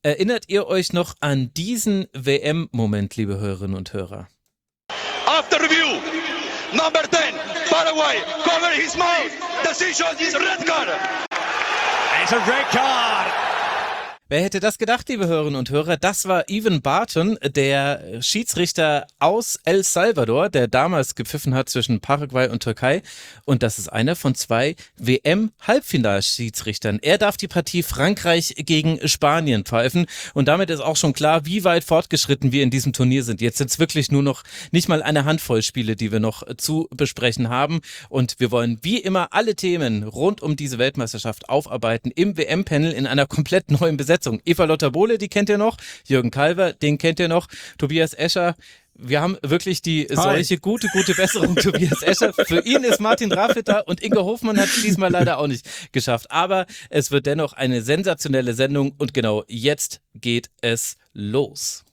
Erinnert ihr euch noch an diesen WM-Moment, liebe Hörerinnen und Hörer? After review, number 10, Paraguay, cover his mouth. Decision is red card. It's a red card. Wer hätte das gedacht, liebe Hörerinnen und Hörer? Das war Evan Barton, der Schiedsrichter aus El Salvador, der damals gepfiffen hat zwischen Paraguay und Türkei. Und das ist einer von 2 WM-Halbfinalschiedsrichtern. Er darf die Partie Frankreich gegen Spanien pfeifen. Und damit ist auch schon klar, wie weit fortgeschritten wir in diesem Turnier sind. Jetzt sind es wirklich nur noch nicht mal eine Handvoll Spiele, die wir noch zu besprechen haben. Und wir wollen wie immer alle Themen rund um diese Weltmeisterschaft aufarbeiten im WM-Panel in einer komplett neuen Besetzung. Eva-Lotta Bohle, die kennt ihr noch, Jürgen Kalver, den kennt ihr noch, Tobias Escher. Wir haben wirklich die solche gute Besserung, Tobias Escher. Für ihn ist Martin Rafit da und Inge Hofmann hat es diesmal leider auch nicht geschafft. Aber es wird dennoch eine sensationelle Sendung und genau jetzt geht es los.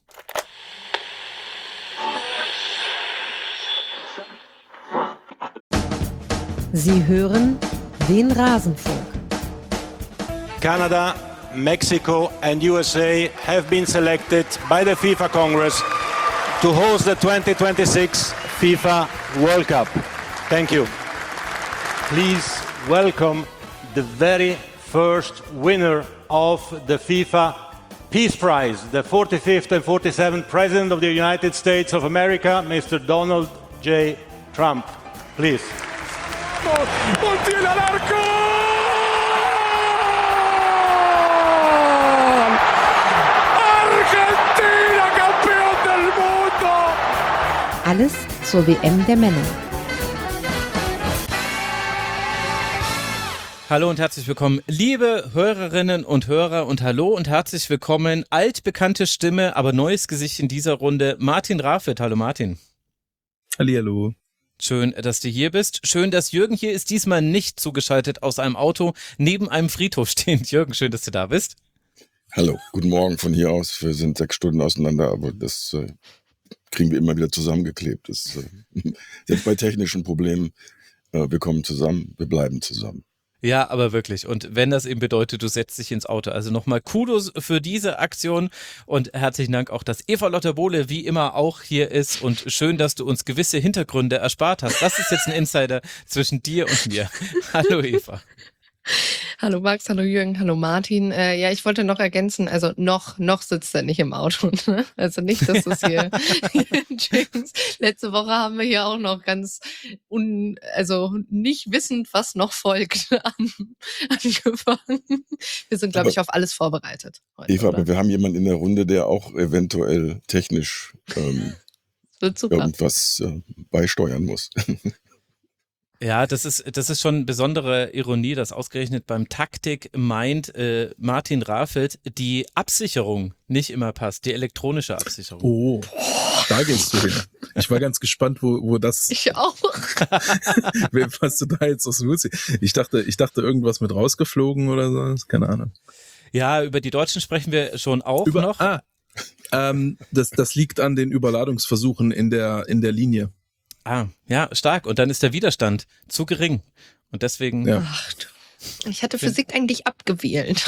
Sie hören den Rasenfunk. Canada, Mexico and USA have been selected by the FIFA Congress to host the 2026 FIFA World Cup. Thank you. Please welcome the very first winner of the FIFA Peace Prize, the 45th and 47th President of the United States of America, Mr. Donald J. Trump. Please. ¡Montiel al arco! ¡Argentina, campeón del mundo! Alles zur WM der Männer. Hallo und herzlich willkommen, liebe Hörerinnen und Hörer und hallo und herzlich willkommen, altbekannte Stimme, aber neues Gesicht in dieser Runde, Martin Rafit. Hallo Martin. Hallihallo. Schön, dass du hier bist. Schön, dass Jürgen hier ist, diesmal nicht zugeschaltet aus einem Auto, neben einem Friedhof stehend. Jürgen, schön, dass du da bist. Hallo, guten Morgen von hier aus. Wir sind 6 Stunden auseinander, aber das kriegen wir immer wieder zusammengeklebt. Selbst bei technischen Problemen, wir kommen zusammen, wir bleiben zusammen. Ja, aber wirklich. Und wenn das eben bedeutet, du setzt dich ins Auto. Also nochmal Kudos für diese Aktion und herzlichen Dank auch, dass Eva-Lotta Bohle wie immer auch hier ist und schön, dass du uns gewisse Hintergründe erspart hast. Das ist jetzt ein Insider zwischen dir und mir. Hallo Eva. Hallo Max, hallo Jürgen, hallo Martin. Ja, ich wollte noch ergänzen, also noch sitzt er nicht im Auto. Ne? Also nicht, dass das hier James. Letzte Woche haben wir hier auch noch ganz nicht wissend, was noch folgt, angefangen. Wir sind, glaube ich, auf alles vorbereitet heute, Eva, oder? aber wir haben jemanden in der Runde, der auch eventuell technisch irgendwas beisteuern muss. Ja, das ist schon besondere Ironie, dass ausgerechnet beim Taktik meint Martin Rafit die Absicherung nicht immer passt, die elektronische Absicherung. Oh, da gehst du hin. Ich war ganz gespannt, wo das... Ich auch. Was du da jetzt aus dem Hut ziehst. Ich dachte irgendwas mit rausgeflogen oder so, keine Ahnung. Ja, über die Deutschen sprechen wir schon auch noch. Das liegt an den Überladungsversuchen in der Linie. Ah, ja, stark. Und dann ist der Widerstand zu gering. Und deswegen... Ja. Ach, ich hatte Physik eigentlich abgewählt.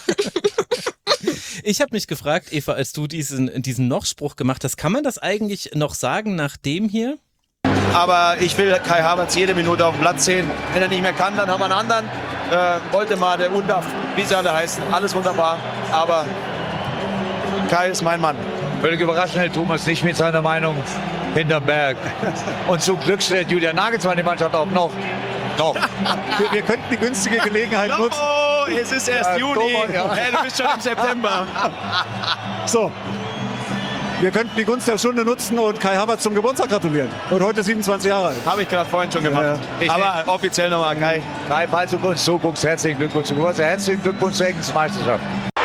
Ich habe mich gefragt, Eva, als du diesen Noch-Spruch gemacht hast, kann man das eigentlich noch sagen nach dem hier? Aber ich will Kai Havertz jede Minute auf dem Platz sehen. Wenn er nicht mehr kann, dann haben wir einen anderen. Woltemar, der Undaf, wie sie alle heißen. Alles wunderbar. Aber Kai ist mein Mann. Völlig überraschend hält Thomas nicht mit seiner Meinung hinterm Berg. Und zum Glück stellt Julian Nagelsmann die Mannschaft auch noch. Wir könnten die günstige Gelegenheit nutzen. Oh, es ist erst Juni. Ja. Hey, du bist schon im September. So, wir könnten die Gunst der Stunde nutzen und Kai Havertz zum Geburtstag gratulieren. Und heute 27 Jahre alt. Habe ich gerade vorhin schon gemacht. Ja. Aber offiziell nochmal, Kai. Kai, falls du uns zuguckst, herzlichen Glückwunsch zum Geburtstag. Herzlichen Glückwunsch zur Englischmeisterschaft.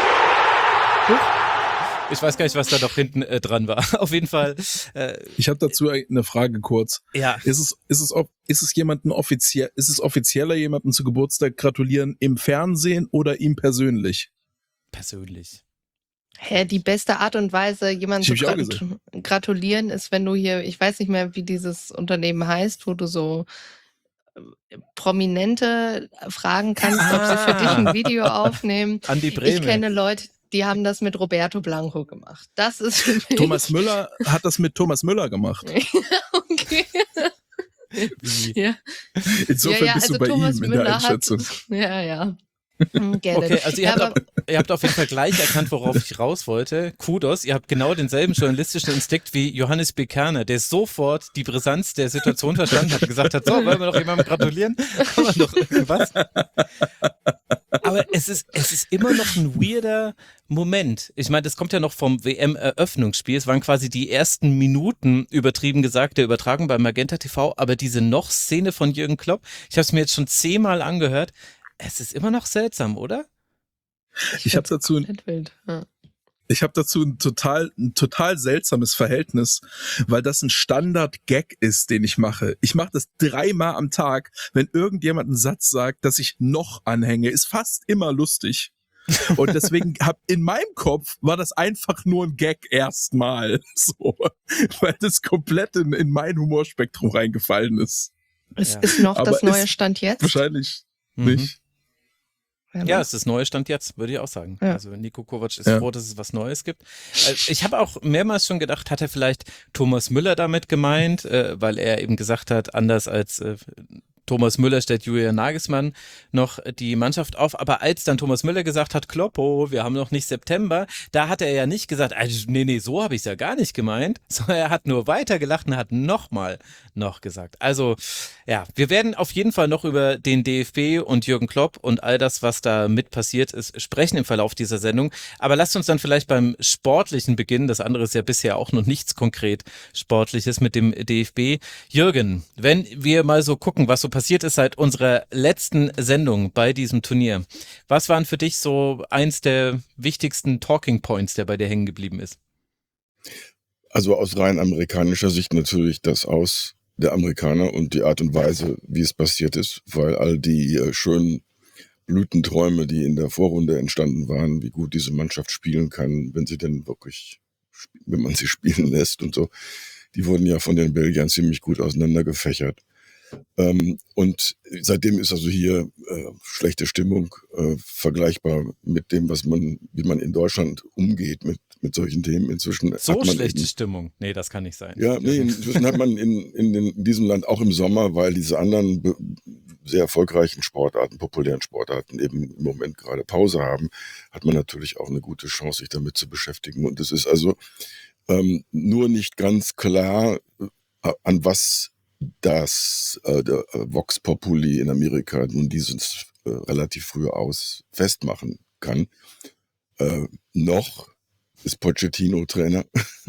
Ich weiß gar nicht, was da noch hinten dran war. Auf jeden Fall. Ich habe dazu eine Frage kurz. Ja. Ist es offizieller, jemanden zu Geburtstag gratulieren im Fernsehen oder ihm persönlich? Persönlich. Die beste Art und Weise, jemandem Ich hab ich auch zu gratulieren, ist, wenn du hier, ich weiß nicht mehr, wie dieses Unternehmen heißt, wo du so Prominente fragen kannst, ob sie für dich ein Video aufnehmen. Andi Brehme. Ich kenne Leute, die haben das mit Roberto Blanco gemacht. Das ist für mich... Thomas Müller hat das mit Thomas Müller gemacht. Okay. Ja. Insofern bist du bei Thomas ihm in Müller der Einschätzung. Ja. Okay, also ihr habt auf jeden Fall gleich erkannt, worauf ich raus wollte. Kudos, ihr habt genau denselben journalistischen Instinkt wie Johannes B. Kerner, der sofort die Brisanz der Situation verstanden hat und gesagt hat, so, wollen wir noch jemandem gratulieren? Haben wir noch irgendwas? Aber es ist immer noch ein weirder Moment. Ich meine, das kommt ja noch vom WM-Eröffnungsspiel. Es waren quasi die ersten Minuten, übertrieben gesagt, der Übertragung bei Magenta TV, aber diese Noch-Szene von Jürgen Klopp, ich habe es mir jetzt schon 10-mal angehört. Es ist immer noch seltsam, oder? Ich habe dazu ein total seltsames Verhältnis, weil das ein Standard-Gag ist, den ich mache. Ich mache das 3-mal am Tag, wenn irgendjemand einen Satz sagt, dass ich noch anhänge. Ist fast immer lustig. Und deswegen in meinem Kopf war das einfach nur ein Gag erstmal, so, weil das komplett in mein Humorspektrum reingefallen ist. Es ist noch Aber das neue Stand jetzt? Wahrscheinlich nicht. Ja, es ist neuer Stand jetzt, würde ich auch sagen. Ja. Also Niko Kovac ist froh, dass es was Neues gibt. Ich habe auch mehrmals schon gedacht, hat er vielleicht Thomas Müller damit gemeint, weil er eben gesagt hat, anders als Thomas Müller stellt Julian Nagelsmann noch die Mannschaft auf. Aber als dann Thomas Müller gesagt hat, Kloppo, wir haben noch nicht September, da hat er ja nicht gesagt, nee, so habe ich es ja gar nicht gemeint, sondern er hat nur weitergelacht und hat noch gesagt. Also ja, wir werden auf jeden Fall noch über den DFB und Jürgen Klopp und all das, was da mit passiert ist, sprechen im Verlauf dieser Sendung. Aber lasst uns dann vielleicht beim Sportlichen beginnen. Das andere ist ja bisher auch noch nichts konkret Sportliches mit dem DFB. Jürgen, wenn wir mal so gucken, was so passiert ist seit unserer letzten Sendung bei diesem Turnier. Was waren für dich so eins der wichtigsten Talking Points, der bei dir hängen geblieben ist? Also aus rein amerikanischer Sicht natürlich das Aus der Amerikaner und die Art und Weise, wie es passiert ist, weil all die schönen Blütenträume, die in der Vorrunde entstanden waren, wie gut diese Mannschaft spielen kann, wenn man sie spielen lässt und so, die wurden ja von den Belgiern ziemlich gut auseinandergefächert. Und seitdem ist also hier schlechte Stimmung, vergleichbar mit dem, wie man in Deutschland umgeht mit solchen Themen. Inzwischen so hat man schlechte Stimmung? Nee, das kann nicht sein. Ja, nee, inzwischen hat man in diesem Land auch im Sommer, weil diese anderen sehr erfolgreichen Sportarten, populären Sportarten eben im Moment gerade Pause haben, hat man natürlich auch eine gute Chance, sich damit zu beschäftigen. Und es ist also nur nicht ganz klar, an was das der Vox Populi in Amerika nun dieses relativ früh aus festmachen kann. Noch ist Pochettino Trainer.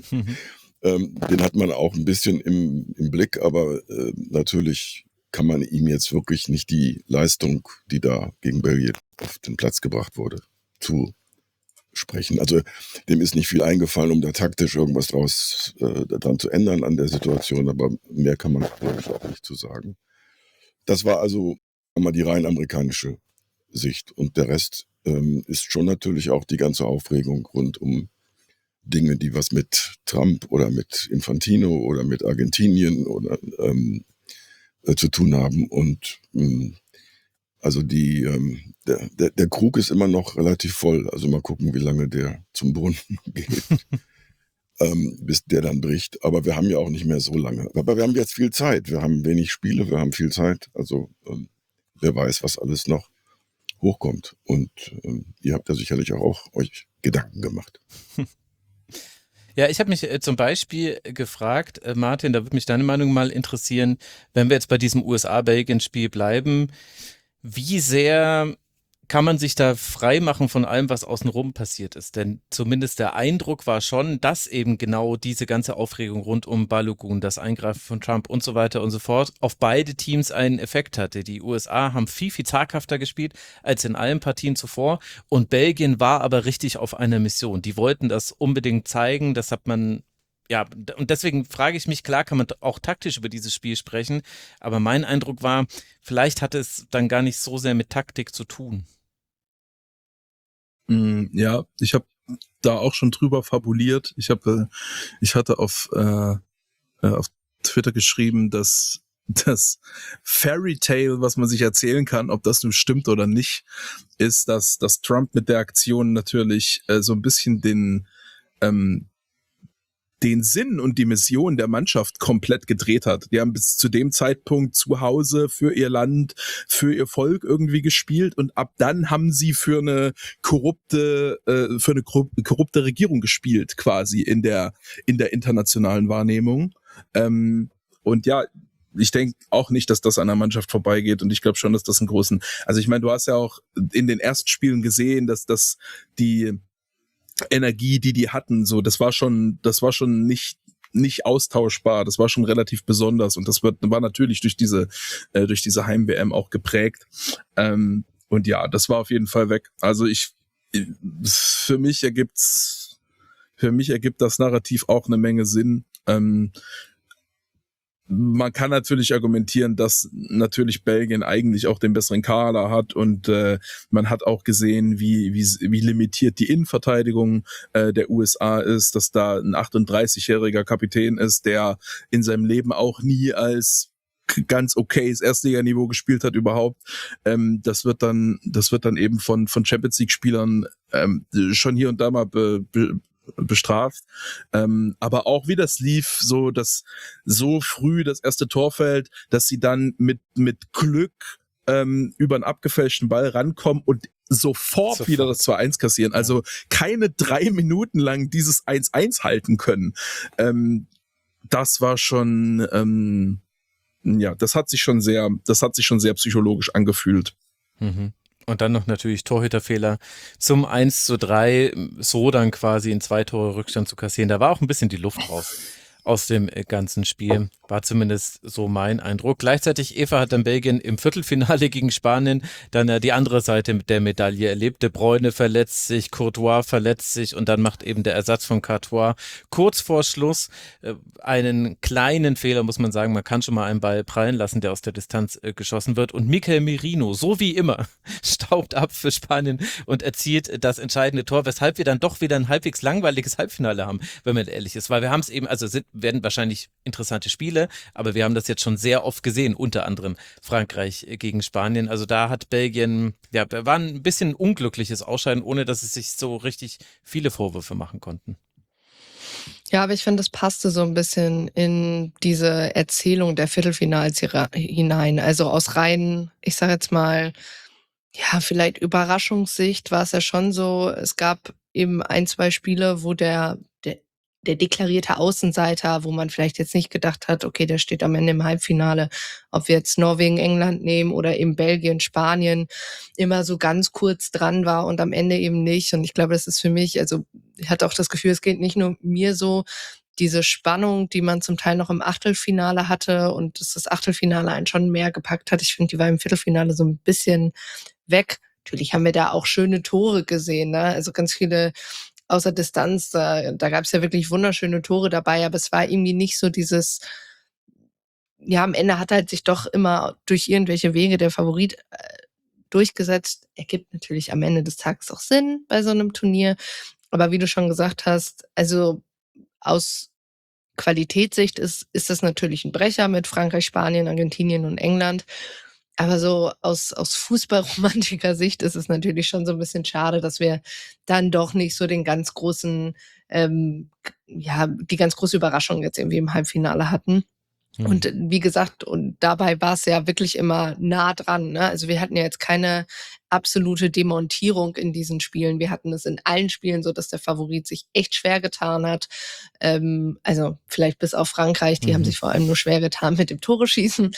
Den hat man auch ein bisschen im Blick, aber natürlich kann man ihm jetzt wirklich nicht die Leistung, die da gegen Belgien auf den Platz gebracht wurde, zusprechen. Also dem ist nicht viel eingefallen, um da taktisch irgendwas dran zu ändern an der Situation, aber mehr kann man natürlich auch nicht zu sagen. Das war also mal die rein amerikanische Sicht und der Rest ist schon natürlich auch die ganze Aufregung rund um Dinge, die was mit Trump oder mit Infantino oder mit Argentinien oder zu tun haben und also der Krug ist immer noch relativ voll. Also mal gucken, wie lange der zum Brunnen geht, bis der dann bricht. Aber wir haben ja auch nicht mehr so lange. Aber wir haben jetzt viel Zeit. Wir haben wenig Spiele, wir haben viel Zeit. Also wer weiß, was alles noch hochkommt. Und ihr habt ja sicherlich auch euch Gedanken gemacht. Ja, ich habe mich zum Beispiel gefragt, Martin, da würde mich deine Meinung mal interessieren, wenn wir jetzt bei diesem USA-Belgien-Spiel bleiben, wie sehr kann man sich da frei machen von allem, was außenrum passiert ist? Denn zumindest der Eindruck war schon, dass eben genau diese ganze Aufregung rund um Balogun, das Eingreifen von Trump und so weiter und so fort auf beide Teams einen Effekt hatte. Die USA haben viel, viel zaghafter gespielt als in allen Partien zuvor und Belgien war aber richtig auf einer Mission. Die wollten das unbedingt zeigen, das hat man... Ja, und deswegen frage ich mich, klar kann man auch taktisch über dieses Spiel sprechen, aber mein Eindruck war, vielleicht hatte es dann gar nicht so sehr mit Taktik zu tun. Ja, ich habe da auch schon drüber fabuliert. Ich hatte auf Twitter geschrieben, dass das Fairy Tale, was man sich erzählen kann, ob das nun stimmt oder nicht, ist, dass Trump mit der Aktion natürlich so ein bisschen den Sinn und die Mission der Mannschaft komplett gedreht hat. Die haben bis zu dem Zeitpunkt zu Hause für ihr Land, für ihr Volk irgendwie gespielt und ab dann haben sie für eine korrupte Regierung gespielt, quasi in der internationalen Wahrnehmung. Und ja, ich denke auch nicht, dass das an der Mannschaft vorbeigeht und ich glaube schon, dass das einen großen, also ich meine, du hast ja auch in den ersten Spielen gesehen, dass das die Energie, die hatten, so, das war schon nicht austauschbar, das war schon relativ besonders und das war natürlich durch diese Heim-WM auch geprägt. Und ja, das war auf jeden Fall weg. Also für mich ergibt das Narrativ auch eine Menge Sinn. Man kann natürlich argumentieren, dass natürlich Belgien eigentlich auch den besseren Kader hat und man hat auch gesehen, wie limitiert die Innenverteidigung der USA ist, dass da ein 38-jähriger Kapitän ist, der in seinem Leben auch nie als ganz okayes Erstliganiveau gespielt hat überhaupt. Das wird dann eben von Champions League Spielern schon hier und da mal bestraft. Aber auch wie das lief, so dass so früh das erste Tor fällt, dass sie dann mit Glück über einen abgefälschten Ball rankommen und sofort wieder das 2-1 kassieren. Also keine 3 Minuten lang dieses 1-1 halten können. Das war schon, das hat sich schon sehr psychologisch angefühlt. Mhm. Und dann noch natürlich Torhüterfehler zum 1:3, so dann quasi in 2 Tore Rückstand zu kassieren. Da war auch ein bisschen die Luft raus aus dem ganzen Spiel, war zumindest so mein Eindruck. Gleichzeitig, Eva, hat dann Belgien im Viertelfinale gegen Spanien dann die andere Seite der Medaille erlebt. De Bruyne verletzt sich, Courtois verletzt sich und dann macht eben der Ersatz von Courtois kurz vor Schluss einen kleinen Fehler, muss man sagen. Man kann schon mal einen Ball prallen lassen, der aus der Distanz geschossen wird. Und Mikel Merino, so wie immer, staubt ab für Spanien und erzielt das entscheidende Tor, weshalb wir dann doch wieder ein halbwegs langweiliges Halbfinale haben, wenn man ehrlich ist. Weil wir haben es eben, also werden wahrscheinlich interessante Spiele, aber wir haben das jetzt schon sehr oft gesehen, unter anderem Frankreich gegen Spanien. Also da hat Belgien, war ein bisschen unglückliches Ausscheiden, ohne dass sie sich so richtig viele Vorwürfe machen konnten. Ja, aber ich finde, das passte so ein bisschen in diese Erzählung der Viertelfinals hinein. Also aus rein, ich sage jetzt mal, vielleicht Überraschungssicht war es ja schon so, es gab eben 1, 2 Spiele, wo der deklarierte Außenseiter, wo man vielleicht jetzt nicht gedacht hat, okay, der steht am Ende im Halbfinale, ob wir jetzt Norwegen, England nehmen oder eben Belgien, Spanien, immer so ganz kurz dran war und am Ende eben nicht. Und ich glaube, das ist für mich, also ich hatte auch das Gefühl, es geht nicht nur mir so, diese Spannung, die man zum Teil noch im Achtelfinale hatte und dass das Achtelfinale einen schon mehr gepackt hat. Ich finde, die war im Viertelfinale so ein bisschen weg. Natürlich haben wir da auch schöne Tore gesehen, ne? Also ganz viele außer Distanz, da gab es ja wirklich wunderschöne Tore dabei, aber es war irgendwie nicht so dieses, am Ende hat halt sich doch immer durch irgendwelche Wege der Favorit durchgesetzt. Ergibt natürlich am Ende des Tages auch Sinn bei so einem Turnier, aber wie du schon gesagt hast, also aus Qualitätssicht ist das natürlich ein Brecher mit Frankreich, Spanien, Argentinien und England. Aber so aus Fußballromantiker-Sicht ist es natürlich schon so ein bisschen schade, dass wir dann doch nicht so den ganz großen, die ganz große Überraschung jetzt irgendwie im Halbfinale hatten. Und wie gesagt, und dabei war es ja wirklich immer nah dran, ne? Also wir hatten ja jetzt keine absolute Demontierung in diesen Spielen. Wir hatten es in allen Spielen so, dass der Favorit sich echt schwer getan hat. Also vielleicht bis auf Frankreich, die haben sich vor allem nur schwer getan mit dem Tore-Schießen.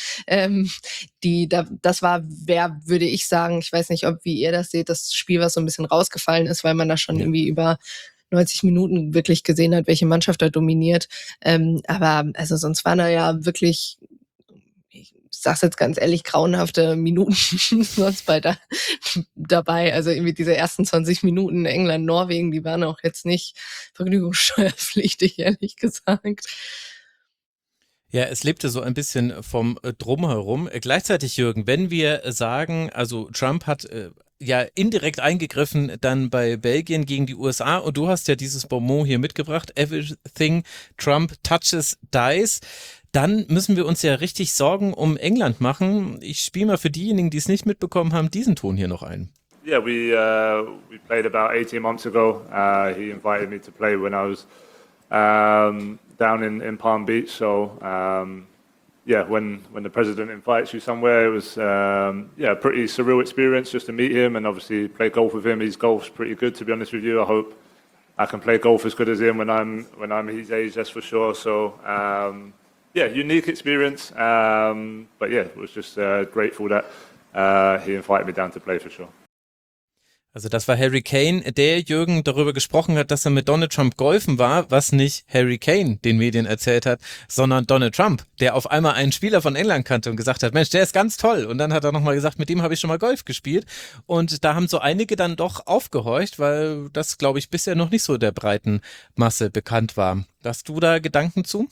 Das war, würde ich sagen, ich weiß nicht, wie ihr das seht, das Spiel, was so ein bisschen rausgefallen ist, weil man da schon irgendwie über 90 Minuten wirklich gesehen hat, welche Mannschaft da dominiert. Aber also sonst waren da ja wirklich, ich sag's jetzt ganz ehrlich, grauenhafte Minuten sonst dabei. Also irgendwie diese ersten 20 Minuten England, Norwegen, die waren auch jetzt nicht vergnügungssteuerpflichtig, ehrlich gesagt. Ja, es lebte so ein bisschen vom Drumherum. Gleichzeitig, Jürgen, wenn wir sagen, also Trump hat indirekt eingegriffen dann bei Belgien gegen die USA und du hast ja dieses Bonmot hier mitgebracht, Everything Trump touches dies. Dann müssen wir uns ja richtig Sorgen um England machen. Ich spiele mal für diejenigen, die es nicht mitbekommen haben, diesen Ton hier noch ein. Yeah, we played about 18 months ago. He invited me to play when I was down in Palm Beach. So yeah, when the president invites you somewhere, it was a pretty surreal experience just to meet him and obviously play golf with him. His golf's pretty good, to be honest with you. I hope I can play golf as good as him when I'm his age, that's for sure. So yeah, unique experience. But yeah, was just grateful that he invited me down to play for sure. Also das war Harry Kane, der Jürgen darüber gesprochen hat, dass er mit Donald Trump golfen war, was nicht Harry Kane den Medien erzählt hat, sondern Donald Trump, der auf einmal einen Spieler von England kannte und gesagt hat, Mensch, der ist ganz toll. Und dann hat er nochmal gesagt, mit dem habe ich schon mal Golf gespielt. Und da haben so einige dann doch aufgehorcht, weil das, glaube ich, bisher noch nicht so der breiten Masse bekannt war. Hast du da Gedanken zu?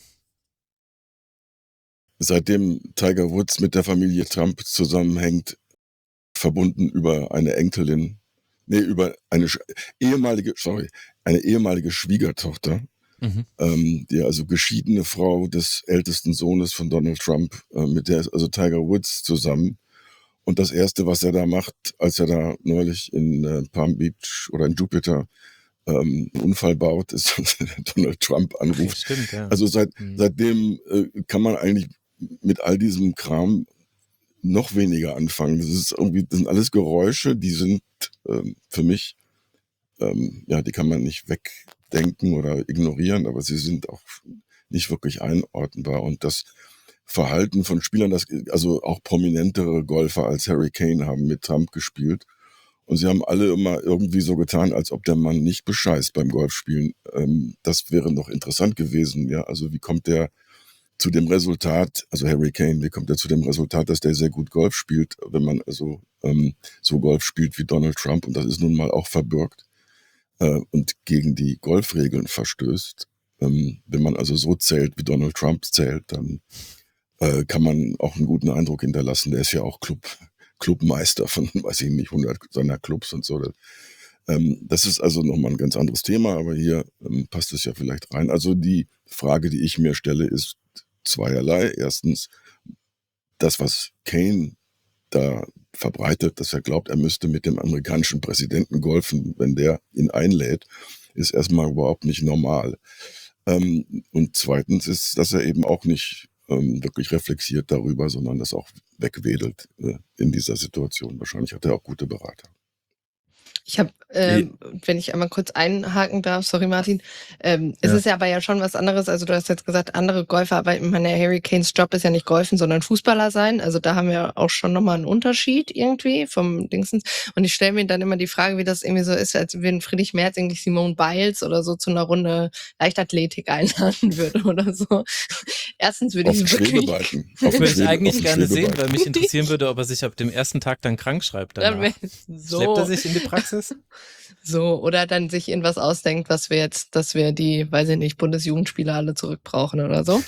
Seitdem Tiger Woods mit der Familie Trump zusammenhängt, verbunden über eine Enkelin, über eine ehemalige Schwiegertochter, die also geschiedene Frau des ältesten Sohnes von Donald Trump, mit der ist also Tiger Woods zusammen. Und das Erste, was er da macht, als er da neulich in Palm Beach oder in Jupiter einen Unfall baut, ist, dass Donald Trump anruft. Stimmt, ja. Also seitdem kann man eigentlich mit all diesem Kram noch weniger anfangen. Das sind alles Geräusche, die sind für mich, die kann man nicht wegdenken oder ignorieren, aber sie sind auch nicht wirklich einordnbar. Und das Verhalten von Spielern, also auch prominentere Golfer als Harry Kane haben mit Trump gespielt. Und sie haben alle immer irgendwie so getan, als ob der Mann nicht bescheißt beim Golfspielen. Das wäre noch interessant gewesen. Ja, also wie kommt der zu dem Resultat, also Harry Kane, wie kommt er zu dem Resultat, dass der sehr gut Golf spielt, wenn man also so Golf spielt wie Donald Trump, und das ist nun mal auch verbürgt und gegen die Golfregeln verstößt. Wenn man also so zählt, wie Donald Trump zählt, dann kann man auch einen guten Eindruck hinterlassen. Der ist ja auch Clubmeister von, weiß ich nicht, 100 seiner Clubs und so. Das ist also nochmal ein ganz anderes Thema, aber hier passt es ja vielleicht rein. Also die Frage, die ich mir stelle, ist zweierlei. Erstens, das, was Kane da verbreitet, dass er glaubt, er müsste mit dem amerikanischen Präsidenten golfen, wenn der ihn einlädt, ist erstmal überhaupt nicht normal. Und zweitens ist, dass er eben auch nicht wirklich reflektiert darüber, sondern das auch wegwedelt in dieser Situation. Wahrscheinlich hat er auch gute Berater. Ich habe, wenn ich einmal kurz einhaken darf, sorry Martin, es ist ja aber ja schon was anderes, also du hast jetzt gesagt, andere Golfer, aber ich meine, Harry Kanes Job ist ja nicht Golfen, sondern Fußballer sein, also da haben wir auch schon nochmal einen Unterschied irgendwie vom Dingsens, und ich stelle mir dann immer die Frage, wie das irgendwie so ist, als wenn Friedrich Merz irgendwie Simone Biles oder so zu einer Runde Leichtathletik einladen würde oder so. Erstens würde ich wirklich... Ich würde es eigentlich gerne sehen, weil mich interessieren würde, ob er sich ab dem ersten Tag dann krank schreibt danach. So. Schleppt er sich in die Praxis? So, oder dann sich irgendwas ausdenkt, dass wir die, weiß ich nicht, Bundesjugendspieler alle zurückbrauchen oder so.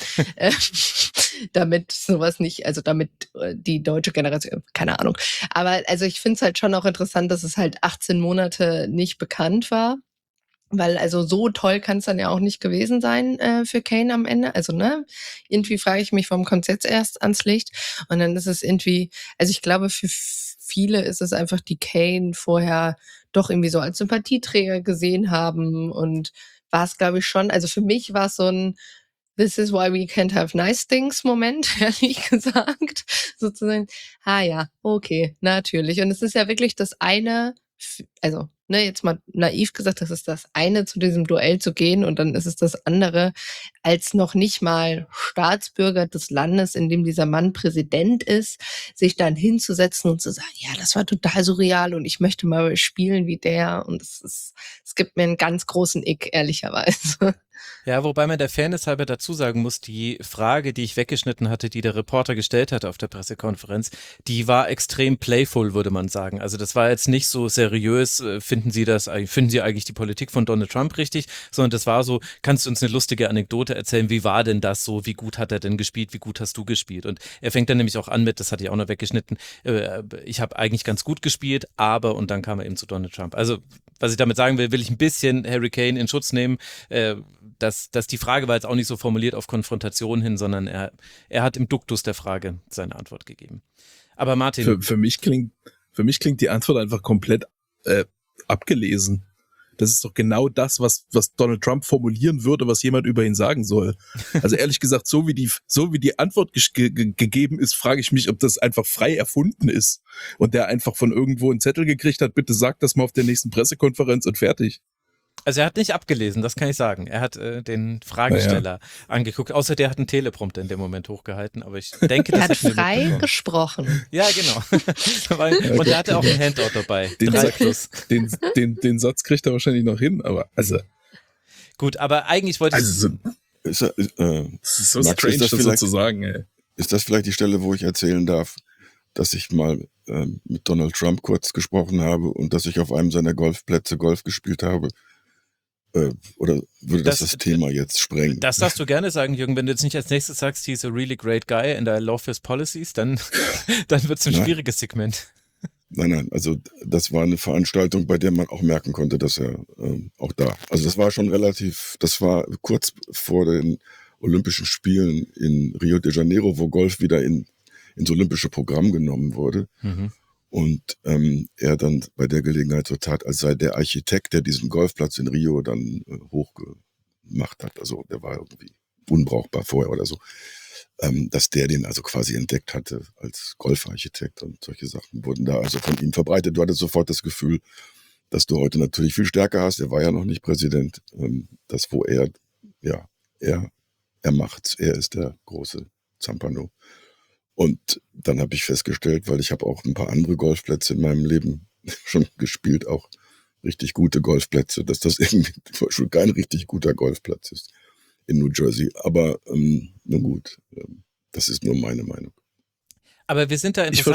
Damit sowas nicht, also damit die deutsche Generation, keine Ahnung. Aber also ich finde es halt schon auch interessant, dass es halt 18 Monate nicht bekannt war. Weil also so toll kann es dann ja auch nicht gewesen sein für Kane am Ende. Also irgendwie frage ich mich, warum kommt es jetzt erst ans Licht? Und dann ist es irgendwie, also ich glaube für viele ist es einfach, die Kane vorher doch irgendwie so als Sympathieträger gesehen haben, und war es, glaube ich, schon, also für mich war es so ein This is why we can't have nice things Moment, ehrlich gesagt, sozusagen. Ja, okay, natürlich. Und es ist ja wirklich das eine, also jetzt mal naiv gesagt, das ist das eine, zu diesem Duell zu gehen, und dann ist es das andere, als noch nicht mal Staatsbürger des Landes, in dem dieser Mann Präsident ist, sich dann hinzusetzen und zu sagen, ja, das war total surreal und ich möchte mal spielen wie der, und es gibt mir einen ganz großen Ick, ehrlicherweise. Ja, wobei man der Fairness halber dazu sagen muss, die Frage, die ich weggeschnitten hatte, die der Reporter gestellt hatte auf der Pressekonferenz, die war extrem playful, würde man sagen. Also das war jetzt nicht so seriös, finden Sie eigentlich die Politik von Donald Trump richtig, sondern das war so, kannst du uns eine lustige Anekdote erzählen, wie war denn das so, wie gut hat er denn gespielt, wie gut hast du gespielt? Und er fängt dann nämlich auch an mit, das hatte ich auch noch weggeschnitten, ich habe eigentlich ganz gut gespielt, aber, und dann kam er eben zu Donald Trump. Also was ich damit sagen will ich ein bisschen Harry Kane in Schutz nehmen, dass die Frage war jetzt auch nicht so formuliert auf Konfrontation hin, sondern er hat im Duktus der Frage seine Antwort gegeben. Aber Martin. Für mich klingt die Antwort einfach komplett abgelesen. Das ist doch genau das, was Donald Trump formulieren würde, was jemand über ihn sagen soll. Also ehrlich gesagt, so wie die Antwort gegeben ist, frage ich mich, ob das einfach frei erfunden ist und der einfach von irgendwo einen Zettel gekriegt hat, bitte sag das mal auf der nächsten Pressekonferenz und fertig. Also er hat nicht abgelesen, das kann ich sagen. Er hat den Fragesteller angeguckt, außer der hat einen Teleprompter in dem Moment hochgehalten, aber ich denke, das er hat frei gesprochen. Ja, genau. Und er hatte auch ein Handout dabei. Den Satz kriegt er wahrscheinlich noch hin, aber also. Gut, aber eigentlich wollte ich... Also das ist so Max, strange, das so zu sagen, ey. Ist das vielleicht die Stelle, wo ich erzählen darf, dass ich mal mit Donald Trump kurz gesprochen habe und dass ich auf einem seiner Golfplätze Golf gespielt habe? Oder würde das Thema jetzt sprengen? Das darfst du gerne sagen, Jürgen. Wenn du jetzt nicht als nächstes sagst, he's a really great guy and I love his policies, dann wird es ein schwieriges Segment. Nein, also das war eine Veranstaltung, bei der man auch merken konnte, dass er auch da, also das war kurz vor den Olympischen Spielen in Rio de Janeiro, wo Golf wieder ins olympische Programm genommen wurde. Mhm. Und er dann bei der Gelegenheit so tat, als sei der Architekt, der diesen Golfplatz in Rio dann hochgemacht hat, also der war irgendwie unbrauchbar vorher oder so, dass der den also quasi entdeckt hatte als Golfarchitekt und solche Sachen wurden da also von ihm verbreitet. Du hattest sofort das Gefühl, dass du heute natürlich viel stärker hast, er war ja noch nicht Präsident, das wo er macht's, er ist der große Zampano. Und dann habe ich festgestellt, weil ich habe auch ein paar andere Golfplätze in meinem Leben schon gespielt, auch richtig gute Golfplätze, dass das irgendwie schon kein richtig guter Golfplatz ist in New Jersey. Aber nun gut, das ist nur meine Meinung. Aber wir sind da interessant.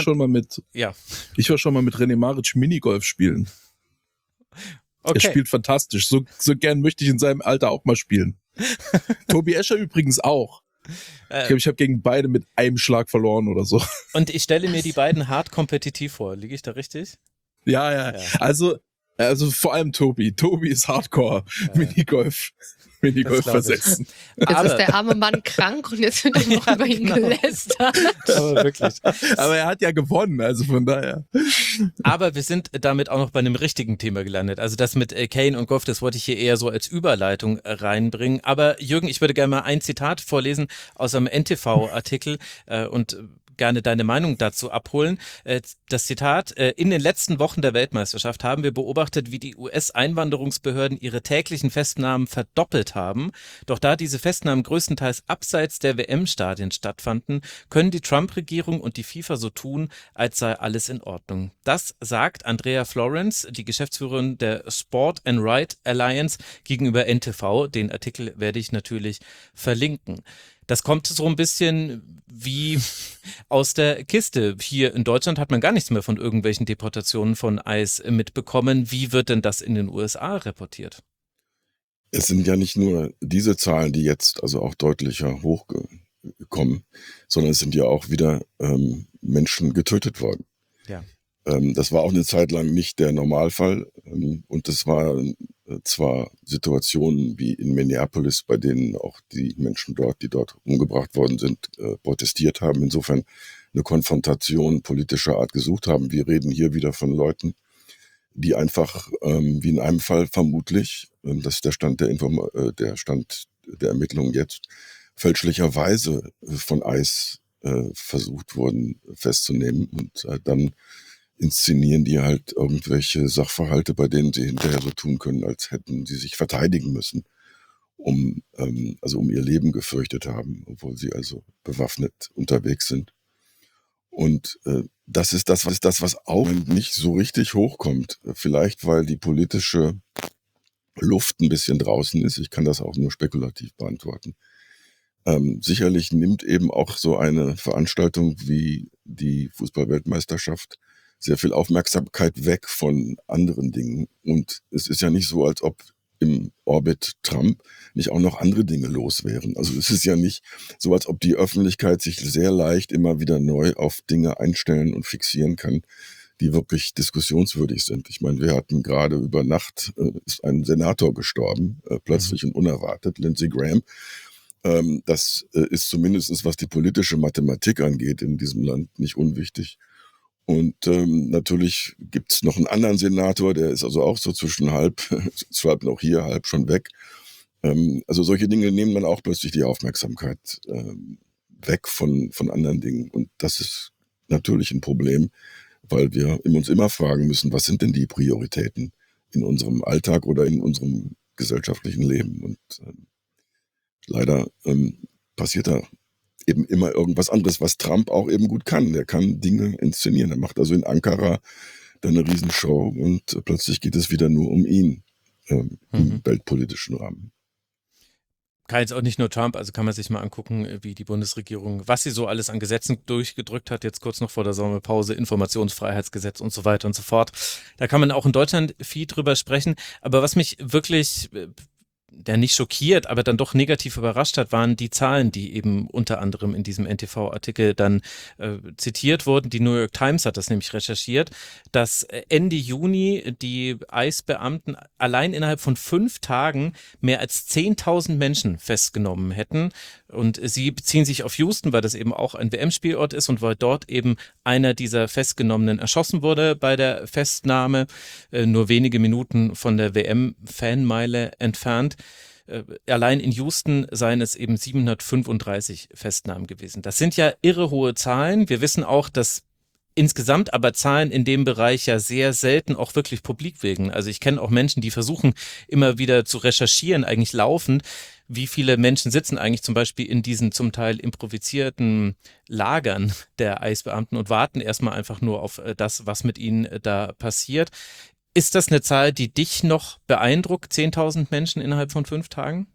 Ich war schon mal mit René Maric Minigolf spielen. Okay. Er spielt fantastisch. So gern möchte ich in seinem Alter auch mal spielen. Tobi Escher übrigens auch. Ich glaube, ich habe gegen beide mit einem Schlag verloren oder so. Und ich stelle mir die beiden hart kompetitiv vor. Liege ich da richtig? Ja. Also vor allem Tobi. Tobi ist Hardcore. Minigolf versetzen. Jetzt ist der arme Mann krank und jetzt wird noch über ihn gelästert. Aber wirklich. Aber er hat ja gewonnen, also von daher. Aber wir sind damit auch noch bei einem richtigen Thema gelandet. Also das mit Kane und Golf, das wollte ich hier eher so als Überleitung reinbringen. Aber Jürgen, ich würde gerne mal ein Zitat vorlesen aus einem NTV-Artikel und gerne deine Meinung dazu abholen. Das Zitat: In den letzten Wochen der Weltmeisterschaft haben wir beobachtet, wie die US-Einwanderungsbehörden ihre täglichen Festnahmen verdoppelt haben. Doch da diese Festnahmen größtenteils abseits der WM-Stadien stattfanden, können die Trump-Regierung und die FIFA so tun, als sei alles in Ordnung. Das sagt Andrea Florence, die Geschäftsführerin der Sport and Right Alliance, gegenüber NTV. Den Artikel werde ich natürlich verlinken. Das kommt so ein bisschen wie aus der Kiste. Hier in Deutschland hat man gar nichts mehr von irgendwelchen Deportationen von Eis mitbekommen. Wie wird denn das in den USA reportiert? Es sind ja nicht nur diese Zahlen, die jetzt also auch deutlicher hochkommen, sondern es sind ja auch wieder Menschen getötet worden. Ja. Das war auch eine Zeit lang nicht der Normalfall und es waren zwar Situationen wie in Minneapolis, bei denen auch die Menschen dort, die dort umgebracht worden sind, protestiert haben, insofern eine Konfrontation politischer Art gesucht haben. Wir reden hier wieder von Leuten, die einfach, wie in einem Fall vermutlich, das ist der Stand der Ermittlungen jetzt, fälschlicherweise von ICE versucht wurden festzunehmen und dann inszenieren die halt irgendwelche Sachverhalte, bei denen sie hinterher so tun können, als hätten sie sich verteidigen müssen, um ihr Leben gefürchtet haben, obwohl sie also bewaffnet unterwegs sind. Und das ist das, was auch nicht so richtig hochkommt. Vielleicht, weil die politische Luft ein bisschen draußen ist. Ich kann das auch nur spekulativ beantworten. Sicherlich nimmt eben auch so eine Veranstaltung wie die Fußball-Weltmeisterschaft sehr viel Aufmerksamkeit weg von anderen Dingen. Und es ist ja nicht so, als ob im Orbit Trump nicht auch noch andere Dinge los wären. Also es ist ja nicht so, als ob die Öffentlichkeit sich sehr leicht immer wieder neu auf Dinge einstellen und fixieren kann, die wirklich diskussionswürdig sind. Ich meine, wir hatten gerade über Nacht, ist ein Senator gestorben, plötzlich und unerwartet, Lindsey Graham. Das ist zumindest, was die politische Mathematik angeht in diesem Land, nicht unwichtig. Und natürlich gibt's noch einen anderen Senator, der ist also auch so zwischen halb, zwar noch hier, halb schon weg. Also solche Dinge nehmen dann auch plötzlich die Aufmerksamkeit weg von anderen Dingen. Und das ist natürlich ein Problem, weil wir uns immer fragen müssen, was sind denn die Prioritäten in unserem Alltag oder in unserem gesellschaftlichen Leben? Und leider passiert da eben immer irgendwas anderes, was Trump auch eben gut kann. Der kann Dinge inszenieren. Er macht also in Ankara dann eine Riesenshow und plötzlich geht es wieder nur um ihn im weltpolitischen Rahmen. Kann jetzt auch nicht nur Trump, also kann man sich mal angucken, wie die Bundesregierung, was sie so alles an Gesetzen durchgedrückt hat, jetzt kurz noch vor der Sommerpause, Informationsfreiheitsgesetz und so weiter und so fort. Da kann man auch in Deutschland viel drüber sprechen. Aber was mich wirklich der nicht schockiert, aber dann doch negativ überrascht hat, waren die Zahlen, die eben unter anderem in diesem NTV-Artikel dann zitiert wurden. Die New York Times hat das nämlich recherchiert, dass Ende Juni die ICE-Beamten allein innerhalb von 5 Tagen mehr als 10.000 Menschen festgenommen hätten. Und sie beziehen sich auf Houston, weil das eben auch ein WM-Spielort ist und weil dort eben einer dieser Festgenommenen erschossen wurde bei der Festnahme, nur wenige Minuten von der WM-Fanmeile entfernt. Allein in Houston seien es eben 735 Festnahmen gewesen. Das sind ja irre hohe Zahlen. Wir wissen auch, dass insgesamt aber Zahlen in dem Bereich ja sehr selten auch wirklich publik werden. Also ich kenne auch Menschen, die versuchen immer wieder zu recherchieren, eigentlich laufend, wie viele Menschen sitzen eigentlich zum Beispiel in diesen zum Teil improvisierten Lagern der ICE-Beamten und warten erstmal einfach nur auf das, was mit ihnen da passiert. Ist das eine Zahl, die dich noch beeindruckt? 10.000 Menschen innerhalb von 5 Tagen?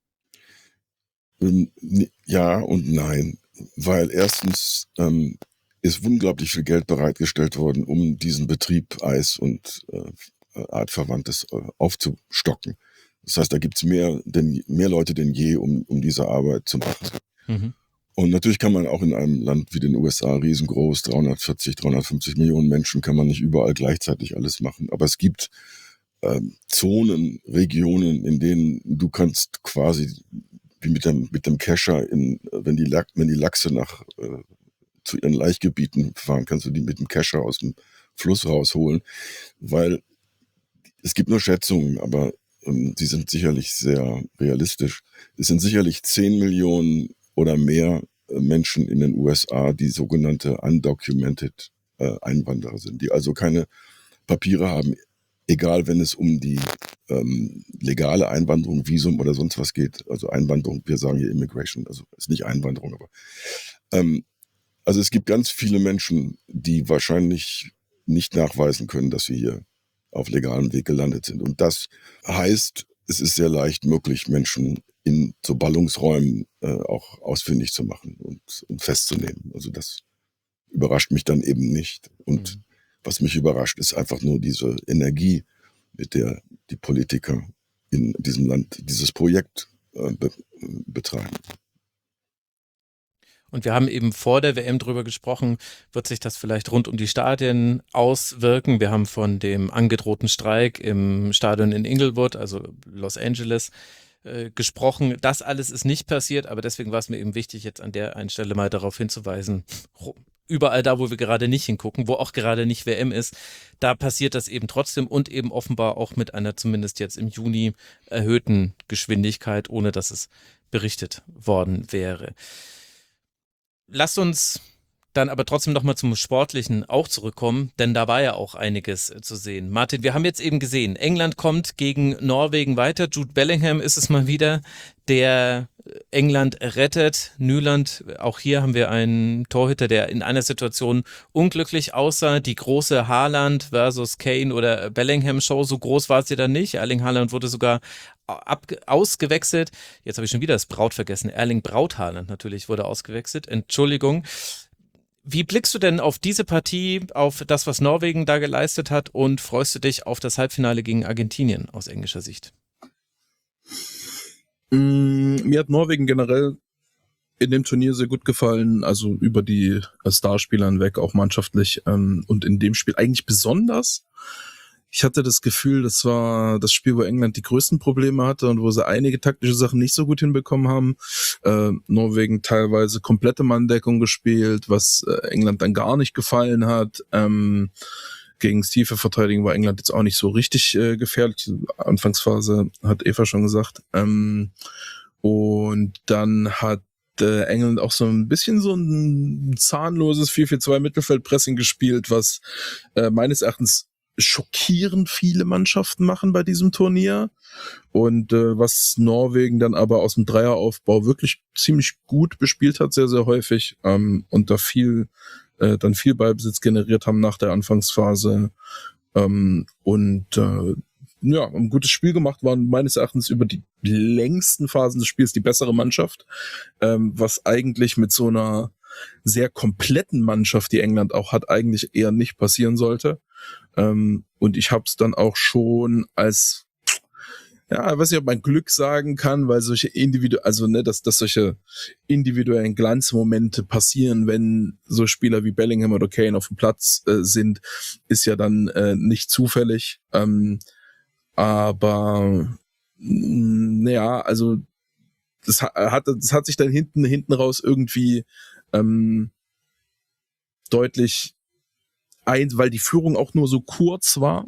Ja und nein, weil erstens ist unglaublich viel Geld bereitgestellt worden, um diesen Betrieb ICE und Artverwandtes aufzustocken. Das heißt, da gibt's mehr Leute denn je, um diese Arbeit zu machen. Mhm. Und natürlich kann man auch in einem Land wie den USA, riesengroß, 340, 350 Millionen Menschen, kann man nicht überall gleichzeitig alles machen. Aber es gibt Zonen, Regionen, in denen du kannst quasi wie mit dem Kescher, wenn die Lachse zu ihren Laichgebieten fahren, kannst du die mit dem Kescher aus dem Fluss rausholen, weil es gibt nur Schätzungen, aber die sind sicherlich sehr realistisch. Es sind sicherlich 10 Millionen oder mehr Menschen in den USA, die sogenannte undocumented Einwanderer sind, die also keine Papiere haben, egal wenn es um die legale Einwanderung, Visum oder sonst was geht. Also Einwanderung, wir sagen hier Immigration, also ist nicht Einwanderung, aber also es gibt ganz viele Menschen, die wahrscheinlich nicht nachweisen können, dass sie hier auf legalem Weg gelandet sind. Und das heißt, es ist sehr leicht möglich, Menschen in so Ballungsräumen auch ausfindig zu machen und festzunehmen. Also das überrascht mich dann eben nicht. Und was mich überrascht, ist einfach nur diese Energie, mit der die Politiker in diesem Land dieses Projekt betreiben. Und wir haben eben vor der WM drüber gesprochen, wird sich das vielleicht rund um die Stadien auswirken? Wir haben von dem angedrohten Streik im Stadion in Inglewood, also Los Angeles, gesprochen. Das alles ist nicht passiert, aber deswegen war es mir eben wichtig, jetzt an der einen Stelle mal darauf hinzuweisen, überall da, wo wir gerade nicht hingucken, wo auch gerade nicht WM ist, da passiert das eben trotzdem und eben offenbar auch mit einer zumindest jetzt im Juni erhöhten Geschwindigkeit, ohne dass es berichtet worden wäre. Lasst uns dann aber trotzdem nochmal zum Sportlichen auch zurückkommen, denn da war ja auch einiges zu sehen. Martin, wir haben jetzt eben gesehen, England kommt gegen Norwegen weiter. Jude Bellingham ist es mal wieder, der England rettet. Nyland, auch hier haben wir einen Torhüter, der in einer Situation unglücklich aussah. Die große Haaland versus Kane oder Bellingham Show, so groß war sie dann nicht. Erling Haaland wurde sogar ausgewechselt. Jetzt habe ich schon wieder das Braut vergessen. Erling Braut Haaland natürlich wurde ausgewechselt. Entschuldigung. Wie blickst du denn auf diese Partie, auf das, was Norwegen da geleistet hat und freust du dich auf das Halbfinale gegen Argentinien aus englischer Sicht? Mir hat Norwegen generell in dem Turnier sehr gut gefallen, also über die Starspieler hinweg, auch mannschaftlich, und in dem Spiel eigentlich besonders. Ich hatte das Gefühl, das war das Spiel, wo England die größten Probleme hatte und wo sie einige taktische Sachen nicht so gut hinbekommen haben. Norwegen teilweise komplette Manndeckung gespielt, was England dann gar nicht gefallen hat. Gegen das tiefe Verteidigen war England jetzt auch nicht so richtig gefährlich. Anfangsphase hat Eva schon gesagt. Und dann hat England auch so ein bisschen so ein zahnloses 4-4-2 Mittelfeldpressing gespielt, was meines Erachtens schockierend viele Mannschaften machen bei diesem Turnier und was Norwegen dann aber aus dem Dreieraufbau wirklich ziemlich gut bespielt hat, sehr, sehr häufig, und da dann viel Ballbesitz generiert haben nach der Anfangsphase, ja, ein gutes Spiel gemacht, waren meines Erachtens über die längsten Phasen des Spiels die bessere Mannschaft, was eigentlich mit so einer sehr kompletten Mannschaft, die England auch hat, eigentlich eher nicht passieren sollte. Und ich habe es dann auch schon als, ja, weiß nicht, ob man Glück sagen kann, weil solche dass solche individuellen Glanzmomente passieren, wenn so Spieler wie Bellingham oder Kane auf dem Platz sind, ist ja dann nicht zufällig. Aber naja, also das hat sich dann hinten raus irgendwie deutlich weil die Führung auch nur so kurz war,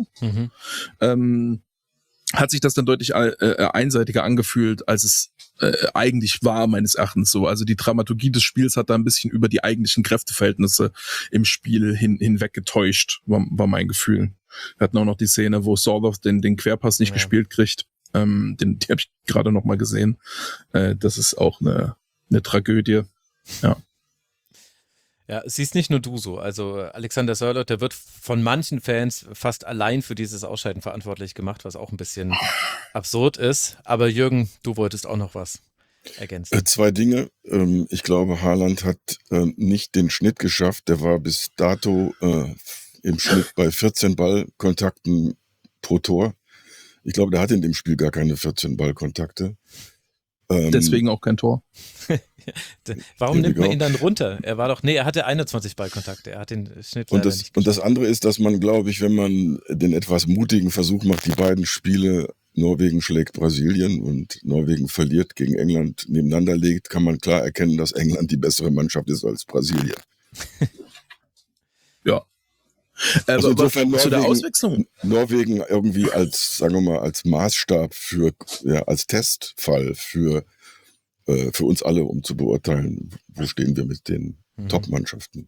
hat sich das dann deutlich einseitiger angefühlt, als es eigentlich war, meines Erachtens so. Also die Dramaturgie des Spiels hat da ein bisschen über die eigentlichen Kräfteverhältnisse im Spiel hinweg getäuscht, war mein Gefühl. Wir hatten auch noch die Szene, wo Sorloth den Querpass nicht gespielt kriegt. Die habe ich gerade noch mal gesehen. Das ist auch eine Tragödie. Ja. Ja, siehst nicht nur du so. Also Alexander Sørloth, der wird von manchen Fans fast allein für dieses Ausscheiden verantwortlich gemacht, was auch ein bisschen absurd ist. Aber Jürgen, du wolltest auch noch was ergänzen. 2 Dinge. Ich glaube, Haaland hat nicht den Schnitt geschafft. Der war bis dato im Schnitt bei 14 Ballkontakten pro Tor. Ich glaube, der hatte in dem Spiel gar keine 14 Ballkontakte. Deswegen auch kein Tor. Warum nimmt man ihn dann runter? Er hatte 21 Ballkontakte. Er hat den Schnitt leider nicht geschafft. Und das andere ist, dass man, glaube ich, wenn man den etwas mutigen Versuch macht, die beiden Spiele, Norwegen schlägt Brasilien und Norwegen verliert gegen England, nebeneinander legt, kann man klar erkennen, dass England die bessere Mannschaft ist als Brasilien. Ja. Also insofern zu der Auswechslung. Norwegen irgendwie als, sagen wir mal, als Maßstab als Testfall für uns alle, um zu beurteilen, wo stehen wir mit den Top-Mannschaften.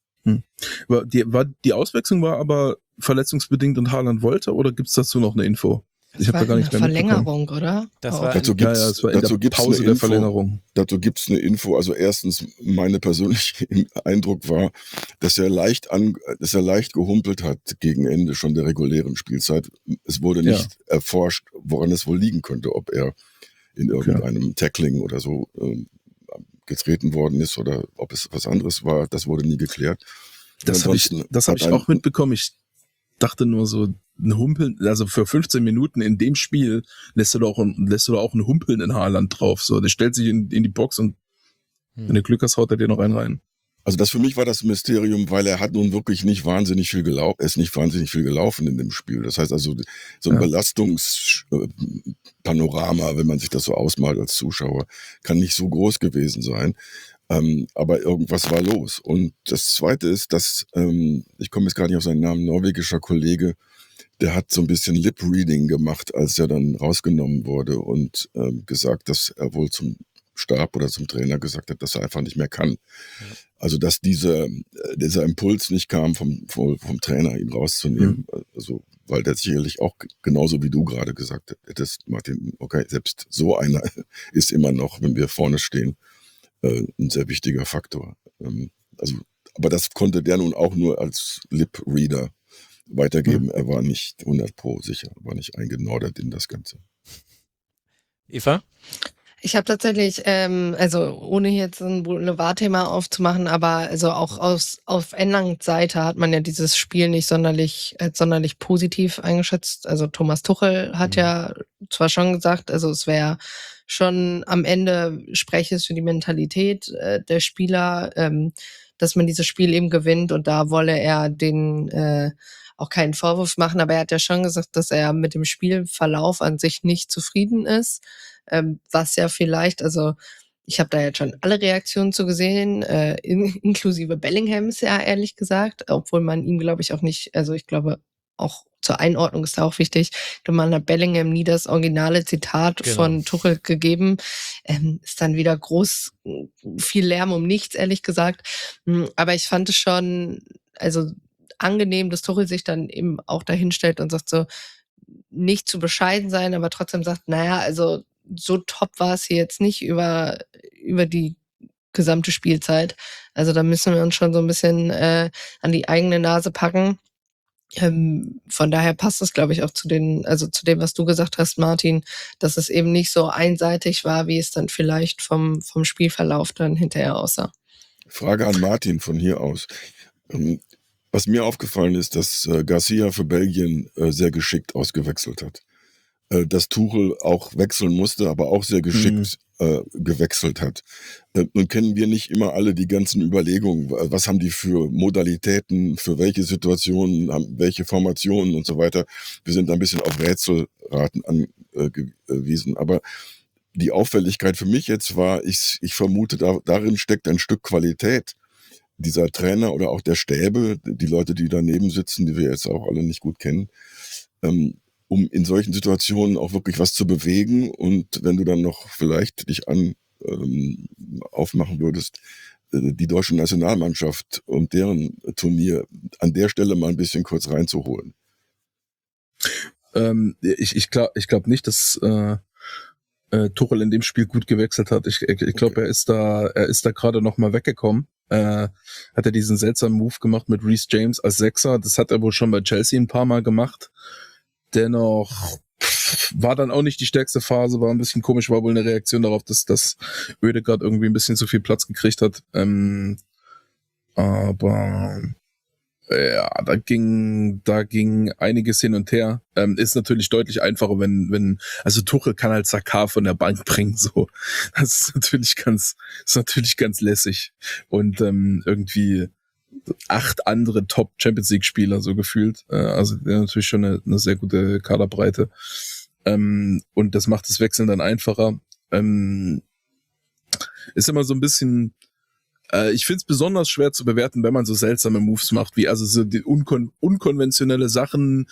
Die Auswechslung war aber verletzungsbedingt und Haaland wollte, oder gibt es dazu noch eine Info? Ich habe da gar nicht mehr Verlängerung, oder? Dazu gibt's Pause der Verlängerung. Dazu gibt es eine Info. Also erstens, mein persönlicher Eindruck war, dass er leicht gehumpelt hat gegen Ende schon der regulären Spielzeit. Es wurde nicht erforscht, woran es wohl liegen könnte, ob er in irgendeinem Tackling oder so getreten worden ist oder ob es was anderes war. Das wurde nie geklärt. Das habe ich auch mitbekommen. Ich dachte nur so, ein Humpeln, also für 15 Minuten in dem Spiel lässt du da auch ein Humpeln in Haaland drauf. So, der stellt sich in die Box und wenn du Glück hast, haut er dir noch einen rein. Also das für mich war das Mysterium, weil er hat nun wirklich nicht wahnsinnig viel gelaufen, in dem Spiel. Das heißt also, so ein Belastungspanorama, wenn man sich das so ausmalt als Zuschauer, kann nicht so groß gewesen sein. Aber irgendwas war los. Und das Zweite ist, dass, ich komme jetzt gar nicht auf seinen Namen, norwegischer Kollege, der hat so ein bisschen Lip-Reading gemacht, als er dann rausgenommen wurde und gesagt, dass er wohl zum Stab oder zum Trainer gesagt hat, dass er einfach nicht mehr kann. Ja. Also dass dieser Impuls nicht kam vom Trainer, ihn rauszunehmen. Also weil der sicherlich auch genauso wie du gerade gesagt hättest, Martin, okay, selbst so einer ist immer noch, wenn wir vorne stehen, ein sehr wichtiger Faktor. Aber das konnte der nun auch nur als Lip-Reader weitergeben. Er war nicht 100% sicher, war nicht eingenordet in das Ganze. Eva? Ich habe tatsächlich, also ohne jetzt ein Boulevardthema aufzumachen, aber also auch auf Englands Seite hat man ja dieses Spiel nicht sonderlich positiv eingeschätzt. Also Thomas Tuchel hat ja zwar schon gesagt, also es wäre schon am Ende spreche es für die Mentalität der Spieler, dass man dieses Spiel eben gewinnt und da wolle er den auch keinen Vorwurf machen, aber er hat ja schon gesagt, dass er mit dem Spielverlauf an sich nicht zufrieden ist, was ja vielleicht, also ich habe da jetzt schon alle Reaktionen zu gesehen, inklusive Bellinghams ja ehrlich gesagt, obwohl man ihm glaube ich auch nicht, also ich glaube auch zur Einordnung ist da auch wichtig, man hat Bellingham nie das originale Zitat von Tuchel gegeben, ist dann wieder groß, viel Lärm um nichts ehrlich gesagt, aber ich fand es schon, also angenehm, dass Tuchel sich dann eben auch dahin stellt und sagt so, nicht zu bescheiden sein, aber trotzdem sagt, naja, also so top war es hier jetzt nicht über die gesamte Spielzeit. Also da müssen wir uns schon so ein bisschen an die eigene Nase packen. Von daher passt es, glaube ich, auch zu dem, was du gesagt hast, Martin, dass es eben nicht so einseitig war, wie es dann vielleicht vom Spielverlauf dann hinterher aussah. Frage an Martin von hier aus. Was mir aufgefallen ist, dass Garcia für Belgien sehr geschickt ausgewechselt hat. Dass Tuchel auch wechseln musste, aber auch sehr geschickt gewechselt hat. Nun kennen wir nicht immer alle die ganzen Überlegungen. Was haben die für Modalitäten, für welche Situationen, welche Formationen und so weiter. Wir sind ein bisschen auf Rätselraten angewiesen. Aber die Auffälligkeit für mich jetzt war, ich vermute, darin steckt ein Stück Qualität dieser Trainer oder auch der Stäbe, die Leute, die daneben sitzen, die wir jetzt auch alle nicht gut kennen, um in solchen Situationen auch wirklich was zu bewegen. Und wenn du dann noch vielleicht dich aufmachen würdest, die deutsche Nationalmannschaft und deren Turnier an der Stelle mal ein bisschen kurz reinzuholen. Ich glaube nicht, dass Tuchel in dem Spiel gut gewechselt hat. Ich glaube, er ist da gerade noch mal weggekommen. Hat er diesen seltsamen Move gemacht mit Reece James als Sechser. Das hat er wohl schon bei Chelsea ein paar Mal gemacht. Dennoch war dann auch nicht die stärkste Phase, war ein bisschen komisch, war wohl eine Reaktion darauf, dass Ødegaard irgendwie ein bisschen zu viel Platz gekriegt hat. Aber ja, da ging einiges hin und her. Ist natürlich deutlich einfacher, also Tuchel kann halt Saka von der Bank bringen, so. Das ist natürlich ganz lässig. Und irgendwie 8 andere Top-Champions-League-Spieler so gefühlt. Also natürlich schon eine sehr gute Kaderbreite. Und das macht das Wechseln dann einfacher. Ist immer so ein bisschen, ich finde es besonders schwer zu bewerten, wenn man so seltsame Moves macht, wie also so die unkonventionelle Sachen,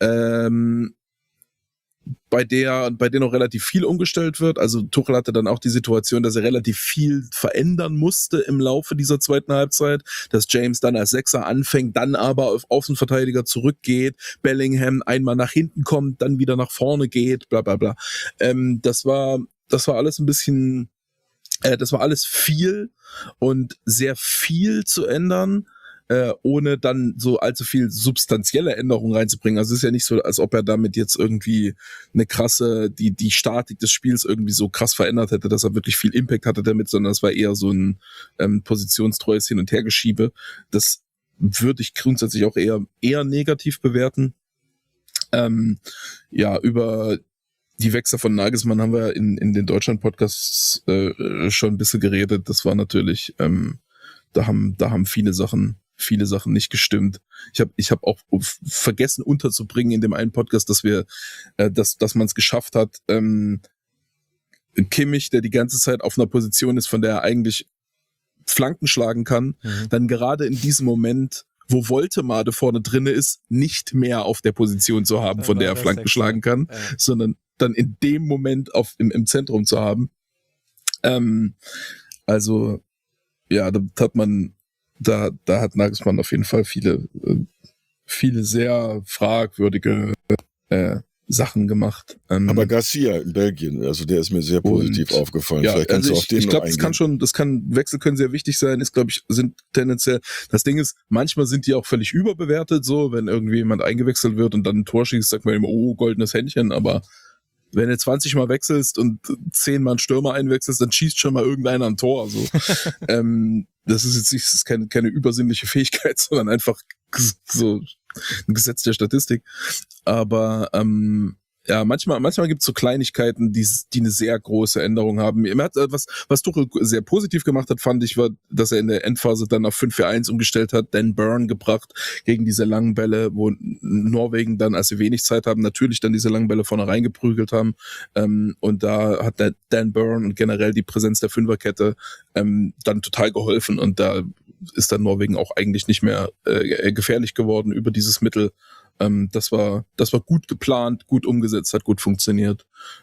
bei denen auch relativ viel umgestellt wird. Also Tuchel hatte dann auch die Situation, dass er relativ viel verändern musste im Laufe dieser zweiten Halbzeit, dass James dann als Sechser anfängt, dann aber auf Außenverteidiger zurückgeht, Bellingham einmal nach hinten kommt, dann wieder nach vorne geht, bla bla bla. Das war alles ein bisschen, das war alles viel und sehr viel zu ändern, ohne dann so allzu viel substanzielle Änderungen reinzubringen. Also es ist ja nicht so, als ob er damit jetzt irgendwie eine krasse, die Statik des Spiels irgendwie so krass verändert hätte, dass er wirklich viel Impact hatte damit, sondern es war eher so ein positionstreues Hin- und Hergeschiebe. Das würde ich grundsätzlich auch eher negativ bewerten. Ja, über die Wechsel von Nagelsmann haben wir in den Deutschland-Podcasts schon ein bisschen geredet. Das war natürlich, da haben viele Sachen nicht gestimmt. Ich hab auch vergessen unterzubringen in dem einen Podcast, dass man es geschafft hat, Kimmich, der die ganze Zeit auf einer Position ist, von der er eigentlich Flanken schlagen kann, dann gerade in diesem Moment, wo Woltemade vorne drinne ist, nicht mehr auf der Position zu haben, von der er Flanken schlagen kann, sondern dann in dem Moment im Zentrum zu haben. Also ja, da hat Nagelsmann auf jeden Fall viele sehr fragwürdige Sachen gemacht. Aber Garcia in Belgien, also der ist mir sehr positiv aufgefallen. Ja, vielleicht kannst du auf den ich glaube, Wechsel können sehr wichtig sein, sind tendenziell, das Ding ist, manchmal sind die auch völlig überbewertet, so, wenn irgendwie jemand eingewechselt wird und dann ein Tor schießt, sagt man immer, oh, goldenes Händchen, aber Wenn du 20 Mal wechselst und 10 Mal einen Stürmer einwechselst, dann schießt schon mal irgendeiner ein Tor. So. Das ist jetzt nicht, das ist keine übersinnliche Fähigkeit, sondern einfach so ein Gesetz der Statistik. Aber ja, manchmal gibt's so Kleinigkeiten, die eine sehr große Änderung haben. Was Tuchel sehr positiv gemacht hat, fand ich, war, dass er in der Endphase dann auf 5-4-1 umgestellt hat, Dan Burn gebracht gegen diese langen Bälle, wo Norwegen dann, als sie wenig Zeit haben, natürlich dann diese langen Bälle vorne reingeprügelt haben. Und da hat der Dan Burn und generell die Präsenz der Fünferkette dann total geholfen. Und da ist dann Norwegen auch eigentlich nicht mehr gefährlich geworden über dieses Mittel. Das war gut geplant, gut umgesetzt, hat gut funktioniert.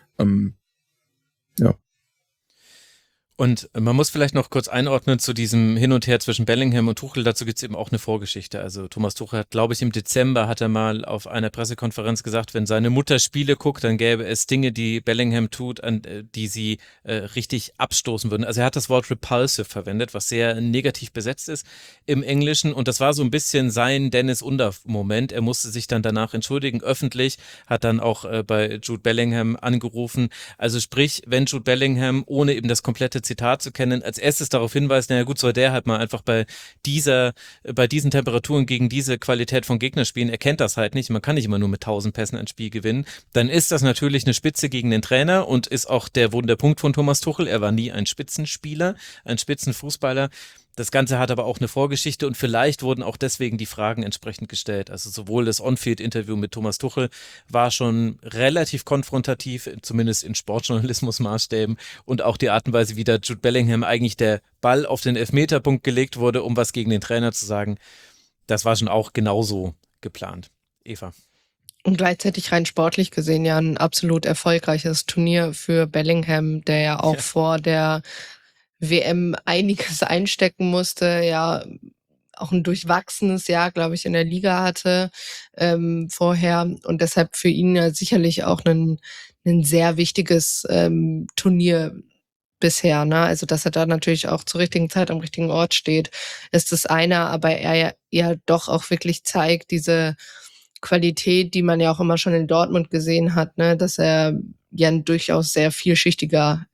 Ja. Und man muss vielleicht noch kurz einordnen zu diesem Hin und Her zwischen Bellingham und Tuchel. Dazu gibt es eben auch eine Vorgeschichte. Also Thomas Tuchel hat, glaube ich, im Dezember hat er mal auf einer Pressekonferenz gesagt, wenn seine Mutter Spiele guckt, dann gäbe es Dinge, die Bellingham tut, die sie richtig abstoßen würden. Also er hat das Wort repulsive verwendet, was sehr negativ besetzt ist im Englischen. Und das war so ein bisschen sein Dennis Undaff-Moment. Er musste sich dann danach entschuldigen, öffentlich, hat dann auch bei Jude Bellingham angerufen. Also sprich, wenn Jude Bellingham, ohne eben das komplette Zitat zu kennen, als erstes darauf hinweist, naja gut, soll der halt mal einfach bei diesen Temperaturen gegen diese Qualität von Gegner spielen, er kennt das halt nicht, man kann nicht immer nur mit 1000 Pässen ein Spiel gewinnen, dann ist das natürlich eine Spitze gegen den Trainer und ist auch der Wunderpunkt von Thomas Tuchel, er war nie ein Spitzenspieler, ein Spitzenfußballer. Das Ganze hat aber auch eine Vorgeschichte und vielleicht wurden auch deswegen die Fragen entsprechend gestellt. Also sowohl das On-Field-Interview mit Thomas Tuchel war schon relativ konfrontativ, zumindest in Sportjournalismus-Maßstäben, und auch die Art und Weise, wie da Jude Bellingham eigentlich der Ball auf den Elfmeterpunkt gelegt wurde, um was gegen den Trainer zu sagen, das war schon auch genauso geplant. Eva. Und gleichzeitig rein sportlich gesehen ja ein absolut erfolgreiches Turnier für Bellingham, der ja auch vor der WM einiges einstecken musste, ja auch ein durchwachsenes Jahr, glaube ich, in der Liga hatte vorher und deshalb für ihn ja sicherlich auch ein sehr wichtiges Turnier bisher, ne? Also dass er da natürlich auch zur richtigen Zeit am richtigen Ort steht, ist das eine, aber er ja doch auch wirklich zeigt diese Qualität, die man ja auch immer schon in Dortmund gesehen hat, ne? Dass er ja ein durchaus sehr vielschichtiger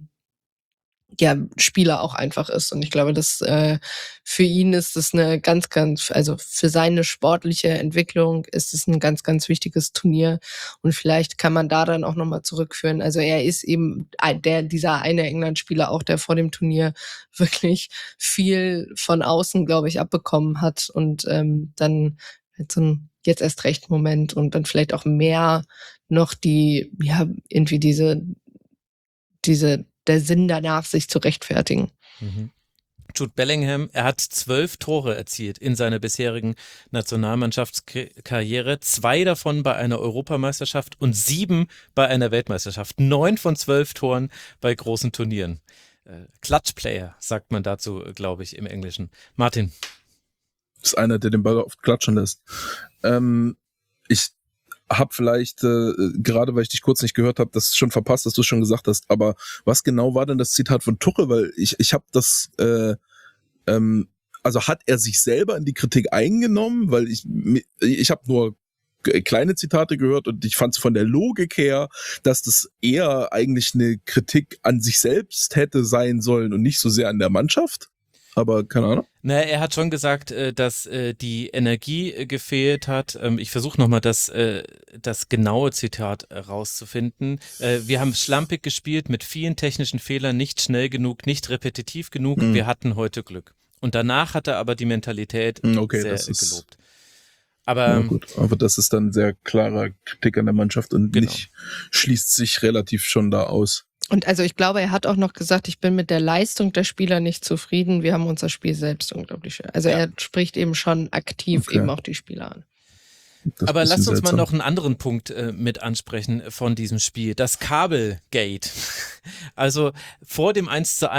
Spieler auch einfach ist. Und ich glaube, dass für ihn ist es eine also für seine sportliche Entwicklung ist es ein ganz, ganz wichtiges Turnier. Und vielleicht kann man da dann auch nochmal zurückführen. Also er ist eben dieser eine England-Spieler auch, der vor dem Turnier wirklich viel von außen, glaube ich, abbekommen hat. Und dann halt so ein jetzt erst recht Moment und dann vielleicht auch mehr noch irgendwie der Sinn danach, sich zu rechtfertigen. Mhm. Jude Bellingham, er hat 12 Tore erzielt in seiner bisherigen Nationalmannschaftskarriere, 2 davon bei einer Europameisterschaft und 7 bei einer Weltmeisterschaft. 9 von 12 Toren bei großen Turnieren. Clutch-Player, sagt man dazu, glaube ich, im Englischen. Martin. Das ist einer, der den Ball oft klatschen lässt. Ich habe vielleicht, gerade weil ich dich kurz nicht gehört habe, das schon verpasst, dass du es schon gesagt hast, aber was genau war denn das Zitat von Tuchel? Weil ich habe das, also hat er sich selber in die Kritik eingenommen? Weil ich habe nur kleine Zitate gehört und ich fand es von der Logik her, dass das eher eigentlich eine Kritik an sich selbst hätte sein sollen und nicht so sehr an der Mannschaft. Aber keine Ahnung. Naja, er hat schon gesagt, dass die Energie gefehlt hat. Ich versuche nochmal das genaue Zitat rauszufinden. Wir haben schlampig gespielt mit vielen technischen Fehlern, nicht schnell genug, nicht repetitiv genug. Wir hatten heute Glück. Und danach hat er aber die Mentalität sehr gelobt. Aber das ist dann sehr klarer Kritik an der Mannschaft und nicht schließt sich relativ schon da aus. Und also ich glaube, er hat auch noch gesagt, ich bin mit der Leistung der Spieler nicht zufrieden. Wir haben unser Spiel selbst unglaublich schön. Also er spricht eben schon aktiv eben auch die Spieler an. Aber lasst uns mal noch einen anderen Punkt mit ansprechen von diesem Spiel. Das Kabelgate. Also vor dem 1:1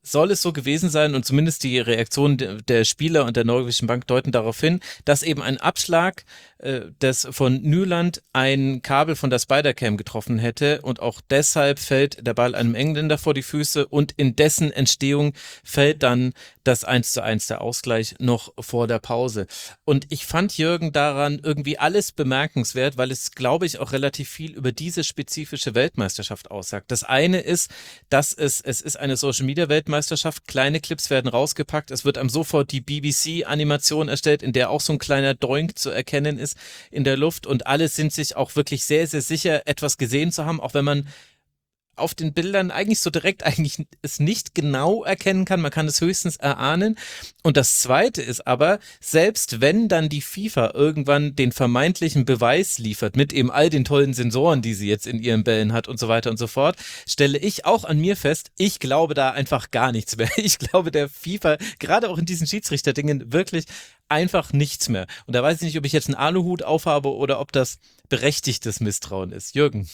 soll es so gewesen sein und zumindest die Reaktionen der Spieler und der norwegischen Bank deuten darauf hin, dass eben ein Abschlag des von Nyland ein Kabel von der Spider-Cam getroffen hätte und auch deshalb fällt der Ball einem Engländer vor die Füße und in dessen Entstehung fällt dann das 1:1, der Ausgleich, noch vor der Pause. Und ich fand Jürgen daran irgendwie alles bemerkenswert, weil es, glaube ich, auch relativ viel über diese spezifische Weltmeisterschaft aussagt. Das eine ist, dass es ist eine Social-Media-Weltmeisterschaft, kleine Clips werden rausgepackt, es wird einem sofort die BBC-Animation erstellt, in der auch so ein kleiner Doink zu erkennen ist in der Luft und alle sind sich auch wirklich sehr, sehr sicher, etwas gesehen zu haben, auch wenn man auf den Bildern eigentlich so direkt eigentlich es nicht genau erkennen kann, man kann es höchstens erahnen. Und das Zweite ist aber, selbst wenn dann die FIFA irgendwann den vermeintlichen Beweis liefert, mit eben all den tollen Sensoren, die sie jetzt in ihren Bällen hat und so weiter und so fort, stelle ich auch an mir fest, ich glaube da einfach gar nichts mehr. Ich glaube der FIFA, gerade auch in diesen Schiedsrichterdingen, wirklich einfach nichts mehr. Und da weiß ich nicht, ob ich jetzt einen Aluhut aufhabe oder ob das berechtigtes Misstrauen ist. Jürgen?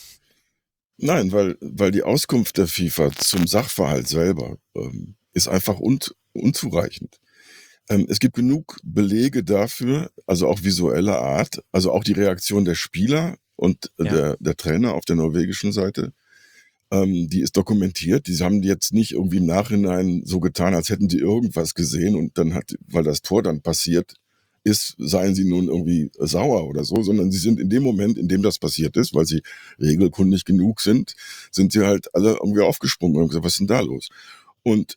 Nein, weil die Auskunft der FIFA zum Sachverhalt selber ist einfach unzureichend. Es gibt genug Belege dafür, also auch visueller Art, also auch die Reaktion der Spieler und der Trainer auf der norwegischen Seite, die ist dokumentiert. Die haben jetzt nicht irgendwie im Nachhinein so getan, als hätten sie irgendwas gesehen und dann weil das Tor dann passiert ist, seien sie nun irgendwie sauer oder so, sondern sie sind in dem Moment, in dem das passiert ist, weil sie regelkundig genug sind sie halt alle irgendwie aufgesprungen und gesagt, was ist denn da los? Und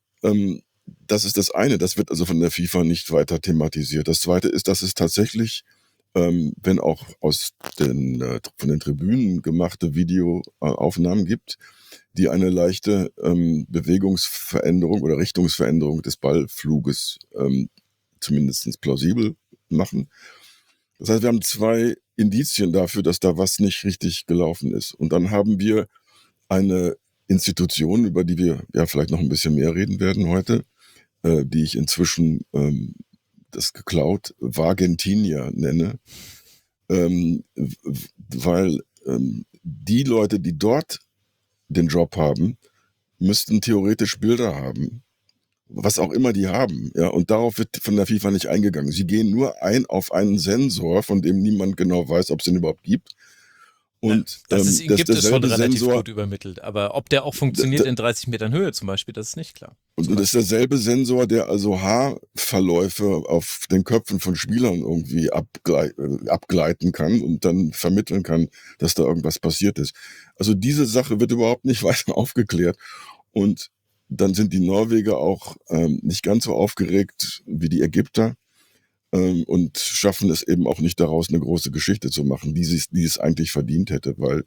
das ist das eine, das wird also von der FIFA nicht weiter thematisiert. Das zweite ist, dass es tatsächlich, wenn auch von den Tribünen gemachte Videoaufnahmen gibt, die eine leichte Bewegungsveränderung oder Richtungsveränderung des Ballfluges zumindest plausibel machen. Das heißt, wir haben 2 Indizien dafür, dass da was nicht richtig gelaufen ist. Und dann haben wir eine Institution, über die wir ja vielleicht noch ein bisschen mehr reden werden heute, die ich inzwischen das geklaut Vargentinia nenne, weil die Leute, die dort den Job haben, müssten theoretisch Bilder haben, was auch immer die haben, ja, und darauf wird von der FIFA nicht eingegangen. Sie gehen nur auf einen Sensor, von dem niemand genau weiß, ob es den überhaupt gibt. Und gibt es schon relativ gut übermittelt, aber ob der auch funktioniert in 30 Metern Höhe zum Beispiel, das ist nicht klar. Und das ist derselbe Sensor, der also Haarverläufe auf den Köpfen von Spielern irgendwie abgleiten kann und dann vermitteln kann, dass da irgendwas passiert ist. Also diese Sache wird überhaupt nicht weiter aufgeklärt und dann sind die Norweger auch nicht ganz so aufgeregt wie die Ägypter und schaffen es eben auch nicht daraus, eine große Geschichte zu machen, die es eigentlich verdient hätte, weil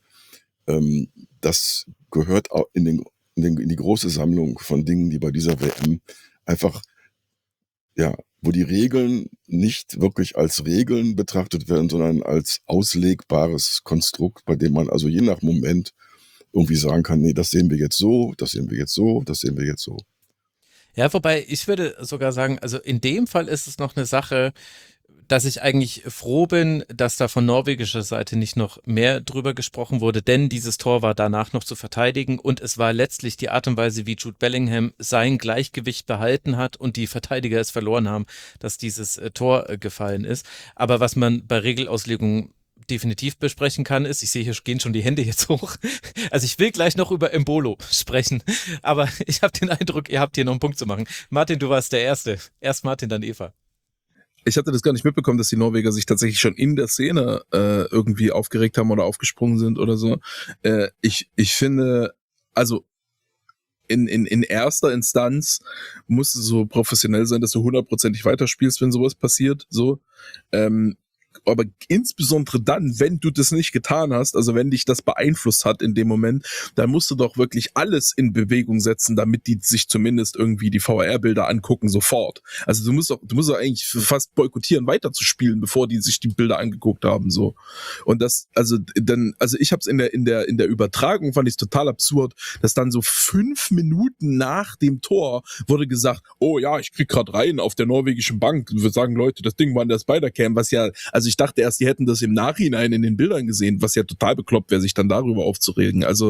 das gehört auch in die große Sammlung von Dingen, die bei dieser WM einfach, ja, wo die Regeln nicht wirklich als Regeln betrachtet werden, sondern als auslegbares Konstrukt, bei dem man also je nach Moment irgendwie sagen kann, nee, das sehen wir jetzt so, das sehen wir jetzt so, das sehen wir jetzt so. Ja, wobei ich würde sogar sagen, also in dem Fall ist es noch eine Sache, dass ich eigentlich froh bin, dass da von norwegischer Seite nicht noch mehr drüber gesprochen wurde, denn dieses Tor war danach noch zu verteidigen und es war letztlich die Art und Weise, wie Jude Bellingham sein Gleichgewicht behalten hat und die Verteidiger es verloren haben, dass dieses Tor gefallen ist. Aber was man bei Regelauslegung definitiv besprechen kann, ist, ich sehe, hier gehen schon die Hände jetzt hoch. Also ich will gleich noch über Embolo sprechen, aber ich habe den Eindruck, ihr habt hier noch einen Punkt zu machen. Martin, du warst der Erste. Erst Martin, dann Eva. Ich hatte das gar nicht mitbekommen, dass die Norweger sich tatsächlich schon in der Szene irgendwie aufgeregt haben oder aufgesprungen sind oder so. Ich finde, also in erster Instanz musst du so professionell sein, dass du 100%ig weiterspielst, wenn sowas passiert. So. Aber insbesondere dann, wenn du das nicht getan hast, also wenn dich das beeinflusst hat in dem Moment, dann musst du doch wirklich alles in Bewegung setzen, damit die sich zumindest irgendwie die VR-Bilder angucken sofort. Also du musst doch eigentlich fast boykottieren, weiterzuspielen, bevor die sich die Bilder angeguckt haben, so. Und das, also ich hab's in der Übertragung fand ich es total absurd, dass dann so 5 Minuten nach dem Tor wurde gesagt, oh ja, ich krieg grad rein auf der norwegischen Bank. Wir sagen Leute, das Ding war in der Spider-Cam, was ja, also ich dachte erst, die hätten das im Nachhinein in den Bildern gesehen, was ja total bekloppt wäre, sich dann darüber aufzuregen. Also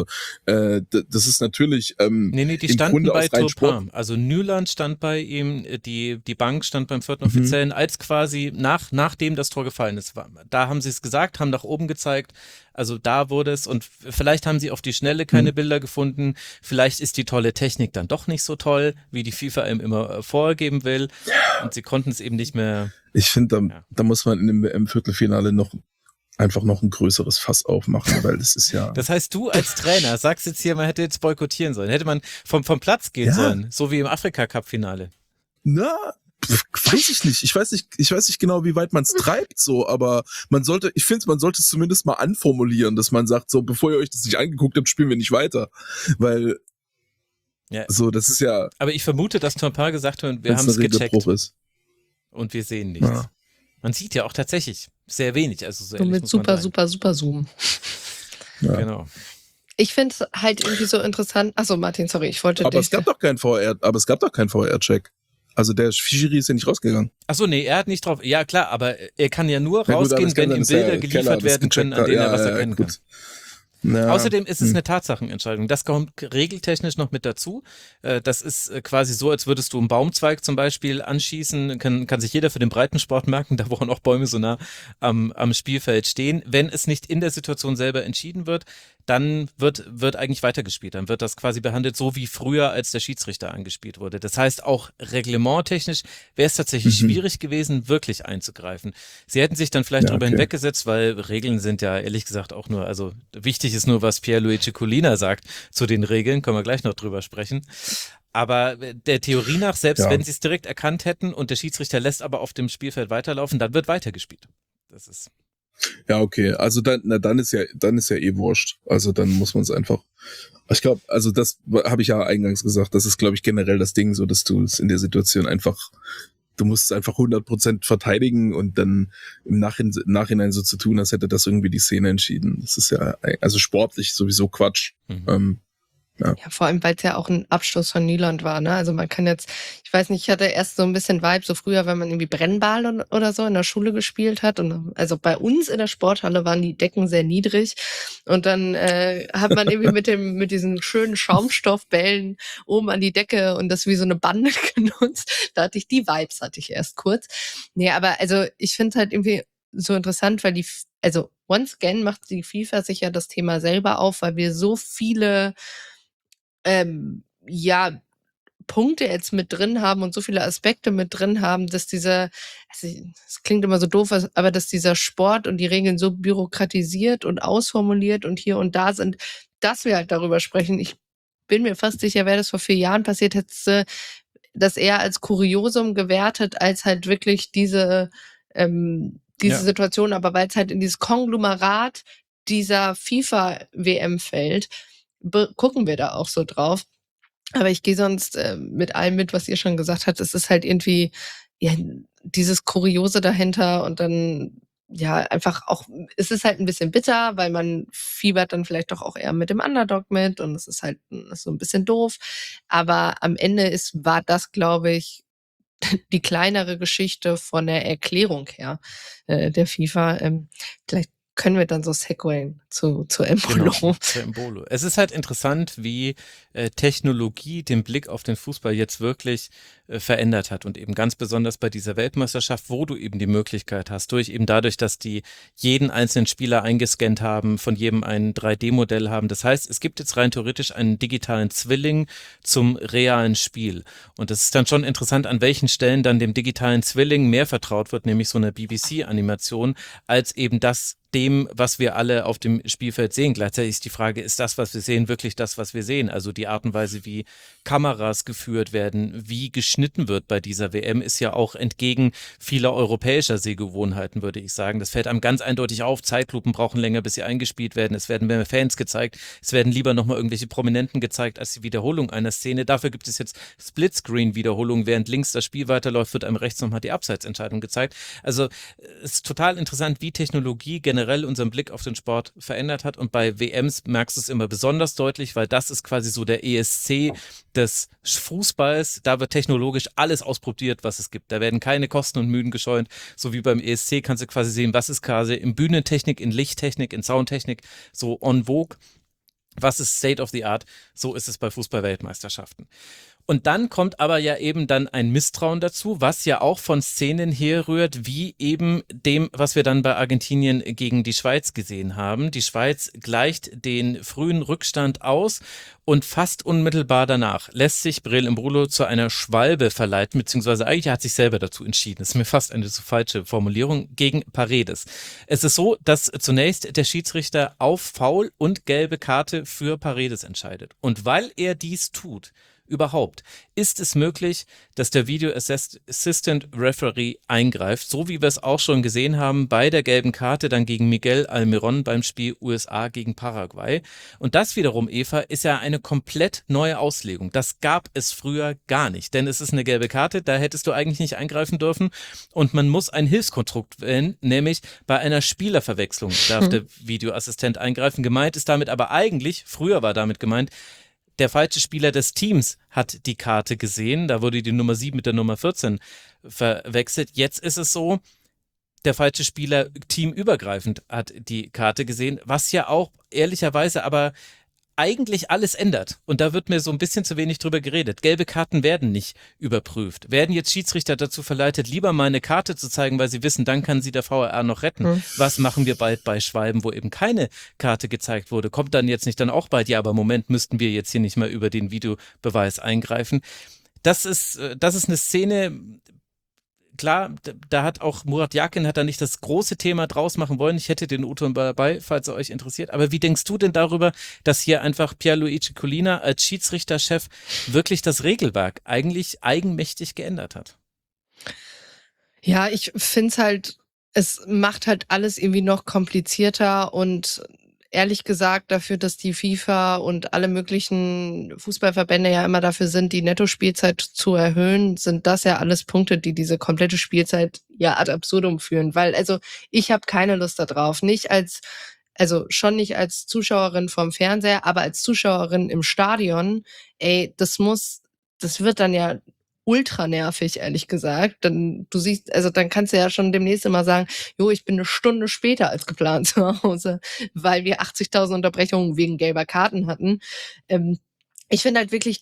das ist natürlich Nee, die im standen Grunde bei aus rein Sport. Turpin. Also Nyland stand bei ihm, die Bank stand beim vierten Offiziellen, als quasi nachdem das Tor gefallen ist. Da haben sie es gesagt, haben nach oben gezeigt. Also da wurde es, und vielleicht haben sie auf die Schnelle keine Bilder gefunden. Vielleicht ist die tolle Technik dann doch nicht so toll, wie die FIFA einem immer vorgeben will. Und sie konnten es eben nicht mehr. Ich finde, da muss man im Viertelfinale einfach noch ein größeres Fass aufmachen, weil das ist ja... Das heißt, du als Trainer sagst jetzt hier, man hätte jetzt boykottieren sollen. Hätte man vom Platz gehen sollen, so wie im Afrika-Cup-Finale. Na, weiß ich nicht. Ich weiß nicht genau, wie weit man es treibt, so, aber man sollte es zumindest mal anformulieren, dass man sagt, so, bevor ihr euch das nicht angeguckt habt, spielen wir nicht weiter. Weil, so, das ist ja... Aber ich vermute, dass Turpin gesagt hat, wir haben es gecheckt. Ist. Und wir sehen nichts. Ja. Man sieht ja auch tatsächlich sehr wenig. Also so mit super Zoom. Ja. Genau. Ich finde es halt irgendwie so interessant. Achso, Martin, sorry, ich wollte Aber es gab doch keinen VR-Check. Also der Schiri ist ja nicht rausgegangen. Achso, nee, er hat nicht drauf. Ja, klar, aber er kann ja nur rausgehen, wenn ihm Bilder geliefert werden können, an denen er was erkennen kann. Ja. Außerdem ist es eine Tatsachenentscheidung. Das kommt regeltechnisch noch mit dazu. Das ist quasi so, als würdest du einen Baumzweig zum Beispiel anschießen. Kann sich jeder für den Breitensport merken, da wo auch Bäume so nah am Spielfeld stehen. Wenn es nicht in der Situation selber entschieden wird, dann wird eigentlich weitergespielt. Dann wird das quasi behandelt, so wie früher, als der Schiedsrichter angespielt wurde. Das heißt, auch reglementtechnisch wäre es tatsächlich schwierig gewesen, wirklich einzugreifen. Sie hätten sich dann vielleicht darüber hinweggesetzt, weil Regeln sind ja ehrlich gesagt auch nur, also wichtig ist nur, was Pierluigi Collina sagt zu den Regeln, können wir gleich noch drüber sprechen. Aber der Theorie nach, selbst wenn sie es direkt erkannt hätten und der Schiedsrichter lässt aber auf dem Spielfeld weiterlaufen, dann wird weitergespielt. Das ist... Ja, okay. Also dann ist ja eh wurscht. Also dann muss man es einfach. Ich glaube, also das habe ich ja eingangs gesagt, das ist, glaube ich, generell das Ding, so dass du es in der Situation einfach, du musst es einfach 100% verteidigen und dann im Nachhinein so zu tun, als hätte das irgendwie die Szene entschieden. Das ist ja also sportlich sowieso Quatsch. Ja, vor allem, weil es ja auch ein Abstoß von Nyland war, ne? Also man kann jetzt, ich weiß nicht, ich hatte erst so ein bisschen Vibe, so früher, wenn man irgendwie Brennball oder so in der Schule gespielt hat. Und also bei uns in der Sporthalle waren die Decken sehr niedrig. Und dann hat man irgendwie mit diesen schönen Schaumstoffbällen oben an die Decke und das wie so eine Bande genutzt. Die Vibes hatte ich erst kurz. Nee, aber also ich finde es halt irgendwie so interessant, weil also once again macht die FIFA sich ja das Thema selber auf, weil wir so viele Punkte jetzt mit drin haben und so viele Aspekte mit drin haben, dass es klingt immer so doof, aber dass dieser Sport und die Regeln so bürokratisiert und ausformuliert und hier und da sind, dass wir halt darüber sprechen. Ich bin mir fast sicher, wäre das vor 4 Jahren passiert, hätte das eher als Kuriosum gewertet, als halt wirklich diese Situation, aber weil es halt in dieses Konglomerat dieser FIFA-WM fällt, gucken wir da auch so drauf. Aber ich gehe sonst mit allem mit, was ihr schon gesagt habt. Es ist halt irgendwie dieses Kuriose dahinter und dann einfach auch, es ist halt ein bisschen bitter, weil man fiebert dann vielleicht doch auch eher mit dem Underdog mit und es ist halt so ein bisschen doof. Aber am Ende war das, glaube ich, die kleinere Geschichte von der Erklärung her der FIFA. Vielleicht können wir dann so segwayen zu Embolo. Genau, zu Embolo. Es ist halt interessant, wie Technologie den Blick auf den Fußball jetzt wirklich verändert hat und eben ganz besonders bei dieser Weltmeisterschaft, wo du eben die Möglichkeit hast, dadurch, dass die jeden einzelnen Spieler eingescannt haben, von jedem ein 3D-Modell haben. Das heißt, es gibt jetzt rein theoretisch einen digitalen Zwilling zum realen Spiel. Und das ist dann schon interessant, an welchen Stellen dann dem digitalen Zwilling mehr vertraut wird, nämlich so eine BBC-Animation, als eben dem, was wir alle auf dem Spielfeld sehen. Gleichzeitig ist die Frage, ist das, was wir sehen, wirklich das, was wir sehen? Also die Art und Weise, wie Kameras geführt werden, wie geschnitten wird bei dieser WM, ist ja auch entgegen vieler europäischer Sehgewohnheiten, würde ich sagen. Das fällt einem ganz eindeutig auf. Zeitlupen brauchen länger, bis sie eingespielt werden. Es werden mehr Fans gezeigt. Es werden lieber nochmal irgendwelche Prominenten gezeigt, als die Wiederholung einer Szene. Dafür gibt es jetzt Splitscreen-Wiederholungen. Während links das Spiel weiterläuft, wird einem rechts nochmal die Abseitsentscheidung gezeigt. Also es ist total interessant, wie Technologie generell generell unseren Blick auf den Sport verändert hat. Und bei WMs merkst du es immer besonders deutlich, weil das ist quasi so der ESC des Fußballs. Da wird technologisch alles ausprobiert, was es gibt. Da werden keine Kosten und Mühen gescheut. So wie beim ESC kannst du quasi sehen, was ist quasi in Bühnentechnik, in Lichttechnik, in Soundtechnik so en vogue. Was ist State of the Art? So ist es bei Fußball-Weltmeisterschaften. Und dann kommt aber ja eben dann ein Misstrauen dazu, was ja auch von Szenen herrührt, wie eben dem, was wir dann bei Argentinien gegen die Schweiz gesehen haben. Die Schweiz gleicht den frühen Rückstand aus und fast unmittelbar danach lässt sich Breel Embolo zu einer Schwalbe verleiten, beziehungsweise eigentlich hat sich selber dazu entschieden. Das ist mir fast eine zu falsche Formulierung, gegen Paredes. Es ist so, dass zunächst der Schiedsrichter auf Foul und gelbe Karte für Paredes entscheidet. Und weil er dies tut, überhaupt, ist es möglich, dass der Video Assistant Referee eingreift, so wie wir es auch schon gesehen haben bei der gelben Karte dann gegen Miguel Almirón beim Spiel USA gegen Paraguay. Und das wiederum, Eva, ist ja eine komplett neue Auslegung. Das gab es früher gar nicht, denn es ist eine gelbe Karte, da hättest du eigentlich nicht eingreifen dürfen und man muss ein Hilfskonstrukt wählen, nämlich bei einer Spielerverwechslung darf der Videoassistent eingreifen. Gemeint ist damit aber eigentlich, früher war damit gemeint, der falsche Spieler des Teams hat die Karte gesehen. Da wurde die Nummer 7 mit der Nummer 14 verwechselt. Jetzt ist es so, der falsche Spieler teamübergreifend hat die Karte gesehen, was ja auch ehrlicherweise aber eigentlich alles ändert. Und da wird mir so ein bisschen zu wenig drüber geredet. Gelbe Karten werden nicht überprüft. Werden jetzt Schiedsrichter dazu verleitet, lieber mal eine Karte zu zeigen, weil sie wissen, dann kann sie der VAR noch retten. Was machen wir bald bei Schwalben, wo eben keine Karte gezeigt wurde? Kommt dann jetzt nicht dann auch bald, ja, aber im Moment müssten wir jetzt hier nicht mal über den Videobeweis eingreifen. Das ist eine Szene. Klar, da hat auch Murat Yakin hat da nicht das große Thema draus machen wollen. Ich hätte den O-Ton dabei, falls er euch interessiert. Aber wie denkst du denn darüber, dass hier einfach Pierluigi Collina als Schiedsrichterchef wirklich das Regelwerk eigentlich eigenmächtig geändert hat? Ja, ich finde es halt, es macht halt alles irgendwie noch komplizierter und ehrlich gesagt dafür, dass die FIFA und alle möglichen Fußballverbände ja immer dafür sind, die Nettospielzeit zu erhöhen, sind das ja alles Punkte, die diese komplette Spielzeit ja ad absurdum führen. Weil, also, ich habe keine Lust darauf. Schon nicht als Zuschauerin vom Fernseher, aber als Zuschauerin im Stadion. Ey, das wird dann ja ultra nervig, ehrlich gesagt. Dann kannst du ja schon demnächst immer sagen, ich bin eine Stunde später als geplant zu Hause, weil wir 80.000 Unterbrechungen wegen gelber Karten hatten. Ich finde halt wirklich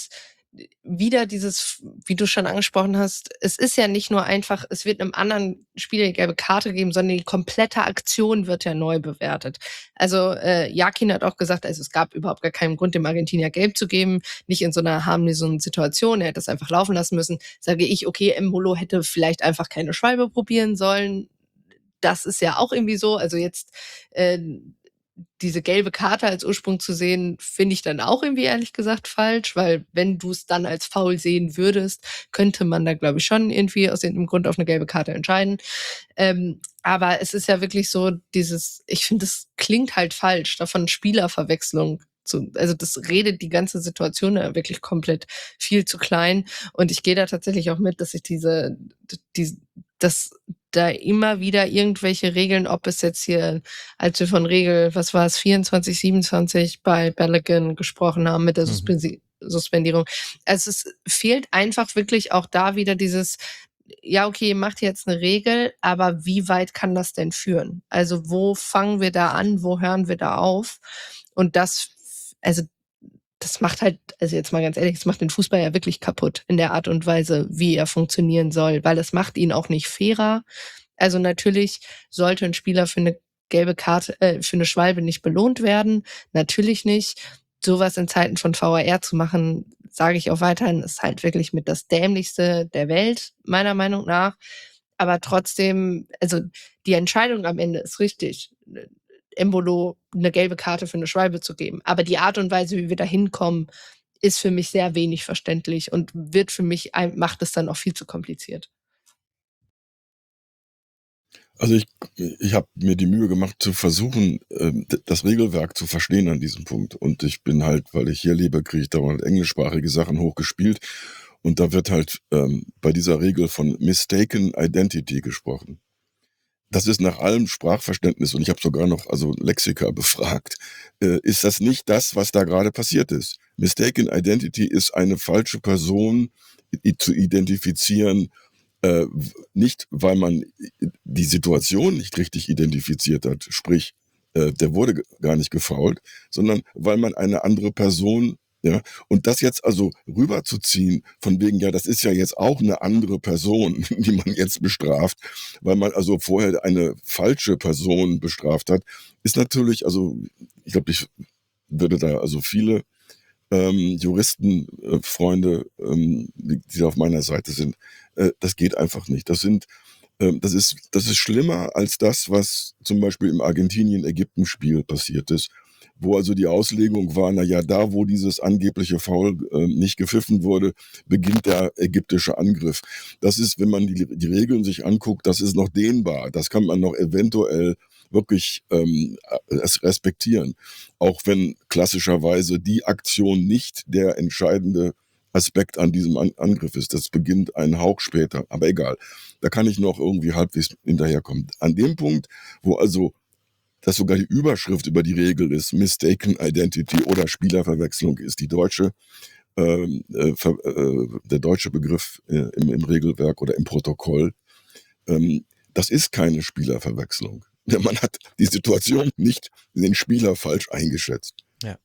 wie du schon angesprochen hast, es ist ja nicht nur einfach, es wird einem anderen Spieler die gelbe Karte geben, sondern die komplette Aktion wird ja neu bewertet. Also Yakin hat auch gesagt, also es gab überhaupt gar keinen Grund, dem Argentinier gelb zu geben, nicht in so einer harmlosen Situation, er hätte es einfach laufen lassen müssen. Sage ich, okay, Embolo hätte vielleicht einfach keine Schwalbe probieren sollen. Das ist ja auch irgendwie so, also jetzt diese gelbe Karte als Ursprung zu sehen, finde ich dann auch irgendwie ehrlich gesagt falsch, weil wenn du es dann als Foul sehen würdest, könnte man da, glaube ich, schon irgendwie aus irgendeinem Grund auf eine gelbe Karte entscheiden. Aber es ist ja wirklich so ich finde, das klingt halt falsch, davon Spielerverwechslung also das redet die ganze Situation ja wirklich komplett viel zu klein. Und ich gehe da tatsächlich auch mit, dass ich dass da immer wieder irgendwelche Regeln, ob es jetzt hier, als wir von Regel, 24, 27 bei Balogun gesprochen haben mit der Suspendierung. Also es fehlt einfach wirklich auch da wieder dieses, ja, okay, ihr macht jetzt eine Regel, aber wie weit kann das denn führen? Also wo fangen wir da an, wo hören wir da auf? Und das macht halt, also jetzt mal ganz ehrlich, das macht den Fußball ja wirklich kaputt in der Art und Weise, wie er funktionieren soll, weil es macht ihn auch nicht fairer. Also natürlich sollte ein Spieler für eine gelbe Karte, für eine Schwalbe nicht belohnt werden. Natürlich nicht. Sowas in Zeiten von VAR zu machen, sage ich auch weiterhin, ist halt wirklich mit das Dämlichste der Welt, meiner Meinung nach. Aber trotzdem, also die Entscheidung am Ende ist richtig, Embolo eine gelbe Karte für eine Schwalbe zu geben. Aber die Art und Weise, wie wir da hinkommen, ist für mich sehr wenig verständlich und macht es dann auch viel zu kompliziert. Also ich habe mir die Mühe gemacht zu versuchen, das Regelwerk zu verstehen an diesem Punkt. Und ich bin halt, weil ich hier lebe, kriege ich dauernd englischsprachige Sachen hochgespielt. Und da wird halt bei dieser Regel von Mistaken Identity gesprochen. das ist nach allem Sprachverständnis, und ich habe sogar noch Lexika befragt, ist das nicht das, was da gerade passiert ist. Mistaken Identity ist eine falsche Person zu identifizieren, nicht weil man die Situation nicht richtig identifiziert hat, sprich, der wurde gar nicht gefoult, sondern weil man eine andere Person, ja, und das jetzt rüberzuziehen, von wegen, ja, das ist ja jetzt auch eine andere Person, die man jetzt bestraft, weil man vorher eine falsche Person bestraft hat, ist natürlich, ich glaube, ich würde da viele Juristen, Freunde, die auf meiner Seite sind, das geht einfach nicht. Das ist schlimmer als das, was zum Beispiel im Argentinien-Ägypten-Spiel passiert ist, wo die Auslegung war, da wo dieses angebliche Foul nicht gepfiffen wurde, beginnt der ägyptische Angriff. Das ist, wenn man die Regeln sich anguckt, das ist noch dehnbar. Das kann man noch eventuell wirklich respektieren. Auch wenn klassischerweise die Aktion nicht der entscheidende Aspekt an diesem Angriff ist. Das beginnt einen Hauch später, aber egal. Da kann ich noch irgendwie halbwegs hinterherkommen. An dem Punkt, wo dass sogar die Überschrift über die Regel ist, Mistaken Identity oder Spielerverwechslung ist der deutsche Begriff im Regelwerk oder im Protokoll. Das ist keine Spielerverwechslung. Man hat die Situation nicht, den Spieler falsch eingeschätzt. Ja.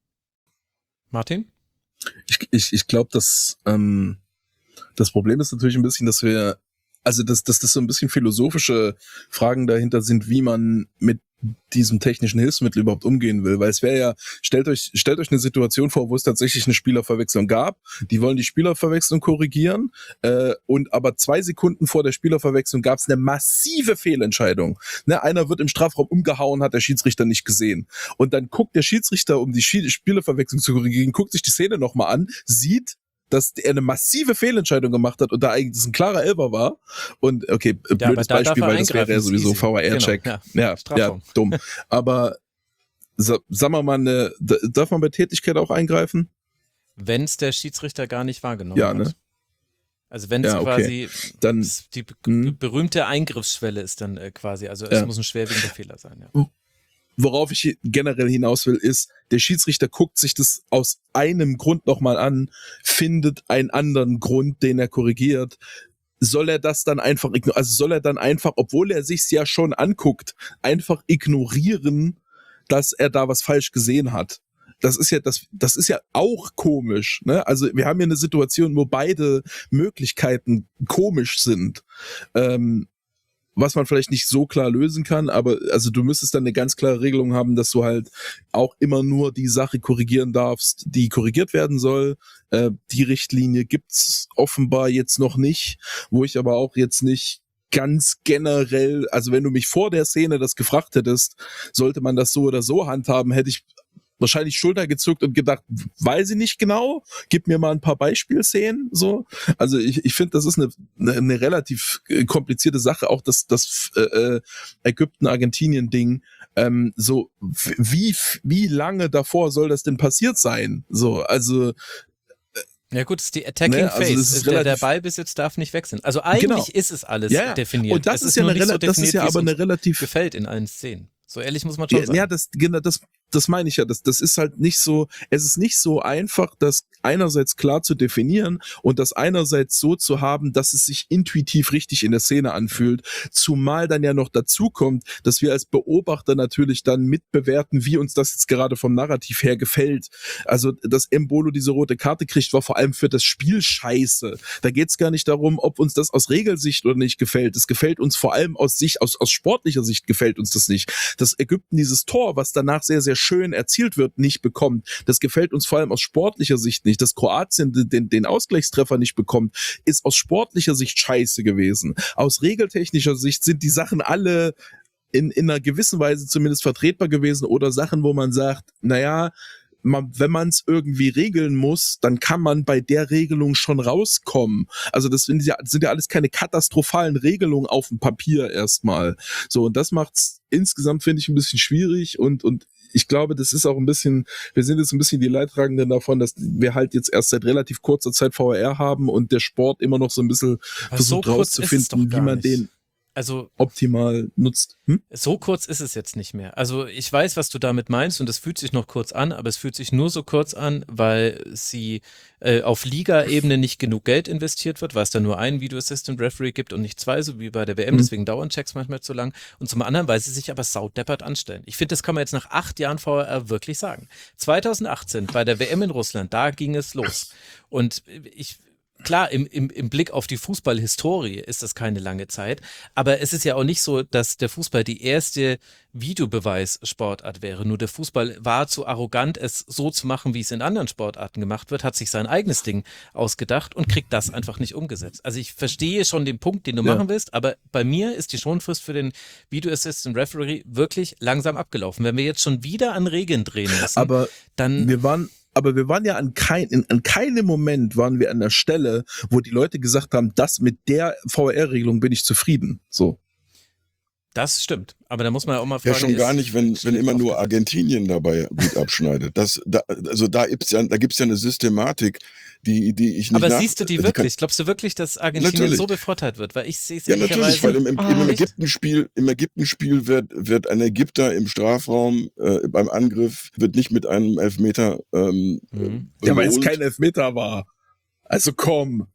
Martin? Ich glaube, dass das Problem ist natürlich ein bisschen, dass dass das so ein bisschen philosophische Fragen dahinter sind, wie man mit diesem technischen Hilfsmittel überhaupt umgehen will, weil es wäre ja, stellt euch eine Situation vor, wo es tatsächlich eine Spielerverwechslung gab, die wollen die Spielerverwechslung korrigieren, und aber 2 Sekunden vor der Spielerverwechslung gab es eine massive Fehlentscheidung. Ne, einer wird im Strafraum umgehauen, hat der Schiedsrichter nicht gesehen. Und dann guckt der Schiedsrichter, um die Spielerverwechslung zu korrigieren, guckt sich die Szene nochmal an, sieht, dass er eine massive Fehlentscheidung gemacht hat und da eigentlich das ein klarer Elfer war. Und okay, blödes Beispiel, weil das wäre ja sowieso VAR-Check. Genau, ja, dumm. Aber sagen wir mal, darf man bei Tätigkeit auch eingreifen? Wenn es der Schiedsrichter gar nicht wahrgenommen ja, hat. Ne? Also wenn es quasi dann, die berühmte Eingriffsschwelle ist dann quasi, also es muss ein schwerwiegender Fehler sein. Ja. Worauf ich generell hinaus will, ist, der Schiedsrichter guckt sich das aus einem Grund nochmal an, findet einen anderen Grund, den er korrigiert. Soll er das dann einfach ignorieren? Also soll er dann einfach, obwohl er sich's ja schon anguckt, einfach ignorieren, dass er da was falsch gesehen hat? Das ist ja auch komisch, ne? Also wir haben hier eine Situation, wo beide Möglichkeiten komisch sind. Was man vielleicht nicht so klar lösen kann, aber du müsstest dann eine ganz klare Regelung haben, dass du halt auch immer nur die Sache korrigieren darfst, die korrigiert werden soll. Die Richtlinie gibt's offenbar jetzt noch nicht, wo ich aber auch jetzt nicht ganz generell, also wenn du mich vor der Szene das gefragt hättest, sollte man das so oder so handhaben, hätte ich wahrscheinlich Schulter gezuckt und gedacht, weiß ich nicht genau, gib mir mal ein paar Beispielszenen, so. Also ich finde, das ist eine relativ komplizierte Sache, auch das Ägypten-Argentinien-Ding, so, wie lange davor soll das denn passiert sein? So, also, ja gut, das ist die Attacking Phase. Der Ballbesitz darf nicht wechseln. Also eigentlich ist es alles definiert. Und das ist ja aber eine relativ gefällt in allen Szenen. So ehrlich muss man schon sagen. Ja, das meine ich ja. Das ist halt nicht so, es ist nicht so einfach, das einerseits klar zu definieren und das einerseits so zu haben, dass es sich intuitiv richtig in der Szene anfühlt. Zumal dann ja noch dazu kommt, dass wir als Beobachter natürlich dann mitbewerten, wie uns das jetzt gerade vom Narrativ her gefällt. Also, dass Embolo diese rote Karte kriegt, war vor allem für das Spiel scheiße. Da geht's gar nicht darum, ob uns das aus Regelsicht oder nicht gefällt. Es gefällt uns vor allem aus sportlicher Sicht gefällt uns das nicht. Dass Ägypten dieses Tor, was danach sehr, sehr schön erzielt wird, nicht bekommt, das gefällt uns vor allem aus sportlicher Sicht nicht. Dass Kroatien den Ausgleichstreffer nicht bekommt, ist aus sportlicher Sicht scheiße gewesen. Aus regeltechnischer Sicht sind die Sachen alle in einer gewissen Weise zumindest vertretbar gewesen oder Sachen, wo man sagt, naja, wenn man es irgendwie regeln muss, dann kann man bei der Regelung schon rauskommen. Also das sind ja alles keine katastrophalen Regelungen auf dem Papier erstmal. So, und das macht's insgesamt, finde ich, ein bisschen schwierig und ich glaube, das ist auch ein bisschen, wir sind jetzt ein bisschen die Leidtragenden davon, dass wir halt jetzt erst seit relativ kurzer Zeit VAR haben und der Sport immer noch so ein bisschen versucht rauszufinden, wie man den Also optimal nutzt. so kurz ist es jetzt nicht mehr. Also ich weiß, was du damit meinst und es fühlt sich noch kurz an, aber es fühlt sich nur so kurz an, weil sie auf Liga-Ebene nicht genug Geld investiert wird, weil es da nur einen Video Assistant Referee gibt und nicht zwei, so wie bei der WM, deswegen dauern Checks manchmal zu lang. Und zum anderen, weil sie sich aber saudeppert anstellen. Ich finde, das kann man jetzt nach 8 Jahren VAR wirklich sagen. 2018 bei der WM in Russland, da ging es los. Und klar, im Blick auf die Fußballhistorie ist das keine lange Zeit, aber es ist ja auch nicht so, dass der Fußball die erste Videobeweissportart wäre. Nur der Fußball war zu arrogant, es so zu machen, wie es in anderen Sportarten gemacht wird, hat sich sein eigenes Ding ausgedacht und kriegt das einfach nicht umgesetzt. Also ich verstehe schon den Punkt, den du machen willst, aber bei mir ist die Schonfrist für den Video Assistant Referee wirklich langsam abgelaufen. Wenn wir jetzt schon wieder an Regeln drehen müssen, dann... Aber wir waren ja an keinem Moment waren wir an der Stelle, wo die Leute gesagt haben, das mit der VAR-Regelung bin ich zufrieden. So. Das stimmt. Aber da muss man ja auch mal fragen. Ja, schon gar nicht, wenn immer nur Argentinien dabei gut abschneidet. Da gibt's ja eine Systematik, die ich nicht. Aber siehst du die wirklich? Glaubst du wirklich, dass Argentinien so bevorteilt wird? Weil ich sehe es natürlich, weil im Ägypten-Spiel wird ein Ägypter im Strafraum beim Angriff wird nicht mit einem Elfmeter ja, weil es kein Elfmeter war. Also komm.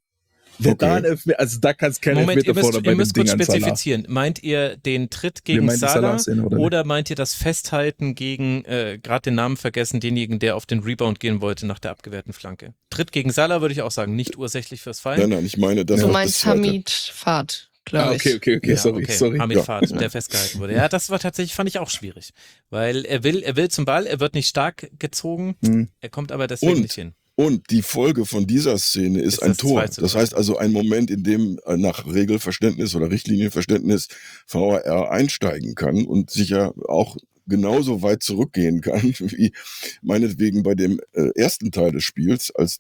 Also da kann es kein Elfmeter fordern. Ihr müsst kurz spezifizieren. Meint ihr den Tritt gegen Salah oder meint ihr das Festhalten gegen, gerade den Namen vergessen, denjenigen, der auf den Rebound gehen wollte nach der abgewehrten Flanke? Tritt gegen Salah würde ich auch sagen, nicht ursächlich fürs Fallen. Nein, ich meine das. Du meinst Hamid Fahd, glaube ich. Okay, Ja, sorry. Hamid Fahd, der festgehalten wurde. Ja, das war tatsächlich, fand ich auch schwierig. Weil er will zum Ball, er wird nicht stark gezogen, er kommt aber deswegen nicht hin. Und die Folge von dieser Szene ist ein Tor. Das heißt also ein Moment, in dem nach Regelverständnis oder Richtlinienverständnis VAR einsteigen kann und sicher auch genauso weit zurückgehen kann, wie meinetwegen bei dem ersten Teil des Spiels, als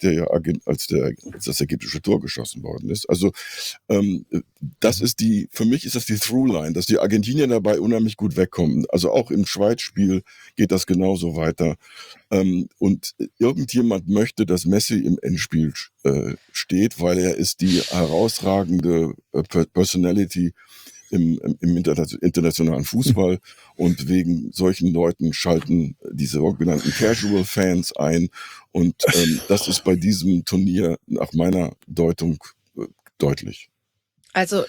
das ägyptische Tor geschossen worden ist. Also für mich ist das die Throughline, dass die Argentinier dabei unheimlich gut wegkommen. Also auch im Schweiz-Spiel geht das genauso weiter. Und irgendjemand möchte, dass Messi im Endspiel steht, weil er ist die herausragende Personality im internationalen Fußball und wegen solchen Leuten schalten diese sogenannten Casual Fans ein und das ist bei diesem Turnier nach meiner Deutung deutlich. Also,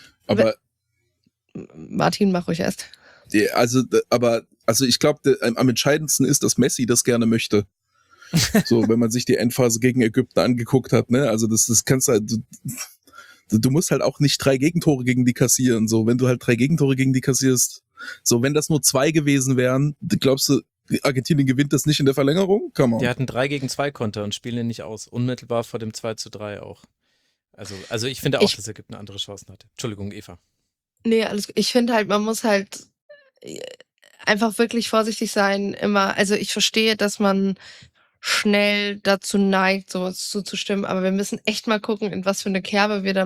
Martin, mach ruhig erst. Also ich glaube, am entscheidendsten ist, dass Messi das gerne möchte. So, wenn man sich die Endphase gegen Ägypten angeguckt hat, ne? Also das kannst du musst halt auch nicht 3 Gegentore gegen die kassieren. So, wenn du halt 3 Gegentore gegen die kassierst, so, wenn das nur 2 gewesen wären, glaubst du, Argentinien gewinnt das nicht in der Verlängerung? Come on. Die hatten 3-gegen-2 Konter und spielen ihn nicht aus. Unmittelbar vor dem 2:3 auch. Also ich finde auch, dass Ägypten andere Chancen hatte. Entschuldigung, Eva. Nee, alles gut. Ich finde halt, man muss halt einfach wirklich vorsichtig sein, immer. Also ich verstehe, dass man schnell dazu neigt, sowas zuzustimmen, aber wir müssen echt mal gucken, in was für eine Kerbe wir da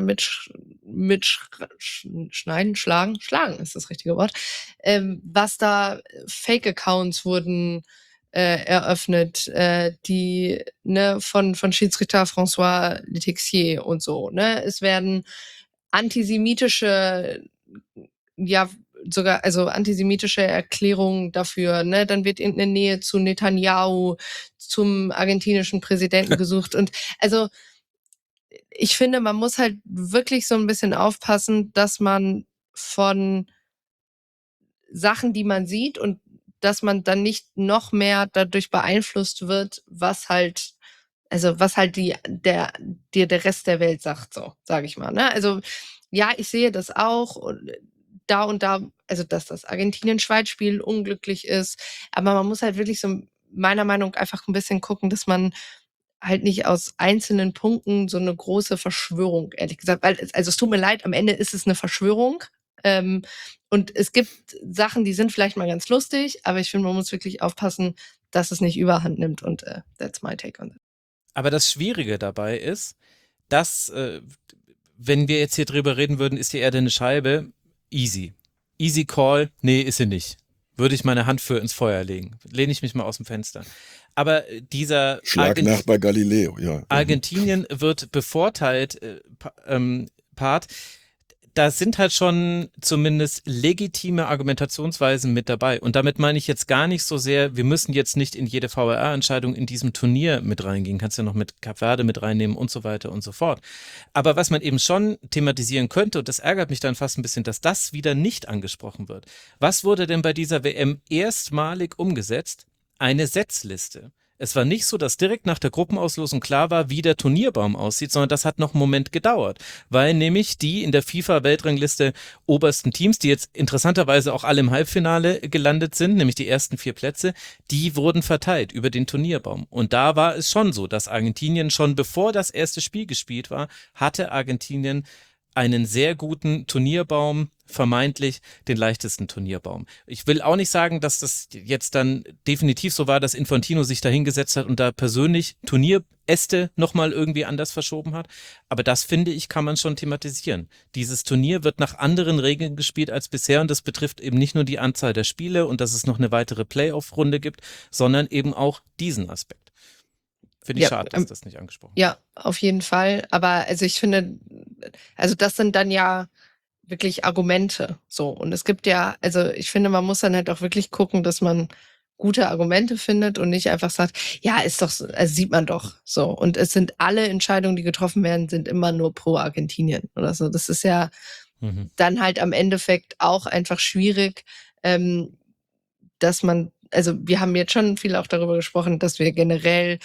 schlagen ist das richtige Wort, was da Fake-Accounts wurden eröffnet, die von Schiedsrichter François Letixier und so. Es werden antisemitische antisemitische Erklärungen dafür, dann wird irgendeine Nähe zu Netanyahu, zum argentinischen Präsidenten gesucht und also ich finde, man muss halt wirklich so ein bisschen aufpassen, dass man von Sachen, die man sieht und dass man dann nicht noch mehr dadurch beeinflusst wird, was halt der Rest der Welt sagt, so, sage ich mal. Also ja, ich sehe das auch und da, also dass das Argentinien-Schweiz-Spiel unglücklich ist, aber man muss halt wirklich so meiner Meinung nach einfach ein bisschen gucken, dass man halt nicht aus einzelnen Punkten so eine große Verschwörung, ehrlich gesagt, weil es tut mir leid, am Ende ist es eine Verschwörung und es gibt Sachen, die sind vielleicht mal ganz lustig, aber ich finde, man muss wirklich aufpassen, dass es nicht Überhand nimmt und that's my take on that. Aber das Schwierige dabei ist, dass, wenn wir jetzt hier drüber reden würden, ist die Erde eine Scheibe, easy call, nee, ist sie nicht. Würde ich meine Hand für ins Feuer legen. Lehne ich mich mal aus dem Fenster. Aber dieser Schlag nach bei Galileo, ja. Argentinien wird bevorteilt, Part. da sind halt schon zumindest legitime Argumentationsweisen mit dabei. Und damit meine ich jetzt gar nicht so sehr, wir müssen jetzt nicht in jede VAR-Entscheidung in diesem Turnier mit reingehen. Kannst ja noch mit Kap Verde mit reinnehmen und so weiter und so fort. Aber was man eben schon thematisieren könnte, und das ärgert mich dann fast ein bisschen, dass das wieder nicht angesprochen wird. Was wurde denn bei dieser WM erstmalig umgesetzt? Eine Setzliste. Es war nicht so, dass direkt nach der Gruppenauslosung klar war, wie der Turnierbaum aussieht, sondern das hat noch einen Moment gedauert, weil nämlich die in der FIFA-Weltrangliste obersten Teams, die jetzt interessanterweise auch alle im Halbfinale gelandet sind, nämlich die ersten 4 Plätze, die wurden verteilt über den Turnierbaum. Und da war es schon so, dass Argentinien schon bevor das erste Spiel gespielt war, hatte Argentinien einen sehr guten Turnierbaum, vermeintlich den leichtesten Turnierbaum. Ich will auch nicht sagen, dass das jetzt dann definitiv so war, dass Infantino sich da hingesetzt hat und da persönlich Turnieräste nochmal irgendwie anders verschoben hat, aber das, finde ich, kann man schon thematisieren. Dieses Turnier wird nach anderen Regeln gespielt als bisher und das betrifft eben nicht nur die Anzahl der Spiele und dass es noch eine weitere Playoff-Runde gibt, sondern eben auch diesen Aspekt. Finde ich schade, dass das nicht angesprochen wird. Ja, auf jeden Fall. Aber also ich finde, also das sind dann ja wirklich Argumente. So. Und es gibt ja, also ich finde, man muss dann halt auch wirklich gucken, dass man gute Argumente findet und nicht einfach sagt, ja, ist doch, also sieht man doch so. Und es sind alle Entscheidungen, die getroffen werden, sind immer nur pro Argentinien oder so. Das ist ja dann halt am Endeffekt auch einfach schwierig, dass man, also wir haben jetzt schon viel auch darüber gesprochen, dass wir generell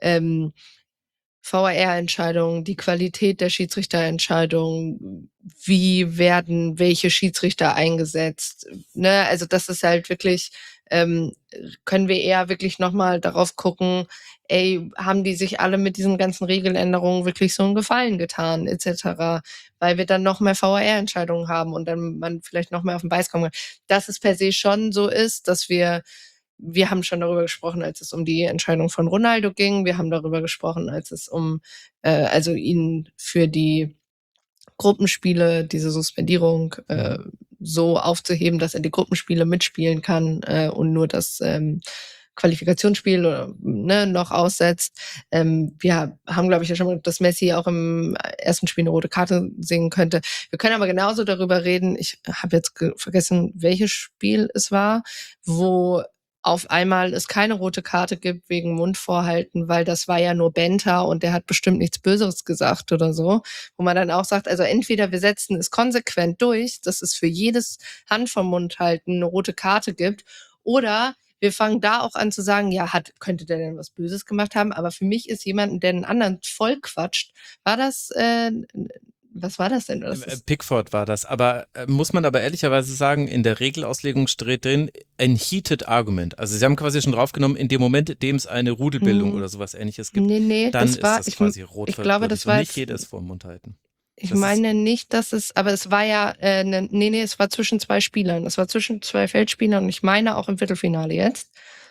VAR-Entscheidungen, die Qualität der Schiedsrichterentscheidungen, wie werden welche Schiedsrichter eingesetzt, ne? Also das ist halt wirklich, können wir eher wirklich nochmal darauf gucken, ey, haben die sich alle mit diesen ganzen Regeländerungen wirklich so einen Gefallen getan, etc., weil wir dann noch mehr VAR-Entscheidungen haben und dann man vielleicht noch mehr auf den Beiß kommen kann. Dass es per se schon so ist, dass wir haben schon darüber gesprochen, als es um die Entscheidung von Ronaldo ging. Wir haben darüber gesprochen, als es um, also ihn für die Gruppenspiele, diese Suspendierung so aufzuheben, dass er die Gruppenspiele mitspielen kann und nur das Qualifikationsspiel noch aussetzt. Wir haben, glaube ich, ja schon mal, dass Messi auch im ersten Spiel eine rote Karte sehen könnte. Wir können aber genauso darüber reden, ich habe jetzt vergessen, welches Spiel es war, wo auf einmal es keine rote Karte gibt wegen Mundvorhalten, weil das war ja nur Benter und der hat bestimmt nichts Böseres gesagt oder so. Wo man dann auch sagt, also entweder wir setzen es konsequent durch, dass es für jedes Hand vom Mund halten eine rote Karte gibt, oder wir fangen da auch an zu sagen, ja, könnte der denn was Böses gemacht haben? Aber für mich ist jemand, der einen anderen voll quatscht, war das, was war das denn? Pickford war das, aber muss man aber ehrlicherweise sagen, in der Regelauslegung steht drin, ein heated Argument. Also sie haben quasi schon draufgenommen, in dem Moment, in dem es eine Rudelbildung oder sowas Ähnliches gibt, dann ist das quasi rot. Ich glaube, das war nicht jedes vor den Mund halten. Ich meine nicht, dass es, aber es war ja, es war zwischen 2 Spielern. Es war zwischen 2 Feldspielern und ich meine auch im Viertelfinale jetzt.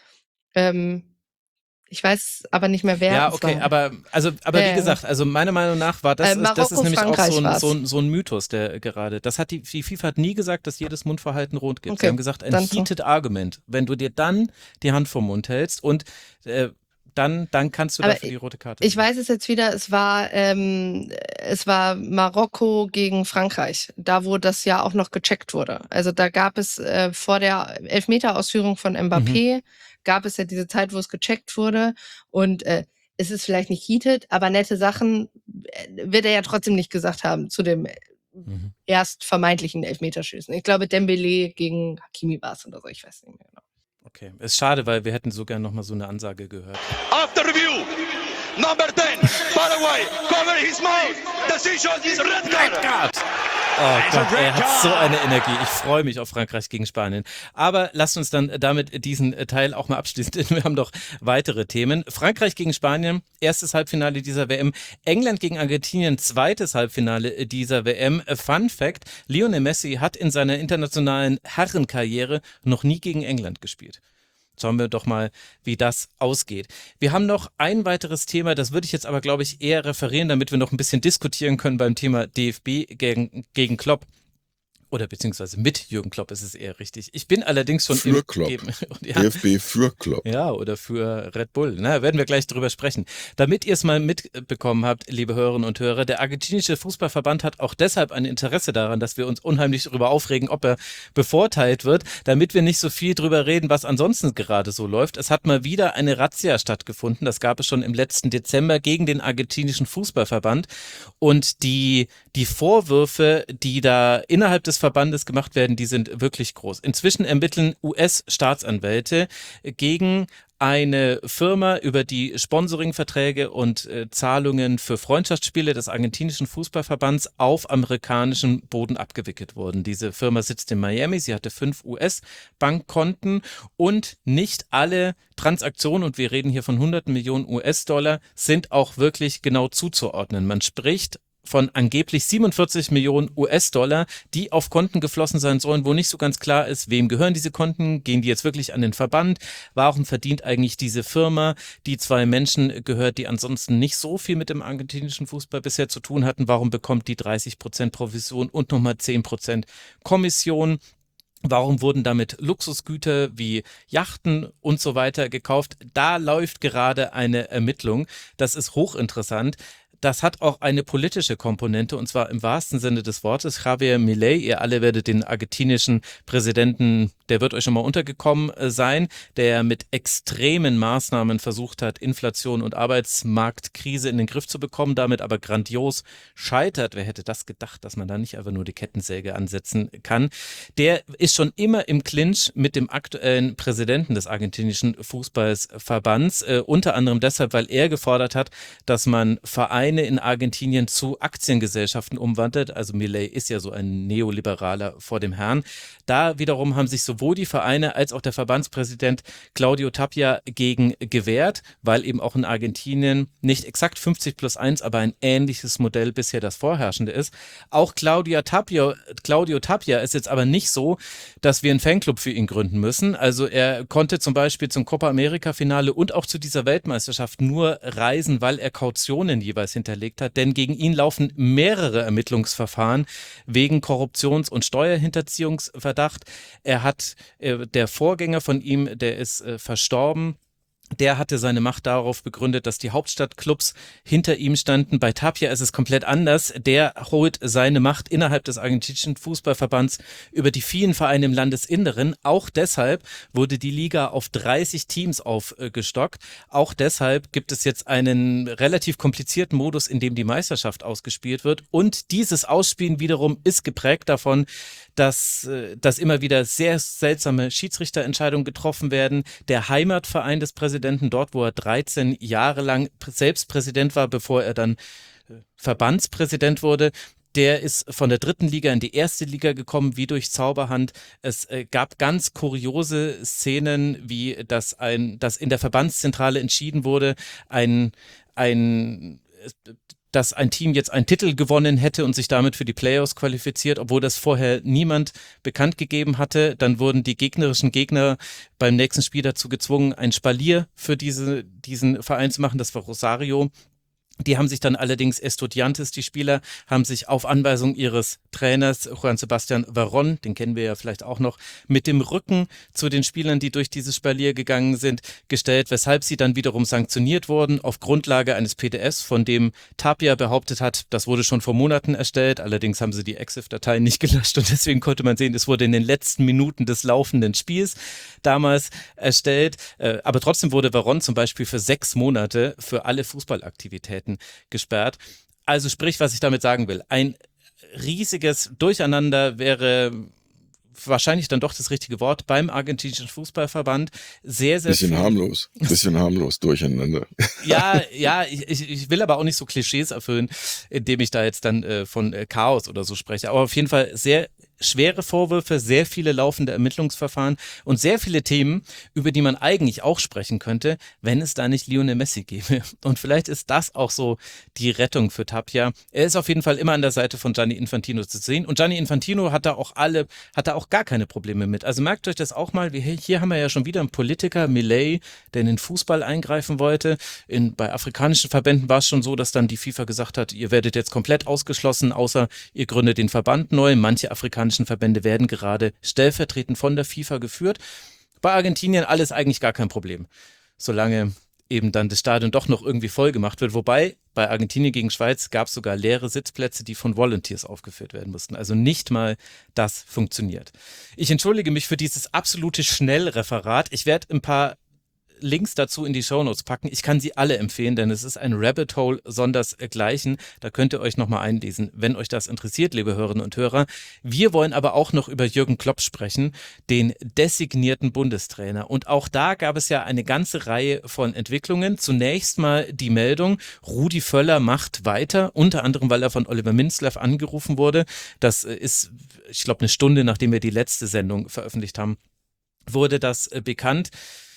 Ich weiß aber nicht mehr, wer ja, es okay, war. aber wie gesagt, also meiner Meinung nach war das, das ist nämlich Frankreich auch so ein Mythos, der gerade, das hat die FIFA hat nie gesagt, dass jedes Mundverhalten rot gibt. Okay, Sie haben gesagt, ein heated Argument. Wenn du dir dann die Hand vom Mund hältst und dann kannst du dafür die rote Karte. Ich weiß es jetzt wieder, es war Marokko gegen Frankreich, da wo das ja auch noch gecheckt wurde. Also da gab es vor der Elfmeter-Ausführung von Mbappé, gab es ja diese Zeit, wo es gecheckt wurde und es ist vielleicht nicht heated, aber nette Sachen wird er ja trotzdem nicht gesagt haben zu dem erst vermeintlichen Elfmeterschießen. Ich glaube, Dembélé gegen Hakimi war es oder so, ich weiß nicht mehr genau. Okay, ist schade, weil wir hätten so gerne nochmal so eine Ansage gehört. After review, number 10, Paraguay, cover his mouth. Decision is red card. Oh Gott, er hat so eine Energie. Ich freue mich auf Frankreich gegen Spanien. Aber lasst uns dann damit diesen Teil auch mal abschließen, denn wir haben noch weitere Themen. Frankreich gegen Spanien, erstes Halbfinale dieser WM. England gegen Argentinien, zweites Halbfinale dieser WM. Fun Fact, Lionel Messi hat in seiner internationalen Herrenkarriere noch nie gegen England gespielt. Schauen wir doch mal, wie das ausgeht. Wir haben noch ein weiteres Thema, das würde ich jetzt aber, glaube ich, eher referieren, damit wir noch ein bisschen diskutieren können beim Thema DFB gegen Klopp. Oder beziehungsweise mit Jürgen Klopp ist es eher richtig. Ich bin allerdings schon Für Klopp. Ja. DFB für Klopp. Ja, oder für Red Bull. Na, werden wir gleich drüber sprechen. Damit ihr es mal mitbekommen habt, liebe Hörerinnen und Hörer, der argentinische Fußballverband hat auch deshalb ein Interesse daran, dass wir uns unheimlich darüber aufregen, ob er bevorteilt wird, damit wir nicht so viel drüber reden, was ansonsten gerade so läuft. Es hat mal wieder eine Razzia stattgefunden. Das gab es schon im letzten Dezember gegen den argentinischen Fußballverband. Und die Vorwürfe, die da innerhalb des Verbandes gemacht werden, die sind wirklich groß. Inzwischen ermitteln US-Staatsanwälte gegen eine Firma, über die Sponsoringverträge und Zahlungen für Freundschaftsspiele des argentinischen Fußballverbands auf amerikanischem Boden abgewickelt wurden. Diese Firma sitzt in Miami, sie hatte 5 US-Bankkonten und nicht alle Transaktionen, und wir reden hier von hunderten Millionen US-Dollar, sind auch wirklich genau zuzuordnen. Man spricht von angeblich 47 Millionen US-Dollar, die auf Konten geflossen sein sollen, wo nicht so ganz klar ist, wem gehören diese Konten, gehen die jetzt wirklich an den Verband, warum verdient eigentlich diese Firma, die 2 Menschen gehört, die ansonsten nicht so viel mit dem argentinischen Fußball bisher zu tun hatten, warum bekommt die 30% Provision und nochmal 10% Kommission? Warum wurden damit Luxusgüter wie Yachten und so weiter gekauft? Da läuft gerade eine Ermittlung, das ist hochinteressant. Das hat auch eine politische Komponente, und zwar im wahrsten Sinne des Wortes. Javier Milei, ihr alle werdet den argentinischen Präsidenten, der wird euch schon mal untergekommen sein, der mit extremen Maßnahmen versucht hat, Inflation und Arbeitsmarktkrise in den Griff zu bekommen, damit aber grandios scheitert. Wer hätte das gedacht, dass man da nicht einfach nur die Kettensäge ansetzen kann? Der ist schon immer im Clinch mit dem aktuellen Präsidenten des argentinischen Fußballverbands, unter anderem deshalb, weil er gefordert hat, dass man Vereine in Argentinien zu Aktiengesellschaften umwandelt. Also Milei ist ja so ein Neoliberaler vor dem Herrn. Da wiederum haben sich sowohl die Vereine als auch der Verbandspräsident Claudio Tapia gegen gewehrt, weil eben auch in Argentinien nicht exakt 50+1, aber ein ähnliches Modell bisher das vorherrschende ist. Auch Claudio Tapia ist jetzt aber nicht so, dass wir einen Fanclub für ihn gründen müssen. Also er konnte zum Beispiel zum Copa America Finale und auch zu dieser Weltmeisterschaft nur reisen, weil er Kautionen jeweils hinterlegt hat, denn gegen ihn laufen mehrere Ermittlungsverfahren wegen Korruptions- und Steuerhinterziehungsverdacht. Der Vorgänger von ihm, der ist verstorben. Der hatte seine Macht darauf begründet, dass die Hauptstadtclubs hinter ihm standen. Bei Tapia ist es komplett anders. Der holt seine Macht innerhalb des argentinischen Fußballverbands über die vielen Vereine im Landesinneren. Auch deshalb wurde die Liga auf 30 Teams aufgestockt. Auch deshalb gibt es jetzt einen relativ komplizierten Modus, in dem die Meisterschaft ausgespielt wird. Und dieses Ausspielen wiederum ist geprägt davon, dass immer wieder sehr seltsame Schiedsrichterentscheidungen getroffen werden. Der Heimatverein des Präsidenten, dort wo er 13 Jahre lang selbst Präsident war, bevor er dann Verbandspräsident wurde, der ist von der 3. Liga in die 1. Liga gekommen, wie durch Zauberhand. Es gab ganz kuriose Szenen, wie dass in der Verbandszentrale entschieden wurde, dass ein Team jetzt einen Titel gewonnen hätte und sich damit für die Playoffs qualifiziert, obwohl das vorher niemand bekannt gegeben hatte. Dann wurden die gegnerischen Gegner beim nächsten Spiel dazu gezwungen, ein Spalier für diesen Verein zu machen. Das war Rosario. Die haben sich dann allerdings Estudiantes, die Spieler, haben sich auf Anweisung ihres Trainers Juan Sebastián Verón, den kennen wir ja vielleicht auch noch, mit dem Rücken zu den Spielern, die durch dieses Spalier gegangen sind, gestellt, weshalb sie dann wiederum sanktioniert wurden auf Grundlage eines PDFs, von dem Tapia behauptet hat, das wurde schon vor Monaten erstellt, allerdings haben sie die EXIF-Dateien nicht gelöscht und deswegen konnte man sehen, es wurde in den letzten Minuten des laufenden Spiels damals erstellt, aber trotzdem wurde Verón zum Beispiel für 6 Monate für alle Fußballaktivitäten gesperrt. Also sprich, was ich damit sagen will, ein riesiges Durcheinander wäre wahrscheinlich dann doch das richtige Wort beim argentinischen Fußballverband. Sehr, sehr bisschen harmlos durcheinander. Ja, ich will aber auch nicht so Klischees erfüllen, indem ich da jetzt dann von Chaos oder so spreche. Aber auf jeden Fall sehr schwere Vorwürfe, sehr viele laufende Ermittlungsverfahren und sehr viele Themen, über die man eigentlich auch sprechen könnte, wenn es da nicht Lionel Messi gäbe. Und vielleicht ist das auch so die Rettung für Tapia. Er ist auf jeden Fall immer an der Seite von Gianni Infantino zu sehen. Und Gianni Infantino hat da auch gar keine Probleme mit. Also merkt euch das auch mal. Hier haben wir ja schon wieder einen Politiker, Milei, der in den Fußball eingreifen wollte. Bei afrikanischen Verbänden war es schon so, dass dann die FIFA gesagt hat, ihr werdet jetzt komplett ausgeschlossen, außer ihr gründet den Verband neu. Manche afrikanische argentinischen Verbände werden gerade stellvertretend von der FIFA geführt. Bei Argentinien alles eigentlich gar kein Problem, solange eben dann das Stadion doch noch irgendwie voll gemacht wird. Wobei bei Argentinien gegen Schweiz gab es sogar leere Sitzplätze, die von Volunteers aufgeführt werden mussten. Also nicht mal das funktioniert. Ich entschuldige mich für dieses absolute Schnellreferat. Ich werde ein paar Links dazu in die Shownotes packen. Ich kann sie alle empfehlen, denn es ist ein Rabbit Hole sondersgleichen. Da könnt ihr euch nochmal einlesen, wenn euch das interessiert, liebe Hörerinnen und Hörer. Wir wollen aber auch noch über Jürgen Klopp sprechen, den designierten Bundestrainer. Und auch da gab es ja eine ganze Reihe von Entwicklungen. Zunächst mal die Meldung, Rudi Völler macht weiter, unter anderem, weil er von Oliver Minzlaff angerufen wurde. Das ist, ich glaube, eine Stunde, nachdem wir die letzte Sendung veröffentlicht haben, wurde das bekannt.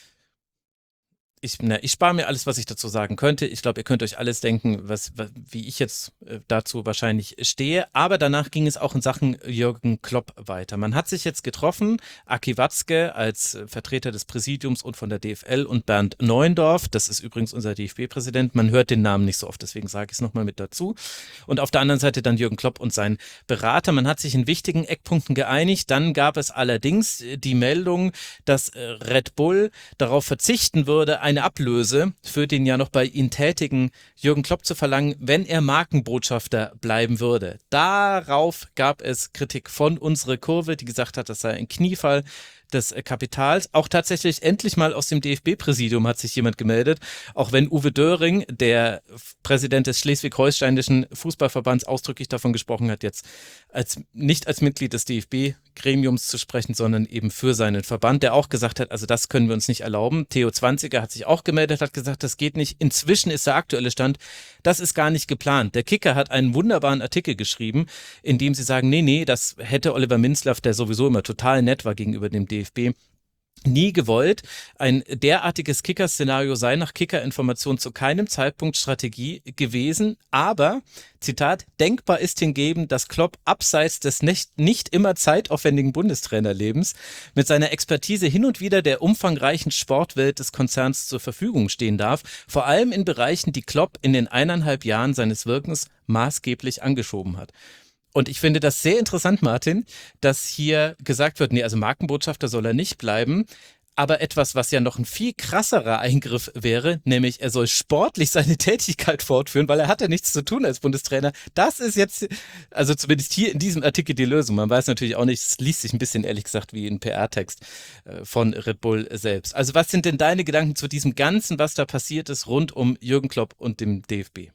Ich spare mir alles, was ich dazu sagen könnte. Ich glaube, ihr könnt euch alles denken, wie ich jetzt dazu wahrscheinlich stehe. Aber danach ging es auch in Sachen Jürgen Klopp weiter. Man hat sich jetzt getroffen, Aki Watzke als Vertreter des Präsidiums und von der DFL und Bernd Neuendorf, das ist übrigens unser DFB-Präsident. Man hört den Namen nicht so oft, deswegen sage ich es nochmal mit dazu. Und auf der anderen Seite dann Jürgen Klopp und sein Berater. Man hat sich in wichtigen Eckpunkten geeinigt. Dann gab es allerdings die Meldung, dass Red Bull darauf verzichten würde, eine Ablöse für den ja noch bei ihnen tätigen Jürgen Klopp zu verlangen, wenn er Markenbotschafter bleiben würde. Darauf gab es Kritik von unserer Kurve, die gesagt hat, das sei ein Kniefall des Kapitals. Auch tatsächlich endlich mal aus dem DFB-Präsidium hat sich jemand gemeldet, auch wenn Uwe Döring, der Präsident des Schleswig-Holsteinischen Fußballverbands, ausdrücklich davon gesprochen hat, jetzt nicht als Mitglied des DFB-Gremiums zu sprechen, sondern eben für seinen Verband, der auch gesagt hat, also das können wir uns nicht erlauben. Theo Zwanziger hat sich auch gemeldet, hat gesagt, das geht nicht. Inzwischen ist der aktuelle Stand, das ist gar nicht geplant. Der Kicker hat einen wunderbaren Artikel geschrieben, in dem sie sagen, nee, das hätte Oliver Minzlaff, der sowieso immer total nett war gegenüber dem DFB, nie gewollt. Ein derartiges Kicker-Szenario sei nach Kicker-Information zu keinem Zeitpunkt Strategie gewesen, aber, Zitat, denkbar ist hingegen, dass Klopp abseits des nicht immer zeitaufwendigen Bundestrainerlebens mit seiner Expertise hin und wieder der umfangreichen Sportwelt des Konzerns zur Verfügung stehen darf, vor allem in Bereichen, die Klopp in den 1,5 Jahren seines Wirkens maßgeblich angeschoben hat. Und ich finde das sehr interessant, Martin, dass hier gesagt wird, nee, also Markenbotschafter soll er nicht bleiben, aber etwas, was ja noch ein viel krasserer Eingriff wäre, nämlich er soll sportlich seine Tätigkeit fortführen, weil er hat ja nichts zu tun als Bundestrainer. Das ist jetzt, also zumindest hier in diesem Artikel die Lösung. Man weiß natürlich auch nicht, es liest sich ein bisschen, ehrlich gesagt, wie ein PR-Text von Red Bull selbst. Also was sind denn deine Gedanken zu diesem Ganzen, was da passiert ist, rund um Jürgen Klopp und dem DFB?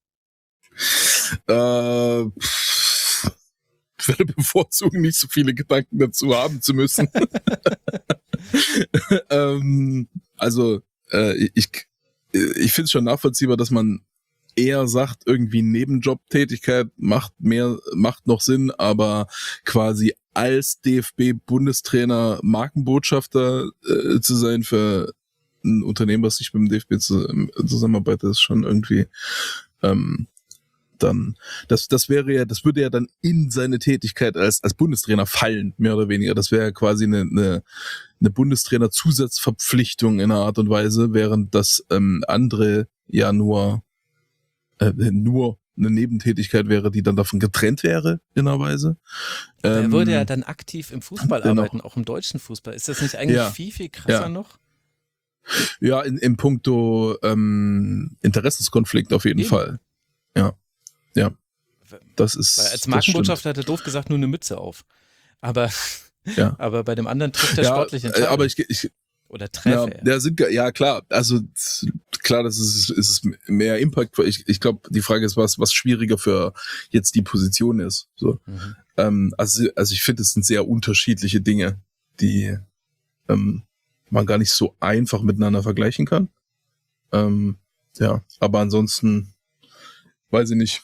Ich würde bevorzugen, nicht so viele Gedanken dazu haben zu müssen. Ich finde es schon nachvollziehbar, dass man eher sagt, irgendwie Nebenjobtätigkeit macht noch Sinn, aber quasi als DFB-Bundestrainer Markenbotschafter zu sein für ein Unternehmen, was sich mit dem DFB zusammenarbeitet, ist schon irgendwie dann, das würde ja dann in seine Tätigkeit als Bundestrainer fallen, mehr oder weniger. Das wäre ja quasi eine Bundestrainer-Zusatzverpflichtung in einer Art und Weise, während das andere ja nur eine Nebentätigkeit wäre, die dann davon getrennt wäre, in einer Weise. Er würde ja dann aktiv im Fußball arbeiten, auch im deutschen Fußball. Ist das nicht eigentlich viel, viel krasser noch? Ja, in puncto Interessenskonflikt auf jeden Fall. Ja, das ist. Weil als Markenbotschafter hat er doof gesagt nur eine Mütze auf. Aber bei dem anderen trifft er sportlich Entscheidungen. Aber oder Treffer. Ja, klar. Also klar, das ist mehr Impact. Ich glaube, die Frage ist, was schwieriger für jetzt die Position ist. So. Also ich finde, es sind sehr unterschiedliche Dinge, die man gar nicht so einfach miteinander vergleichen kann. Aber ansonsten weiß ich nicht.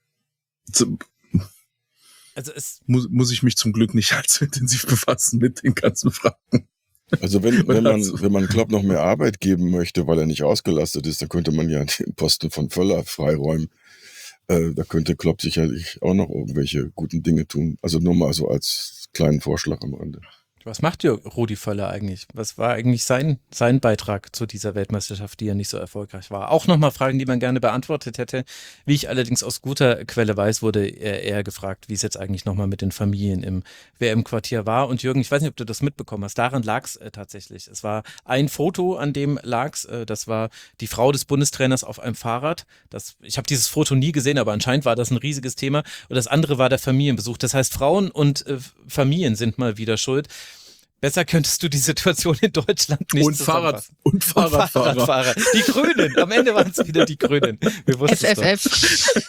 Also muss ich mich zum Glück nicht allzu intensiv befassen mit den ganzen Fragen. Also wenn man Klopp noch mehr Arbeit geben möchte, weil er nicht ausgelastet ist, dann könnte man ja den Posten von Völler freiräumen. Da könnte Klopp sicherlich auch noch irgendwelche guten Dinge tun. Also nur mal so als kleinen Vorschlag am Rande. Was macht Rudi Völler eigentlich? Was war eigentlich sein Beitrag zu dieser Weltmeisterschaft, die ja nicht so erfolgreich war? Auch nochmal Fragen, die man gerne beantwortet hätte. Wie ich allerdings aus guter Quelle weiß, wurde er eher gefragt, wie es jetzt eigentlich nochmal mit den Familien im WM-Quartier war. Und Jürgen, ich weiß nicht, ob du das mitbekommen hast, daran lag es tatsächlich. Es war ein Foto, an dem lag es. Das war die Frau des Bundestrainers auf einem Fahrrad. Ich habe dieses Foto nie gesehen, aber anscheinend war das ein riesiges Thema. Und das andere war der Familienbesuch. Das heißt, Frauen und Familien sind mal wieder schuld. Besser könntest du die Situation in Deutschland nicht zusammenfassen. Und Fahrradfahrer. Die Grünen. Am Ende waren es wieder die Grünen. Wir wussten FFF.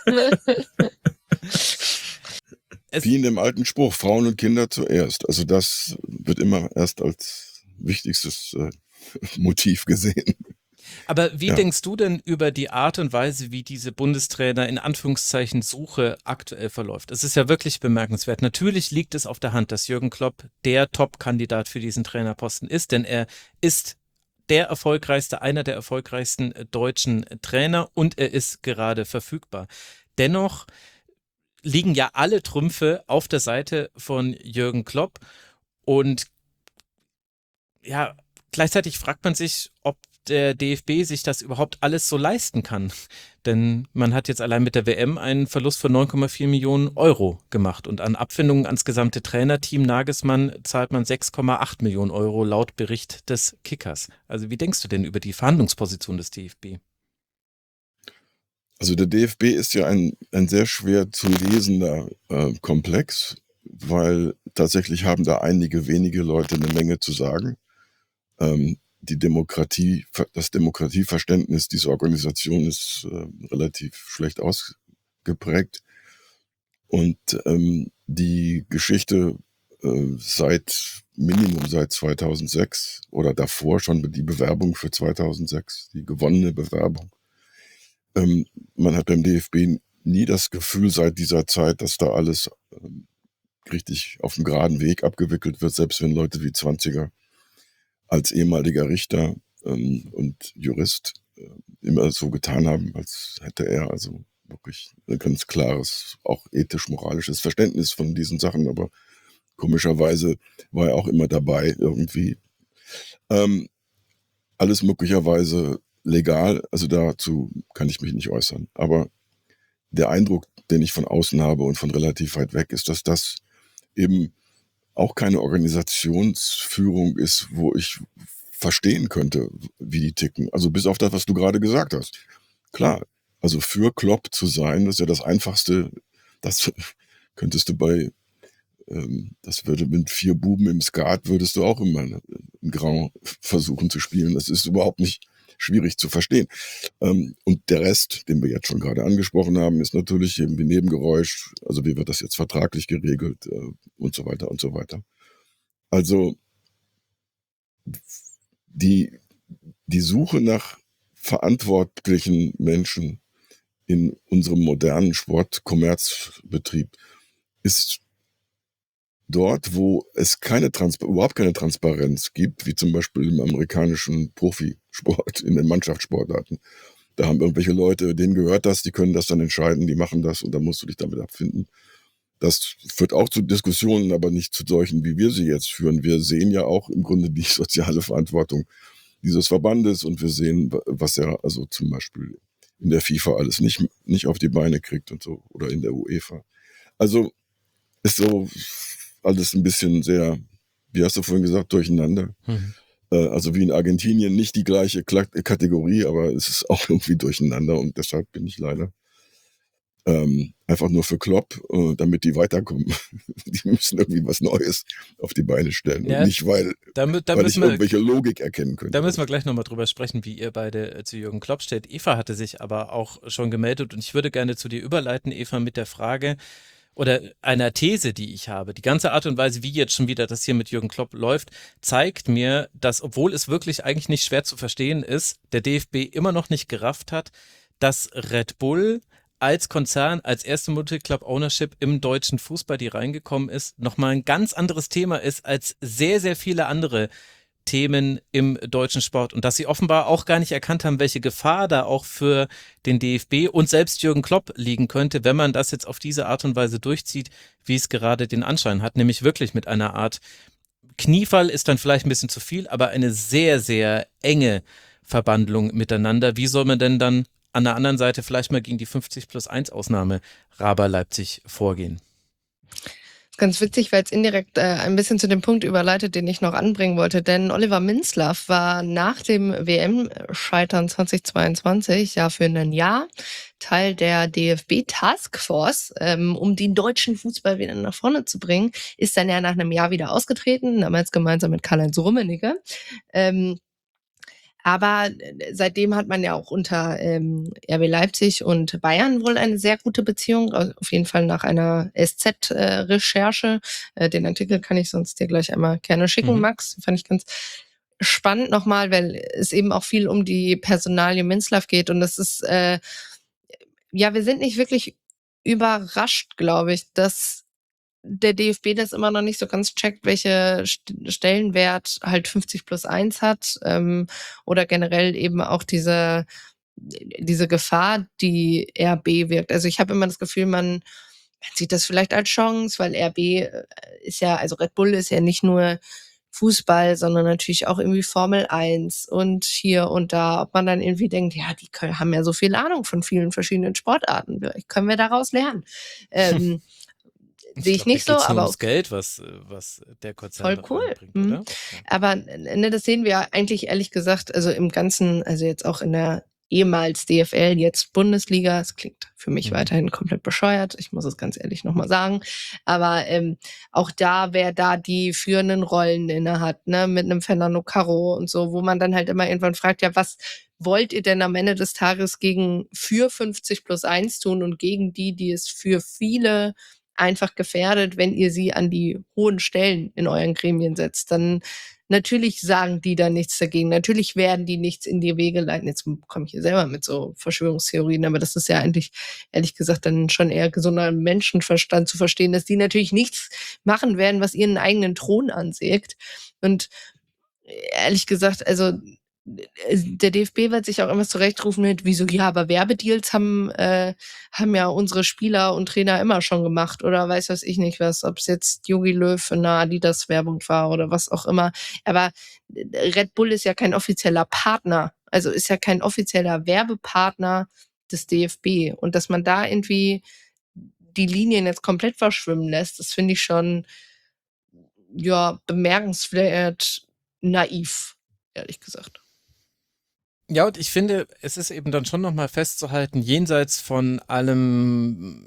Wie in dem alten Spruch, Frauen und Kinder zuerst. Also das wird immer erst als wichtigstes Motiv gesehen. Aber wie denkst du denn über die Art und Weise, wie diese Bundestrainer in Anführungszeichen Suche aktuell verläuft? Es ist ja wirklich bemerkenswert. Natürlich liegt es auf der Hand, dass Jürgen Klopp der Top-Kandidat für diesen Trainerposten ist, denn er ist einer der erfolgreichsten deutschen Trainer und er ist gerade verfügbar. Dennoch liegen ja alle Trümpfe auf der Seite von Jürgen Klopp und ja, gleichzeitig fragt man sich, ob der DFB sich das überhaupt alles so leisten kann. Denn man hat jetzt allein mit der WM einen Verlust von 9,4 Millionen Euro gemacht und an Abfindungen ans gesamte Trainerteam Nagelsmann zahlt man 6,8 Millionen Euro laut Bericht des Kickers. Also wie denkst du denn über die Verhandlungsposition des DFB? Also der DFB ist ja ein sehr schwer zu lesender Komplex, weil tatsächlich haben da einige wenige Leute eine Menge zu sagen. Das Demokratieverständnis dieser Organisation ist relativ schlecht ausgeprägt. Und die Geschichte seit 2006 oder davor schon die Bewerbung für 2006, die gewonnene Bewerbung. Man hat beim DFB nie das Gefühl seit dieser Zeit, dass da alles richtig auf dem geraden Weg abgewickelt wird, selbst wenn Leute wie Zwanziger als ehemaliger Richter und Jurist immer so getan haben, als hätte er also wirklich ein ganz klares, auch ethisch-moralisches Verständnis von diesen Sachen, aber komischerweise war er auch immer dabei irgendwie. Alles möglicherweise legal, also dazu kann ich mich nicht äußern. Aber der Eindruck, den ich von außen habe und von relativ weit weg, ist, dass das eben auch keine Organisationsführung ist, wo ich verstehen könnte, wie die ticken. Also bis auf das, was du gerade gesagt hast. Klar, also für Klopp zu sein, das ist ja das Einfachste. Das könntest du das würde mit 4 Buben im Skat, würdest du auch immer ein Grand versuchen zu spielen. Das ist überhaupt nicht schwierig zu verstehen. Und der Rest, den wir jetzt schon gerade angesprochen haben, ist natürlich eben wie Nebengeräusch, also wie wird das jetzt vertraglich geregelt und so weiter und so weiter. Also die Suche nach verantwortlichen Menschen in unserem modernen Sport-Kommerzbetrieb ist dort, wo es überhaupt keine Transparenz gibt, wie zum Beispiel im amerikanischen Profisport, in den Mannschaftssportarten. Da haben irgendwelche Leute, denen gehört das, die können das dann entscheiden, die machen das und dann musst du dich damit abfinden. Das führt auch zu Diskussionen, aber nicht zu solchen, wie wir sie jetzt führen. Wir sehen ja auch im Grunde die soziale Verantwortung dieses Verbandes und wir sehen, was er also zum Beispiel in der FIFA alles nicht auf die Beine kriegt und so oder in der UEFA. Also ist so alles ein bisschen sehr, wie hast du vorhin gesagt, durcheinander. Also wie in Argentinien nicht die gleiche Kategorie, aber es ist auch irgendwie durcheinander und deshalb bin ich leider einfach nur für Klopp, damit die weiterkommen. Die müssen irgendwie was Neues auf die Beine stellen und nicht, weil ich irgendwelche Logik erkennen könnte. Da müssen wir gleich nochmal drüber sprechen, wie ihr beide zu Jürgen Klopp steht. Eva hatte sich aber auch schon gemeldet und ich würde gerne zu dir überleiten, Eva, mit der Frage, oder einer These, die ich habe. Die ganze Art und Weise, wie jetzt schon wieder das hier mit Jürgen Klopp läuft, zeigt mir, dass, obwohl es wirklich eigentlich nicht schwer zu verstehen ist, der DFB immer noch nicht gerafft hat, dass Red Bull als Konzern, als erste Multiclub-Ownership im deutschen Fußball, die reingekommen ist, nochmal ein ganz anderes Thema ist als sehr, sehr viele andere Themen im deutschen Sport und dass sie offenbar auch gar nicht erkannt haben, welche Gefahr da auch für den DFB und selbst Jürgen Klopp liegen könnte, wenn man das jetzt auf diese Art und Weise durchzieht, wie es gerade den Anschein hat, nämlich wirklich mit einer Art Kniefall ist dann vielleicht ein bisschen zu viel, aber eine sehr, sehr enge Verbandlung miteinander. Wie soll man denn dann an der anderen Seite vielleicht mal gegen die 50+1 Ausnahme Raber Leipzig vorgehen? Ganz witzig, weil es indirekt ein bisschen zu dem Punkt überleitet, den ich noch anbringen wollte. Denn Oliver Minzlaff war nach dem WM-Scheitern 2022 ja für ein Jahr Teil der DFB-Taskforce, um den deutschen Fußball wieder nach vorne zu bringen. Ist dann ja nach einem Jahr wieder ausgetreten, damals gemeinsam mit Karl-Heinz Rummenigge. Aber seitdem hat man ja auch unter RB Leipzig und Bayern wohl eine sehr gute Beziehung, auf jeden Fall nach einer SZ-Recherche. Den Artikel kann ich sonst dir gleich einmal gerne schicken, Max. Fand ich ganz spannend nochmal, weil es eben auch viel um die Personalie Minzlaff geht. Und das ist, wir sind nicht wirklich überrascht, glaube ich, dass der DFB das immer noch nicht so ganz checkt, welche Stellenwert halt 50+1 hat, oder generell eben auch diese Gefahr, die RB wirkt. Also ich habe immer das Gefühl, man sieht das vielleicht als Chance, weil RB ist ja, also Red Bull ist ja nicht nur Fußball, sondern natürlich auch irgendwie Formel 1 und hier und da, ob man dann irgendwie denkt, ja, die haben ja so viel Ahnung von vielen verschiedenen Sportarten, vielleicht können wir daraus lernen. Sehe ich nicht so, aber ums Geld, was der Konzern voll cool. bringt, oder? Aber das sehen wir eigentlich ehrlich gesagt, also im Ganzen, also jetzt auch in der ehemals DFL, jetzt Bundesliga, es klingt für mich weiterhin komplett bescheuert, ich muss es ganz ehrlich nochmal sagen, aber auch da, wer da die führenden Rollen inne hat, ne, mit einem Fernando Caro und so, wo man dann halt immer irgendwann fragt, ja, was wollt ihr denn am Ende des Tages für 50+1 tun und gegen die es für viele einfach gefährdet, wenn ihr sie an die hohen Stellen in euren Gremien setzt, dann natürlich sagen die da nichts dagegen. Natürlich werden die nichts in die Wege leiten. Jetzt komme ich hier selber mit so Verschwörungstheorien, aber das ist ja eigentlich, ehrlich gesagt, dann schon eher gesunder Menschenverstand zu verstehen, dass die natürlich nichts machen werden, was ihren eigenen Thron ansägt. Und ehrlich gesagt, also der DFB wird sich auch immer zurechtrufen mit, wieso, ja, aber Werbedeals haben ja unsere Spieler und Trainer immer schon gemacht oder weiß ich nicht was, ob es jetzt Jogi Löw in einer Adidas-Werbung war oder was auch immer. Aber Red Bull ist ja kein offizieller Partner, also ist ja kein offizieller Werbepartner des DFB. Und dass man da irgendwie die Linien jetzt komplett verschwimmen lässt, das finde ich schon, ja, bemerkenswert naiv, ehrlich gesagt. Ja, und ich finde, es ist eben dann schon nochmal festzuhalten, jenseits von allem,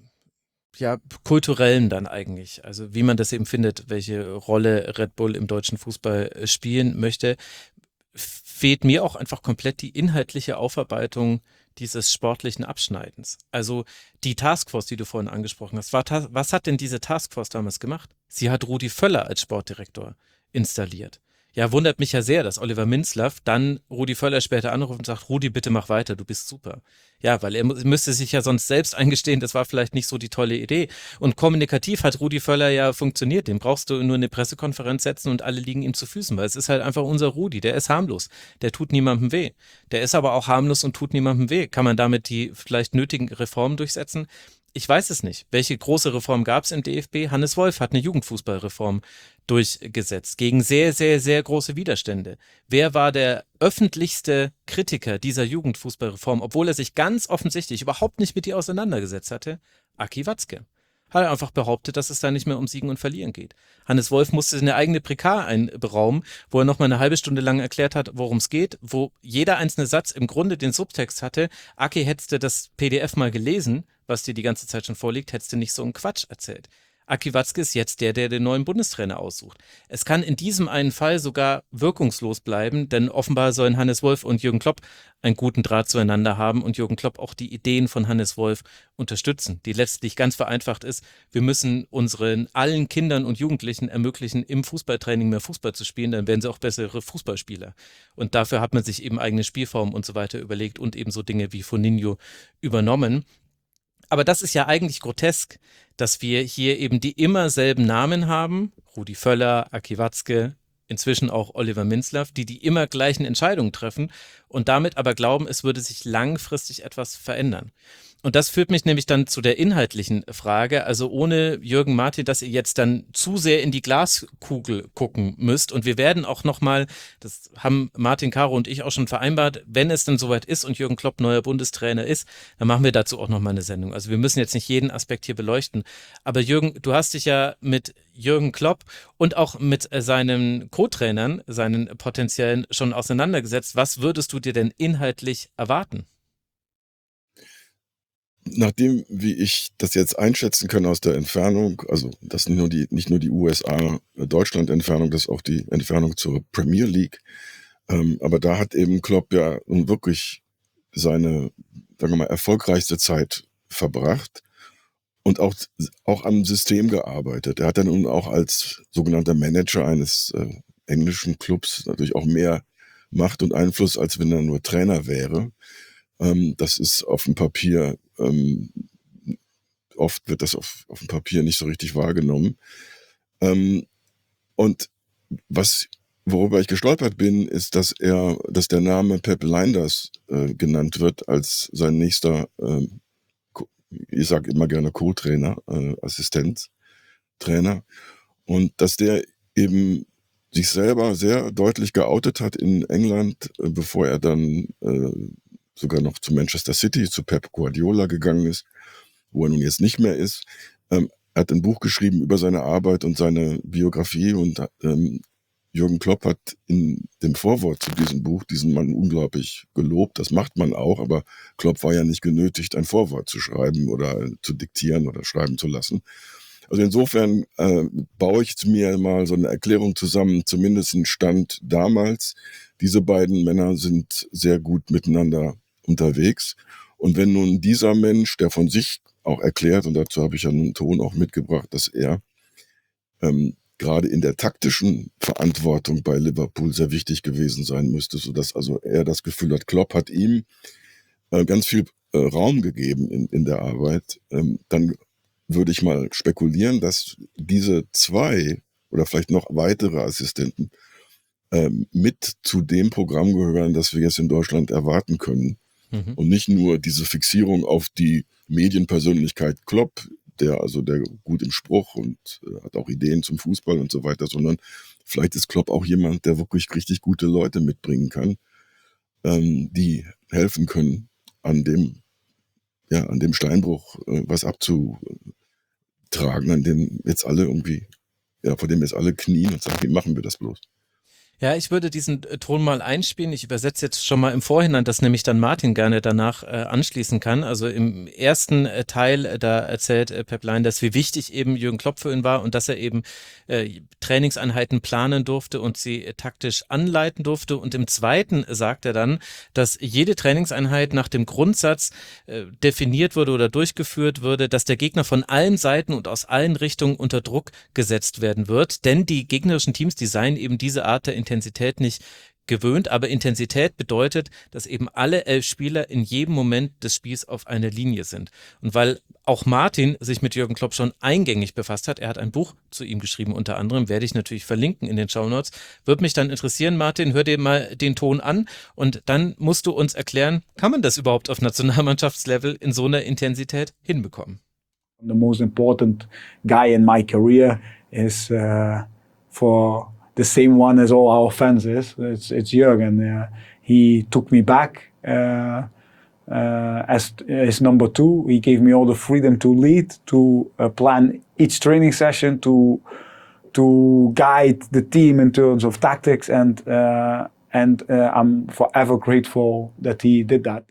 ja, kulturellen dann eigentlich, also wie man das eben findet, welche Rolle Red Bull im deutschen Fußball spielen möchte, fehlt mir auch einfach komplett die inhaltliche Aufarbeitung dieses sportlichen Abschneidens. Also die Taskforce, die du vorhin angesprochen hast, was hat denn diese Taskforce damals gemacht? Sie hat Rudi Völler als Sportdirektor installiert. Ja, wundert mich ja sehr, dass Oliver Minzlaff dann Rudi Völler später anruft und sagt, Rudi, bitte mach weiter, du bist super. Ja, weil er müsste sich ja sonst selbst eingestehen, das war vielleicht nicht so die tolle Idee. Und kommunikativ hat Rudi Völler ja funktioniert. Dem brauchst du nur eine Pressekonferenz setzen und alle liegen ihm zu Füßen, weil es ist halt einfach unser Rudi, der ist harmlos, der tut niemandem weh. Der ist aber auch harmlos und tut niemandem weh. Kann man damit die vielleicht nötigen Reformen durchsetzen? Ich weiß es nicht. Welche große Reform gab es im DFB? Hannes Wolf hat eine Jugendfußballreform durchgesetzt, gegen sehr, sehr, sehr große Widerstände. Wer war der öffentlichste Kritiker dieser Jugendfußballreform, obwohl er sich ganz offensichtlich überhaupt nicht mit ihr auseinandergesetzt hatte? Aki Watzke. Hat er einfach behauptet, dass es da nicht mehr um Siegen und Verlieren geht. Hannes Wolf musste eine eigene Prekar einberaumen, wo er nochmal eine halbe Stunde lang erklärt hat, worum es geht, wo jeder einzelne Satz im Grunde den Subtext hatte. Aki, hättest du das PDF mal gelesen, was dir die ganze Zeit schon vorliegt, hättest du nicht so einen Quatsch erzählt. Aki Watzke ist jetzt der den neuen Bundestrainer aussucht. Es kann in diesem einen Fall sogar wirkungslos bleiben, denn offenbar sollen Hannes Wolf und Jürgen Klopp einen guten Draht zueinander haben und Jürgen Klopp auch die Ideen von Hannes Wolf unterstützen, die letztlich ganz vereinfacht ist, wir müssen unseren allen Kindern und Jugendlichen ermöglichen, im Fußballtraining mehr Fußball zu spielen, dann werden sie auch bessere Fußballspieler. Und dafür hat man sich eben eigene Spielformen und so weiter überlegt und eben so Dinge wie Foninho übernommen. Aber das ist ja eigentlich grotesk, dass wir hier eben die immer selben Namen haben, Rudi Völler, Aki Watzke, inzwischen auch Oliver Minzlaff, die immer gleichen Entscheidungen treffen und damit aber glauben, es würde sich langfristig etwas verändern. Und das führt mich nämlich dann zu der inhaltlichen Frage, also ohne Jürgen, Martin, dass ihr jetzt dann zu sehr in die Glaskugel gucken müsst. Und wir werden auch nochmal, das haben Martin, Caro und ich auch schon vereinbart, wenn es dann soweit ist und Jürgen Klopp neuer Bundestrainer ist, dann machen wir dazu auch nochmal eine Sendung. Also wir müssen jetzt nicht jeden Aspekt hier beleuchten. Aber Jürgen, du hast dich ja mit Jürgen Klopp und auch mit seinen Co-Trainern, seinen potenziellen, schon auseinandergesetzt. Was würdest du dir denn inhaltlich erwarten? Nachdem, wie ich das jetzt einschätzen kann aus der Entfernung, also das nicht nur die USA-Deutschland-Entfernung, das ist auch die Entfernung zur Premier League. Aber da hat eben Klopp ja nun wirklich seine, sagen wir mal, erfolgreichste Zeit verbracht und auch am System gearbeitet. Er hat dann nun auch als sogenannter Manager eines englischen Clubs natürlich auch mehr Macht und Einfluss, als wenn er nur Trainer wäre. Das ist auf dem Papier, oft wird das auf dem Papier nicht so richtig wahrgenommen. Und worüber ich gestolpert bin, ist, dass der Name Pep Lijnders genannt wird als sein nächster, ich sage immer gerne Co-Trainer, Assistenztrainer, und dass der eben sich selber sehr deutlich geoutet hat in England, bevor er dann sogar noch zu Manchester City, zu Pep Guardiola gegangen ist, wo er nun jetzt nicht mehr ist. Er hat ein Buch geschrieben über seine Arbeit und seine Biografie, und Jürgen Klopp hat in dem Vorwort zu diesem Buch diesen Mann unglaublich gelobt. Das macht man auch, aber Klopp war ja nicht genötigt, ein Vorwort zu schreiben oder zu diktieren oder schreiben zu lassen. Also insofern baue ich mir mal so eine Erklärung zusammen, zumindest ein Stand damals. Diese beiden Männer sind sehr gut miteinander unterwegs. Und wenn nun dieser Mensch, der von sich auch erklärt, und dazu habe ich ja einen Ton auch mitgebracht, dass er gerade in der taktischen Verantwortung bei Liverpool sehr wichtig gewesen sein müsste, sodass also er das Gefühl hat, Klopp hat ihm ganz viel Raum gegeben in der Arbeit, dann würde ich mal spekulieren, dass diese 2 oder vielleicht noch weitere Assistenten mit zu dem Programm gehören, das wir jetzt in Deutschland erwarten können. Mhm. Und nicht nur diese Fixierung auf die Medienpersönlichkeit Klopp, der gut im Spruch und hat auch Ideen zum Fußball und so weiter, sondern vielleicht ist Klopp auch jemand, der wirklich richtig gute Leute mitbringen kann, die helfen können, an dem Steinbruch was abzutragen, an dem jetzt alle vor dem jetzt alle knien und sagen, wie machen wir das bloß? Ja, ich würde diesen Ton mal einspielen. Ich übersetze jetzt schon mal im Vorhinein, dass nämlich dann Martin gerne danach anschließen kann. Also im ersten Teil, da erzählt Pep Lijnders, wie wichtig eben Jürgen Klopp für ihn war und dass er eben Trainingseinheiten planen durfte und sie taktisch anleiten durfte. Und im zweiten sagt er dann, dass jede Trainingseinheit nach dem Grundsatz definiert wurde oder durchgeführt wurde, dass der Gegner von allen Seiten und aus allen Richtungen unter Druck gesetzt werden wird. Denn die gegnerischen Teams, die seien eben diese Art der Intensität nicht gewöhnt, aber Intensität bedeutet, dass eben alle 11 Spieler in jedem Moment des Spiels auf einer Linie sind. Und weil auch Martin sich mit Jürgen Klopp schon eingängig befasst hat, er hat ein Buch zu ihm geschrieben, unter anderem, werde ich natürlich verlinken in den Shownotes, würde mich dann interessieren, Martin, hör dir mal den Ton an und dann musst du uns erklären, kann man das überhaupt auf Nationalmannschaftslevel in so einer Intensität hinbekommen? The most important guy in my career is for the same one as all our fans is. It's Jürgen. He took me back as his number 2. He gave me all the freedom to lead, to plan each training session, to guide the team in terms of tactics, and I'm forever grateful that he did that.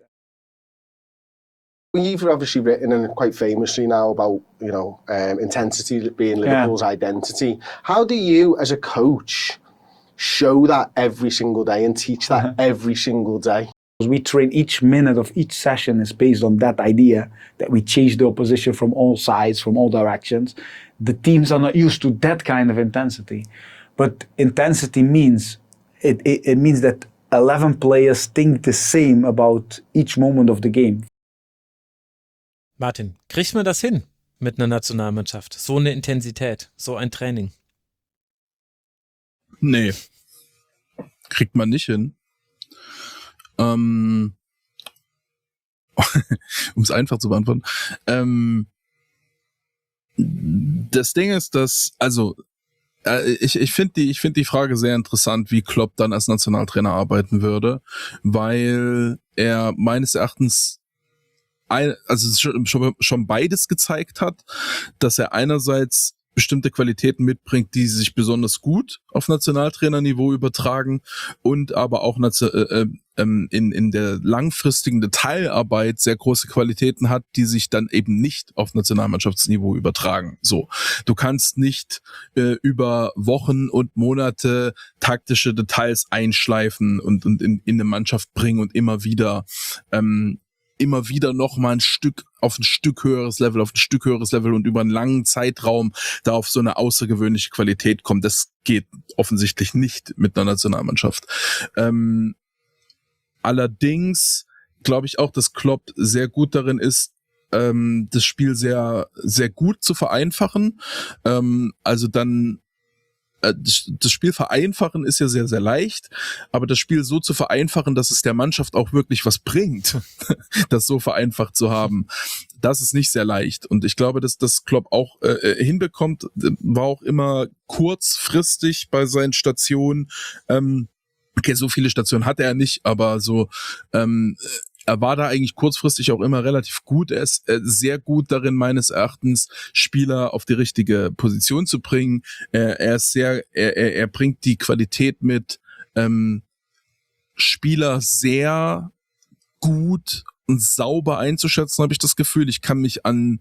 You've obviously written and quite famously now about, intensity being Liverpool's identity. How do you, as a coach, show that every single day and teach that every single day? We train each minute of each session is based on that idea that we chase the opposition from all sides, from all directions. The teams are not used to that kind of intensity. But intensity means, it means that 11 players think the same about each moment of the game. Martin, kriegt man das hin mit einer Nationalmannschaft? So eine Intensität, so ein Training? Nee, kriegt man nicht hin. um es einfach zu beantworten. Das Ding ist, dass, also ich finde die Frage sehr interessant, wie Klopp dann als Nationaltrainer arbeiten würde, weil er meines Erachtens schon beides gezeigt hat, dass er einerseits bestimmte Qualitäten mitbringt, die sich besonders gut auf Nationaltrainerniveau übertragen und aber auch in der langfristigen Detailarbeit sehr große Qualitäten hat, die sich dann eben nicht auf Nationalmannschaftsniveau übertragen. So, du kannst nicht über Wochen und Monate taktische Details einschleifen und in eine Mannschaft bringen und immer wieder noch mal auf ein Stück höheres Level und über einen langen Zeitraum da auf so eine außergewöhnliche Qualität kommen. Das geht offensichtlich nicht mit einer Nationalmannschaft. Allerdings glaube ich auch, dass Klopp sehr gut darin ist, das Spiel sehr, sehr gut zu vereinfachen. Das Spiel vereinfachen ist ja sehr, sehr leicht, aber das Spiel so zu vereinfachen, dass es der Mannschaft auch wirklich was bringt, das so vereinfacht zu haben, das ist nicht sehr leicht. Und ich glaube, dass das Klopp auch hinbekommt, war auch immer kurzfristig bei seinen Stationen. Okay, so viele Stationen hatte er nicht, aber so er war da eigentlich kurzfristig auch immer relativ gut. Er ist sehr gut darin, meines Erachtens, Spieler auf die richtige Position zu bringen. Er bringt die Qualität mit, Spieler sehr gut und sauber einzuschätzen, habe ich das Gefühl. Ich kann mich an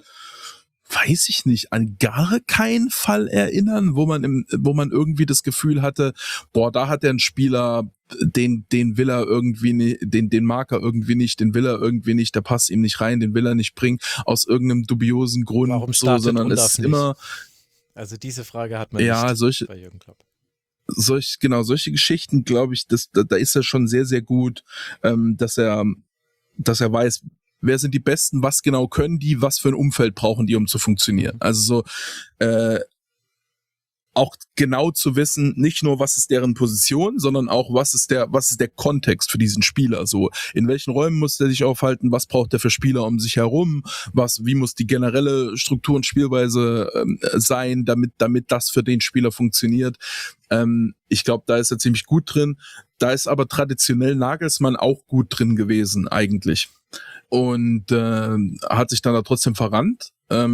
gar keinen Fall erinnern, wo man irgendwie das Gefühl hatte, da hat er einen Spieler, den will er irgendwie nicht, den mag er irgendwie nicht, den will er irgendwie nicht, der passt ihm nicht rein, den will er nicht bringen, aus irgendeinem dubiosen Grund. Warum so, sondern es ist immer. Also diese Frage hat man nicht bei Jürgen Klopp. Solche Geschichten, glaube ich, da ist er schon sehr, sehr gut, dass er weiß, wer sind die Besten, was genau können die, was für ein Umfeld brauchen die, um zu funktionieren. Also so auch genau zu wissen, nicht nur was ist deren Position, sondern auch was ist der Kontext für diesen Spieler. So, in welchen Räumen muss der sich aufhalten, was braucht der für Spieler um sich herum, wie muss die generelle Struktur und Spielweise sein, damit das für den Spieler funktioniert. Ich glaube, da ist er ziemlich gut drin. Da ist aber traditionell Nagelsmann auch gut drin gewesen eigentlich. Und hat sich dann da trotzdem verrannt.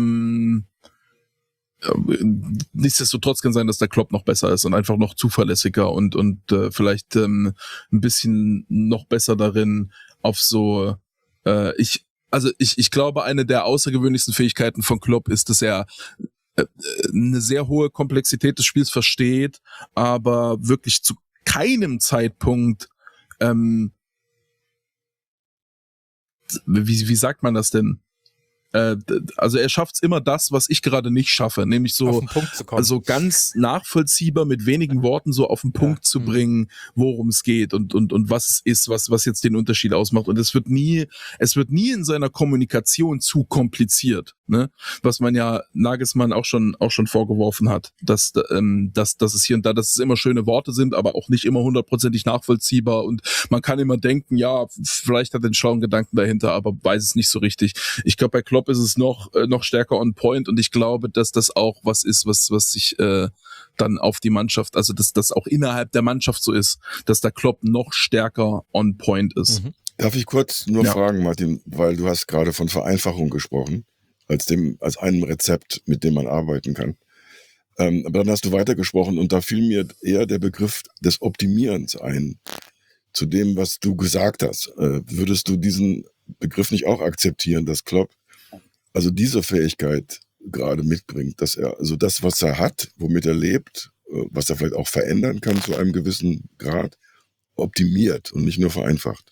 Nichtsdestotrotz kann sein, dass der Klopp noch besser ist und einfach noch zuverlässiger und vielleicht ein bisschen noch besser darin auf so ich glaube, eine der außergewöhnlichsten Fähigkeiten von Klopp ist, dass er eine sehr hohe Komplexität des Spiels versteht, aber wirklich zu keinem Zeitpunkt wie sagt man das denn? Also er schafft es immer das, was ich gerade nicht schaffe, nämlich so, auf den Punkt zu kommen. Also ganz nachvollziehbar mit wenigen Worten so auf den Punkt zu bringen, worum es geht und was es ist, was jetzt den Unterschied ausmacht. Und es wird nie in seiner Kommunikation zu kompliziert, ne? Was man ja Nagelsmann auch schon vorgeworfen hat, dass es hier und da, dass es immer schöne Worte sind, aber auch nicht immer 100%ig nachvollziehbar und man kann immer denken, ja, vielleicht hat er einen schlauen Gedanken dahinter, aber weiß es nicht so richtig. Ich glaube, bei Klopp ist es noch stärker on point und ich glaube, dass das auch was ist, was sich dann auf die Mannschaft, also dass das auch innerhalb der Mannschaft so ist, dass der Klopp noch stärker on point ist. Mhm. Darf ich kurz nur fragen, Martin, weil du hast gerade von Vereinfachung gesprochen, als einem Rezept, mit dem man arbeiten kann. Aber dann hast du weitergesprochen und da fiel mir eher der Begriff des Optimierens ein. Zu dem, was du gesagt hast. Würdest du diesen Begriff nicht auch akzeptieren, dass Klopp also diese Fähigkeit gerade mitbringt, dass er also das, was er hat, womit er lebt, was er vielleicht auch verändern kann zu einem gewissen Grad, optimiert und nicht nur vereinfacht?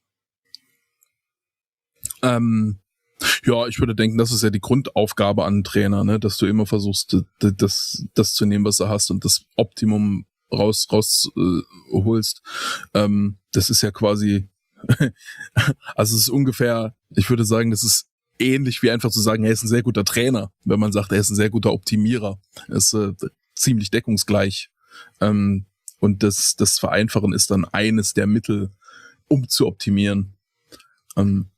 Ja, ich würde denken, das ist ja die Grundaufgabe an einen Trainer, ne? Dass du immer versuchst, das zu nehmen, was du hast und das Optimum rausholst. Das ist ja quasi, also es ist ungefähr, ich würde sagen, das ist ähnlich wie einfach zu sagen, er ist ein sehr guter Trainer, wenn man sagt, er ist ein sehr guter Optimierer. Er ist ziemlich deckungsgleich. Und das Vereinfachen ist dann eines der Mittel, um zu optimieren.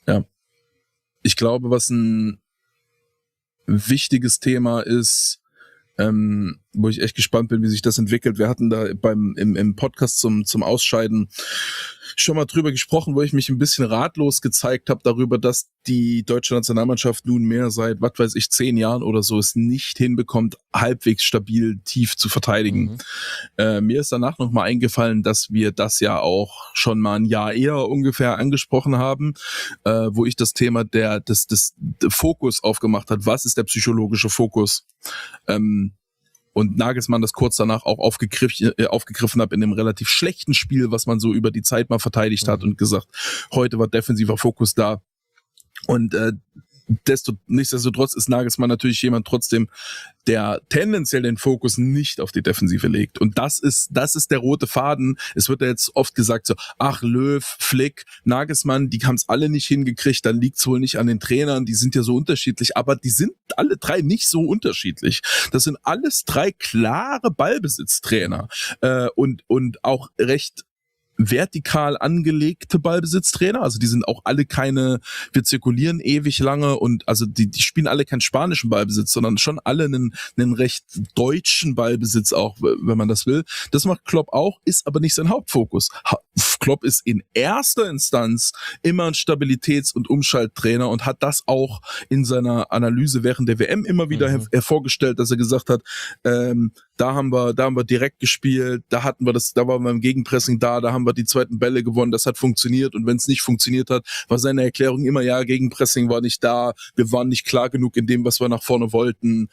Ja. Ich glaube, was ein wichtiges Thema ist, wo ich echt gespannt bin, wie sich das entwickelt. Wir hatten da im Podcast zum Ausscheiden schon mal drüber gesprochen, wo ich mich ein bisschen ratlos gezeigt habe darüber, dass die deutsche Nationalmannschaft nunmehr seit, 10 Jahren oder so es nicht hinbekommt, halbwegs stabil tief zu verteidigen. Mir ist danach nochmal eingefallen, dass wir das ja auch schon mal ein Jahr eher ungefähr angesprochen haben, wo ich das Thema des Fokus aufgemacht hat. Was ist der psychologische Fokus? Und Nagelsmann das kurz danach auch aufgegriffen hat in einem relativ schlechten Spiel, was man so über die Zeit mal verteidigt hat und gesagt, heute war defensiver Fokus da. Und nichtsdestotrotz ist Nagelsmann natürlich jemand trotzdem, der tendenziell den Fokus nicht auf die Defensive legt. Und das ist der rote Faden. Es wird ja jetzt oft gesagt so, ach, Löw, Flick, Nagelsmann, die haben es alle nicht hingekriegt, dann liegt es wohl nicht an den Trainern, die sind ja so unterschiedlich, aber die sind alle drei nicht so unterschiedlich. Das sind alles drei klare Ballbesitztrainer und auch recht vertikal angelegte Ballbesitztrainer, also die sind auch alle wir zirkulieren ewig lange und also die spielen alle keinen spanischen Ballbesitz, sondern schon alle einen recht deutschen Ballbesitz auch, wenn man das will. Das macht Klopp auch, ist aber nicht sein Hauptfokus. Klopp ist in erster Instanz immer ein Stabilitäts- und Umschalttrainer und hat das auch in seiner Analyse während der WM immer wieder hervorgestellt, dass er gesagt hat, da haben wir direkt gespielt, da waren wir im Gegenpressing da haben wir die zweiten Bälle gewonnen, das hat funktioniert und wenn es nicht funktioniert hat, war seine Erklärung immer, ja, Gegenpressing war nicht da, wir waren nicht klar genug in dem, was wir nach vorne wollten.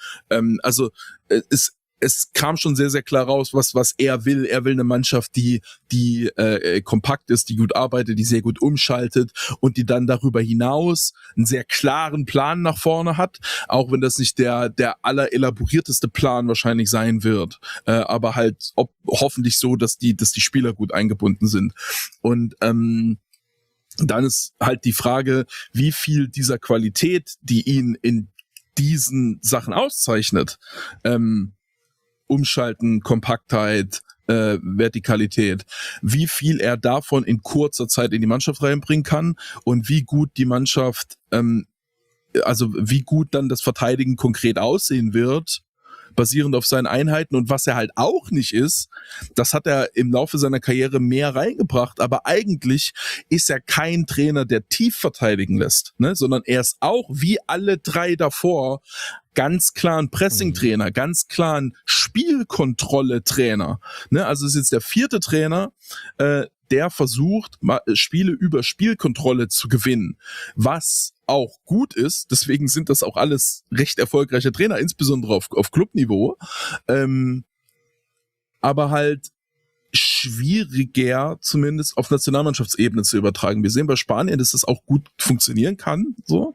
Es kam schon sehr, sehr klar raus, was er will. Er will eine Mannschaft, die kompakt ist, die gut arbeitet, die sehr gut umschaltet und die dann darüber hinaus einen sehr klaren Plan nach vorne hat, auch wenn das nicht der allerelaborierteste Plan wahrscheinlich sein wird, aber halt hoffentlich so, dass die Spieler gut eingebunden sind. Und dann ist halt die Frage, wie viel dieser Qualität, die ihn in diesen Sachen auszeichnet, Umschalten, Kompaktheit, Vertikalität, wie viel er davon in kurzer Zeit in die Mannschaft reinbringen kann und wie gut die Mannschaft, wie gut dann das Verteidigen konkret aussehen wird, basierend auf seinen Einheiten. Und was er halt auch nicht ist, das hat er im Laufe seiner Karriere mehr reingebracht, aber eigentlich ist er kein Trainer, der tief verteidigen lässt, ne? Sondern er ist auch, wie alle drei davor, ganz klar ein Pressing-Trainer, ganz klar ein Spielkontrolle-Trainer. Ne? Also es ist jetzt der 4. Trainer, der versucht, Spiele über Spielkontrolle zu gewinnen, was auch gut ist. Deswegen sind das auch alles recht erfolgreiche Trainer, insbesondere auf Clubniveau. Aber halt schwieriger, zumindest auf Nationalmannschaftsebene zu übertragen. Wir sehen bei Spanien, dass das auch gut funktionieren kann, so.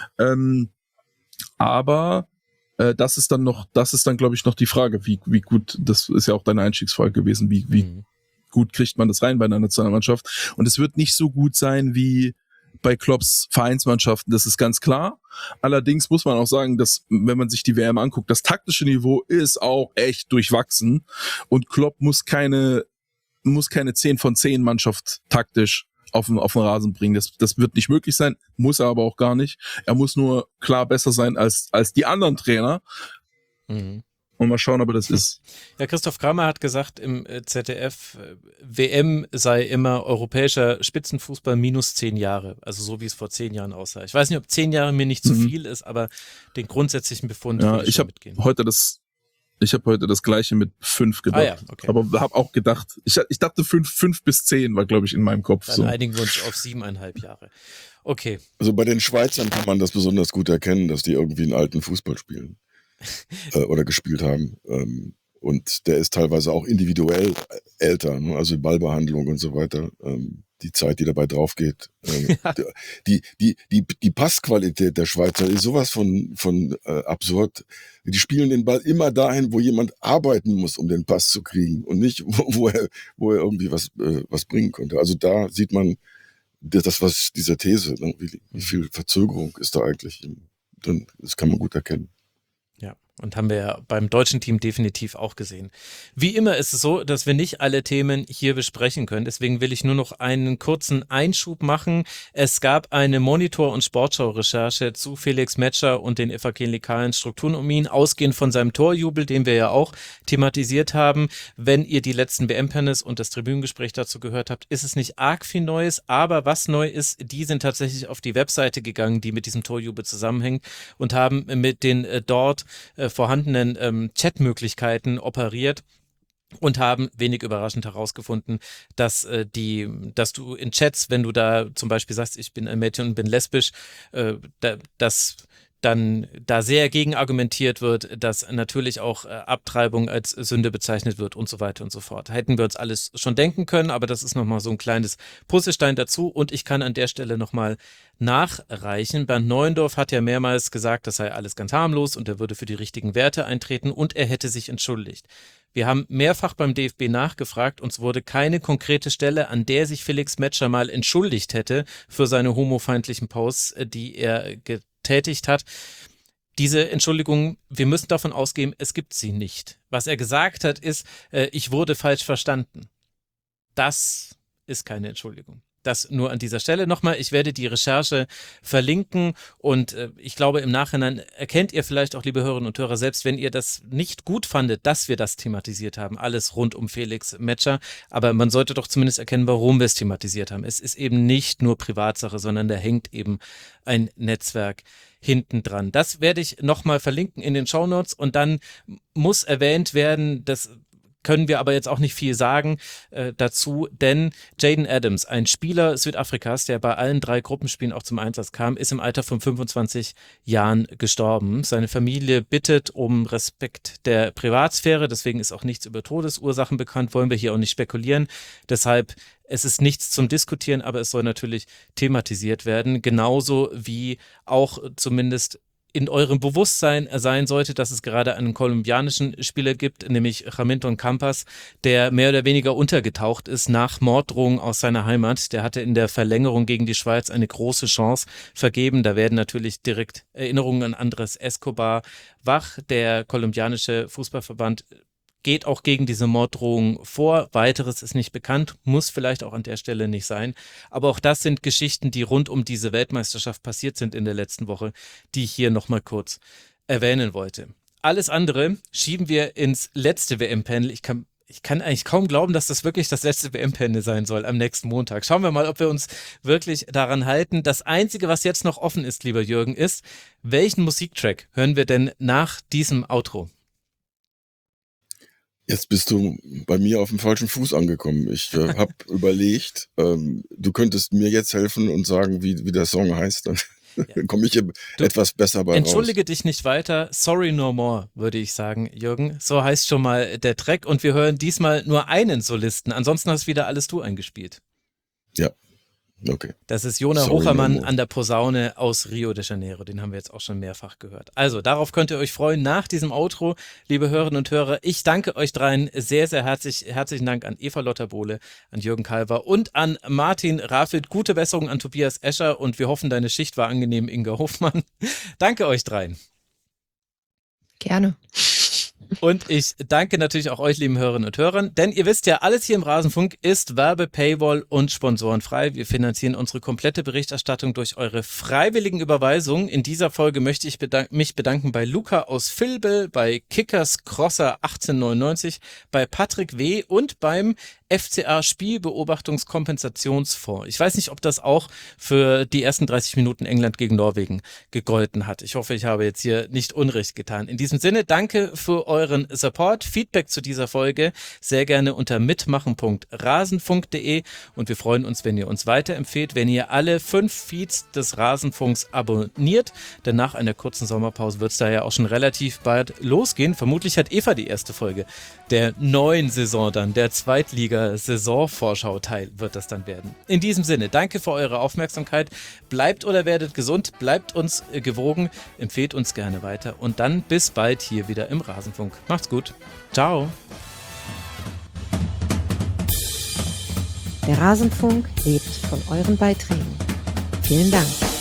Aber das ist dann, glaube ich, noch die Frage, wie gut, das ist ja auch deine Einstiegsfrage gewesen, wie gut kriegt man das rein bei einer Nationalmannschaft. Und es wird nicht so gut sein wie bei Klopps Vereinsmannschaften, das ist ganz klar. Allerdings muss man auch sagen, dass, wenn man sich die WM anguckt, das taktische Niveau ist auch echt durchwachsen und Klopp muss keine 10 von 10 Mannschaft taktisch auf den Rasen bringen. Das wird nicht möglich sein, muss er aber auch gar nicht. Er muss nur klar besser sein als die anderen Trainer. Und mal schauen, ob er das ist. Ja, Christoph Kramer hat gesagt im ZDF, WM sei immer europäischer Spitzenfußball minus 10 Jahre. Also so, wie es vor 10 Jahren aussah. Ich weiß nicht, ob 10 Jahre mir nicht zu viel ist, aber den grundsätzlichen Befund würde ich schon mitgehen. Ich habe heute das Gleiche mit 5 gedacht. Okay. Aber habe auch gedacht, ich dachte 5 bis 10 war, glaube ich, in meinem Kopf. Dann so. einigen wir uns auf 7,5 Jahre. Okay. Also bei den Schweizern kann man das besonders gut erkennen, dass die irgendwie einen alten Fußball spielen. Oder gespielt haben. Und der ist teilweise auch individuell älter, ne? Also Ballbehandlung und so weiter. Die Zeit, die dabei drauf geht. Die Passqualität der Schweizer ist sowas von absurd. Die spielen den Ball immer dahin, wo jemand arbeiten muss, um den Pass zu kriegen und nicht, wo er irgendwie was bringen konnte. Also da sieht man was dieser These, ne? Wie viel Verzögerung ist da eigentlich drin. Das kann man gut erkennen. Ja. Und haben wir ja beim deutschen Team definitiv auch gesehen. Wie immer ist es so, dass wir nicht alle Themen hier besprechen können. Deswegen will ich nur noch einen kurzen Einschub machen. Es gab eine Monitor- und Sportschau-Recherche zu Felix Metscher und den evangelikalen Strukturen um ihn, ausgehend von seinem Torjubel, den wir ja auch thematisiert haben. Wenn ihr die letzten WM-Panels und das Tribünengespräch dazu gehört habt, ist es nicht arg viel Neues. Aber was neu ist, die sind tatsächlich auf die Webseite gegangen, die mit diesem Torjubel zusammenhängt und haben mit den dort vorhandenen Chatmöglichkeiten operiert und haben wenig überraschend herausgefunden, dass du in Chats, wenn du da zum Beispiel sagst, ich bin ein Mädchen und bin lesbisch, dass dann da sehr gegen argumentiert wird, dass natürlich auch Abtreibung als Sünde bezeichnet wird und so weiter und so fort. Hätten wir uns alles schon denken können, aber das ist nochmal so ein kleines Puzzlestein dazu und ich kann an der Stelle nochmal nachreichen. Bernd Neuendorf hat ja mehrmals gesagt, das sei alles ganz harmlos und er würde für die richtigen Werte eintreten und er hätte sich entschuldigt. Wir haben mehrfach beim DFB nachgefragt, uns wurde keine konkrete Stelle, an der sich Felix Metscher mal entschuldigt hätte für seine homofeindlichen Posts, die er getätigt hat. Diese Entschuldigung, wir müssen davon ausgehen, es gibt sie nicht. Was er gesagt hat, ist, ich wurde falsch verstanden. Das ist keine Entschuldigung. Das nur an dieser Stelle nochmal. Ich werde die Recherche verlinken und ich glaube, im Nachhinein erkennt ihr vielleicht auch, liebe Hörerinnen und Hörer, selbst wenn ihr das nicht gut fandet, dass wir das thematisiert haben, alles rund um Felix Metscher, aber man sollte doch zumindest erkennen, warum wir es thematisiert haben. Es ist eben nicht nur Privatsache, sondern da hängt eben ein Netzwerk hinten dran. Das werde ich nochmal verlinken in den Shownotes und dann muss erwähnt werden, dass können wir aber jetzt auch nicht viel sagen dazu, denn Jayden Adams, ein Spieler Südafrikas, der bei allen 3 Gruppenspielen auch zum Einsatz kam, ist im Alter von 25 Jahren gestorben. Seine Familie bittet um Respekt der Privatsphäre, deswegen ist auch nichts über Todesursachen bekannt, wollen wir hier auch nicht spekulieren. Deshalb, es ist nichts zum Diskutieren, aber es soll natürlich thematisiert werden, genauso wie auch zumindest in eurem Bewusstsein sein sollte, dass es gerade einen kolumbianischen Spieler gibt, nämlich Hamilton Campas, der mehr oder weniger untergetaucht ist nach Morddrohungen aus seiner Heimat. Der hatte in der Verlängerung gegen die Schweiz eine große Chance vergeben. Da werden natürlich direkt Erinnerungen an Andrés Escobar wach. Der kolumbianische Fußballverband geht auch gegen diese Morddrohung vor. Weiteres ist nicht bekannt, muss vielleicht auch an der Stelle nicht sein. Aber auch das sind Geschichten, die rund um diese Weltmeisterschaft passiert sind in der letzten Woche, die ich hier nochmal kurz erwähnen wollte. Alles andere schieben wir ins letzte WM-Panel. Ich kann eigentlich kaum glauben, dass das wirklich das letzte WM-Panel sein soll am nächsten Montag. Schauen wir mal, ob wir uns wirklich daran halten. Das Einzige, was jetzt noch offen ist, lieber Jürgen, ist, welchen Musiktrack hören wir denn nach diesem Outro? Jetzt bist du bei mir auf dem falschen Fuß angekommen. Ich habe überlegt, du könntest mir jetzt helfen und sagen, wie der Song heißt. Dann komme ich etwas besser bei raus. Entschuldige dich nicht weiter. Sorry no more, würde ich sagen, Jürgen. So heißt schon mal der Track. Und wir hören diesmal nur einen Solisten. Ansonsten hast wieder alles du eingespielt. Ja. Okay. Das ist Jona Hochermann an der Posaune aus Rio de Janeiro. Den haben wir jetzt auch schon mehrfach gehört. Also, darauf könnt ihr euch freuen nach diesem Outro, liebe Hörerinnen und Hörer. Ich danke euch dreien sehr, sehr herzlich. Herzlichen Dank an Eva Lotter-Bohle, an Jürgen Kalver und an Martin Rafit. Gute Besserung an Tobias Escher und wir hoffen, deine Schicht war angenehm, Inga Hofmann. Danke euch dreien. Gerne. Und ich danke natürlich auch euch, lieben Hörerinnen und Hörern, denn ihr wisst ja, alles hier im Rasenfunk ist Werbe-, Paywall- und sponsorenfrei. Wir finanzieren unsere komplette Berichterstattung durch eure freiwilligen Überweisungen. In dieser Folge möchte ich mich bedanken bei Luca aus Vilbel, bei Kickers Crosser 1899, bei Patrick W. und beim FCA Spielbeobachtungskompensationsfonds. Ich weiß nicht, ob das auch für die ersten 30 Minuten England gegen Norwegen gegolten hat. Ich hoffe, ich habe jetzt hier nicht Unrecht getan. In diesem Sinne, danke für euren Support. Feedback zu dieser Folge sehr gerne unter mitmachen.rasenfunk.de und wir freuen uns, wenn ihr uns weiterempfehlt, wenn ihr alle 5 Feeds des Rasenfunks abonniert, denn nach einer kurzen Sommerpause wird es da ja auch schon relativ bald losgehen. Vermutlich hat Eva die erste Folge der neuen Saison dann, der Zweitliga-Saisonvorschau-Teil wird das dann werden. In diesem Sinne, danke für eure Aufmerksamkeit. Bleibt oder werdet gesund, bleibt uns gewogen, empfehlt uns gerne weiter und dann bis bald hier wieder im Rasenfunk. Macht's gut. Ciao. Der Rasenfunk lebt von euren Beiträgen. Vielen Dank.